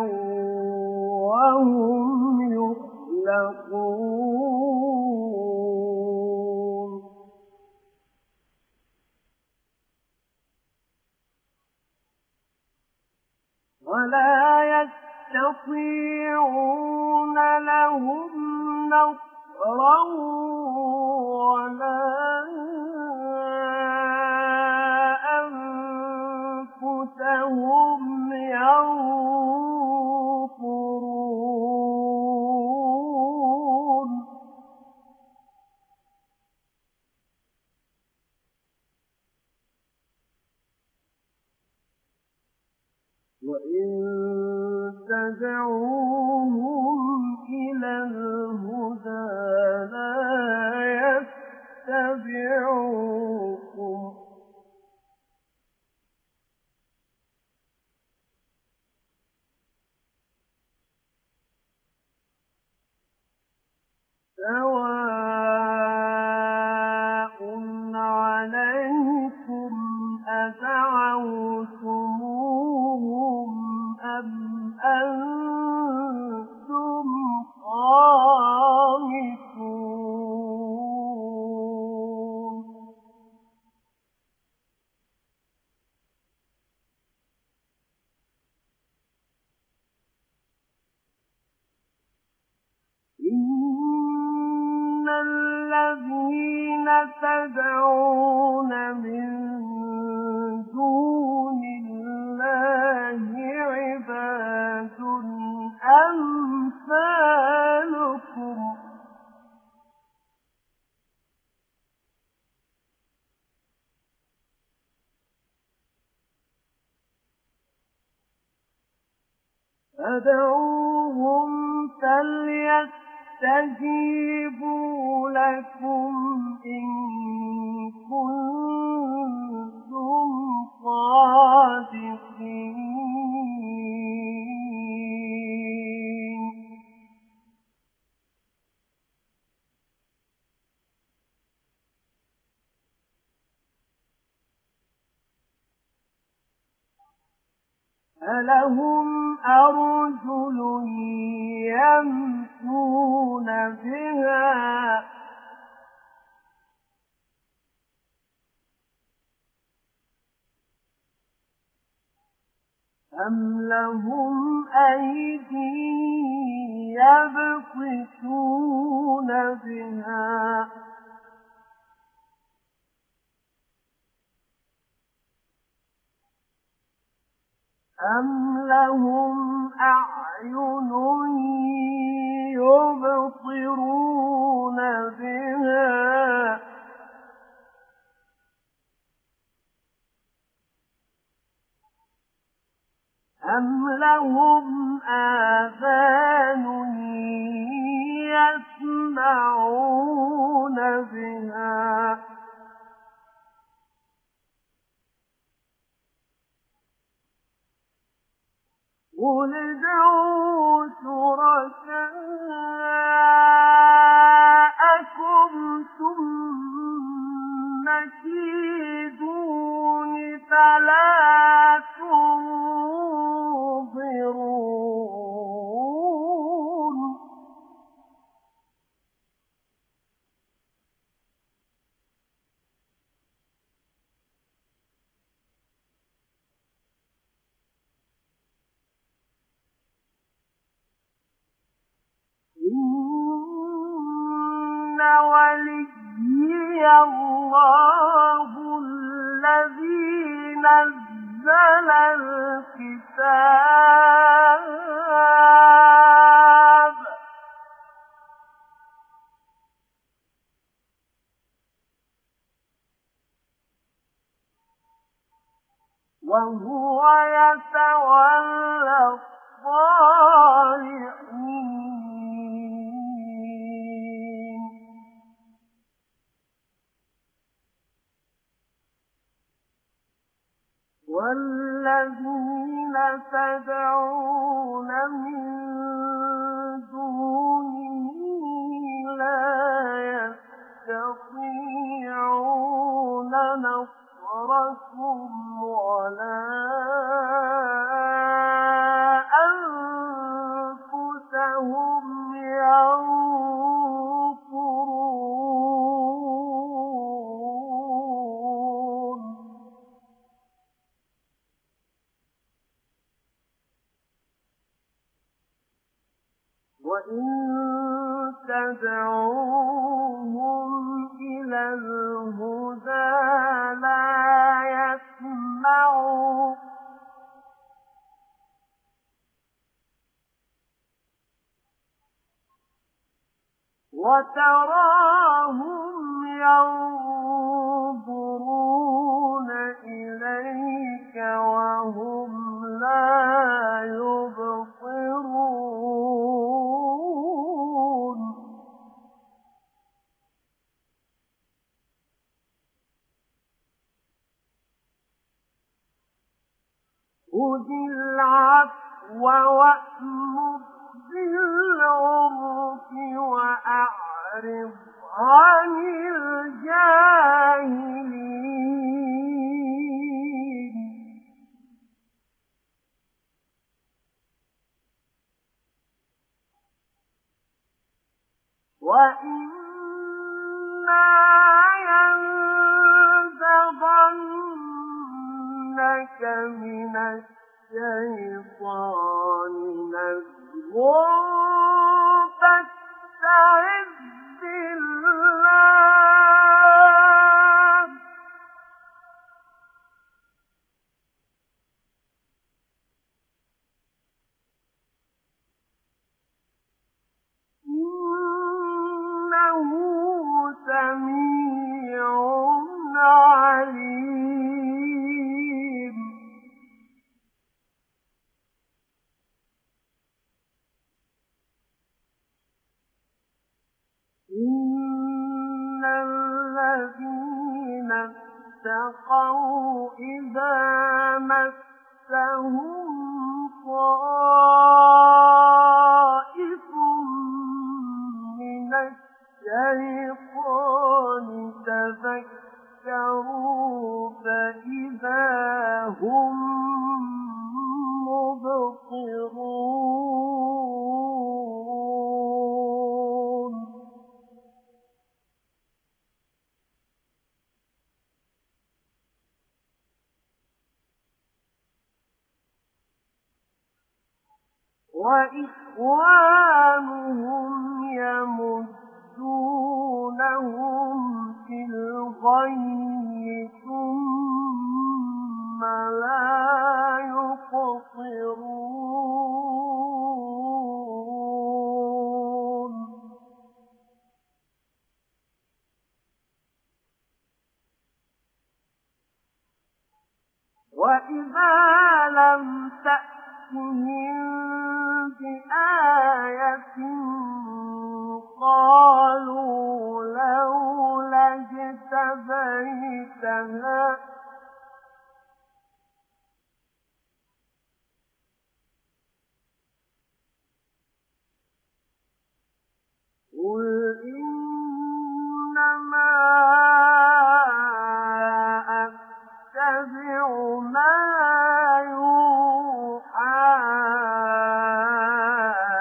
وهم يخلقون ولا يستطيعون لهم نصرا ولا أنفسهم ينصرون وإن تدعوهم إلى الهدى لا يتبعوكم سواء عليكم أدعوتموهم أم أنتم صامتون إن الذين تدعون من دون الله عباد أمثالكم فادعوهم فليستجيبوا لكم إن كنتم صادقين ألهم أرجل يمشون بها أم لهم أيدي يبطشون بها أم لهم أعين يبصرون بها أم لهم آذان يسمعون بها قل ادعوا وَلِيِّيَ اللَّهُ الَّذِي نَزَّلَ الْكِتَابَ وَهُوَ يَتَوَلَّى الصَّالِحِينَ وَالَّذِينَ تَدْعُونَ مِن دُونِهِ لَا يَسْتَطِيعُونَ نَصْرَكُمْ وَلَا أَنفُسَهُمْ يَنصُرُونَ وَإِن تَدْعُوهُمْ إِلَى الْهُدَىٰ لَا يَسْمَعُوا وَتَرَاهُمْ يَنظُرُونَ إِلَيْكَ وَهُمْ لَا يُبْصِرُونَ خُذِ الْعَفْوَ وَأْمُرْ بِالْعُرْفِ وَأَعْرِضْ عَنِ الْجَاهِلِينَ وَإِمَّا يَنزَغَنَّكَ مِنَ الشَّيْطَانِ نَزْغٌ فَاسْتَعِذْ بِاللَّهِ ۖ إِنَّهُ سَمِيعٌ عَلِيمٌ إِنَّ الَّذِينَ اتَّقَوْا إِذَا مَسَّهُمْ طَائِفٌ مِّنَ الشَّيْطَانِ تَذَكَّرُوا فَإِذَا هُم مُبْصِرُونَ وَإِخْوَانُهُمْ يَمُدُّونَهُمْ فِي الْغَيِّ ثُمَّ لَا يُقْصِرُونَ وَإِذَا لَمْ تَأْتِهِم بِآيَةٍ قَالُوا لَوْلَا اجْتَبَيْتَهَا قُلْ إِنَّمَا أَتَّبِعُ مَا يُوحَىٰ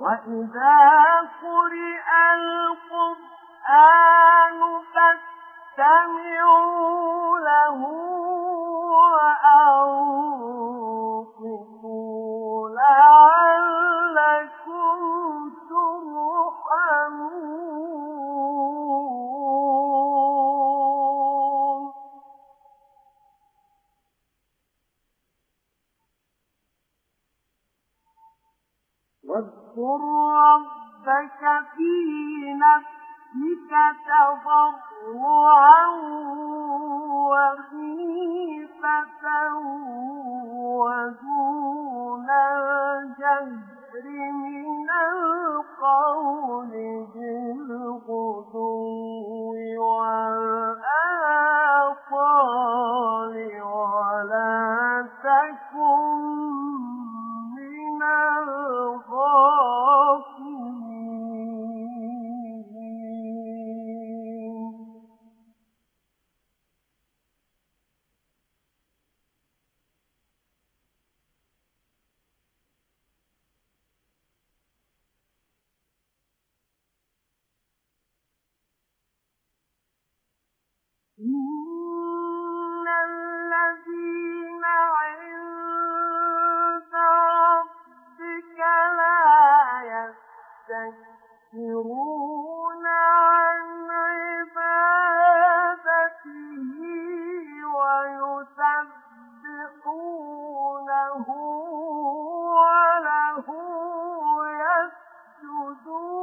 وَإِذَا قُرِئَ الْقُرْآنُ فَاسْتَمِعُوا لَهُ وَأَنصِتُوا لَعَلَّكُمْ تُرْحَمُونَ واذكر ربك في نفسك تضرعا وخيفة ودون الجهر من القول بالغدو والآصال ولا تكن من الغافلين إن الذين عند ربك لا يستكبرون عن عبادته ويسبحونه وله يسجدون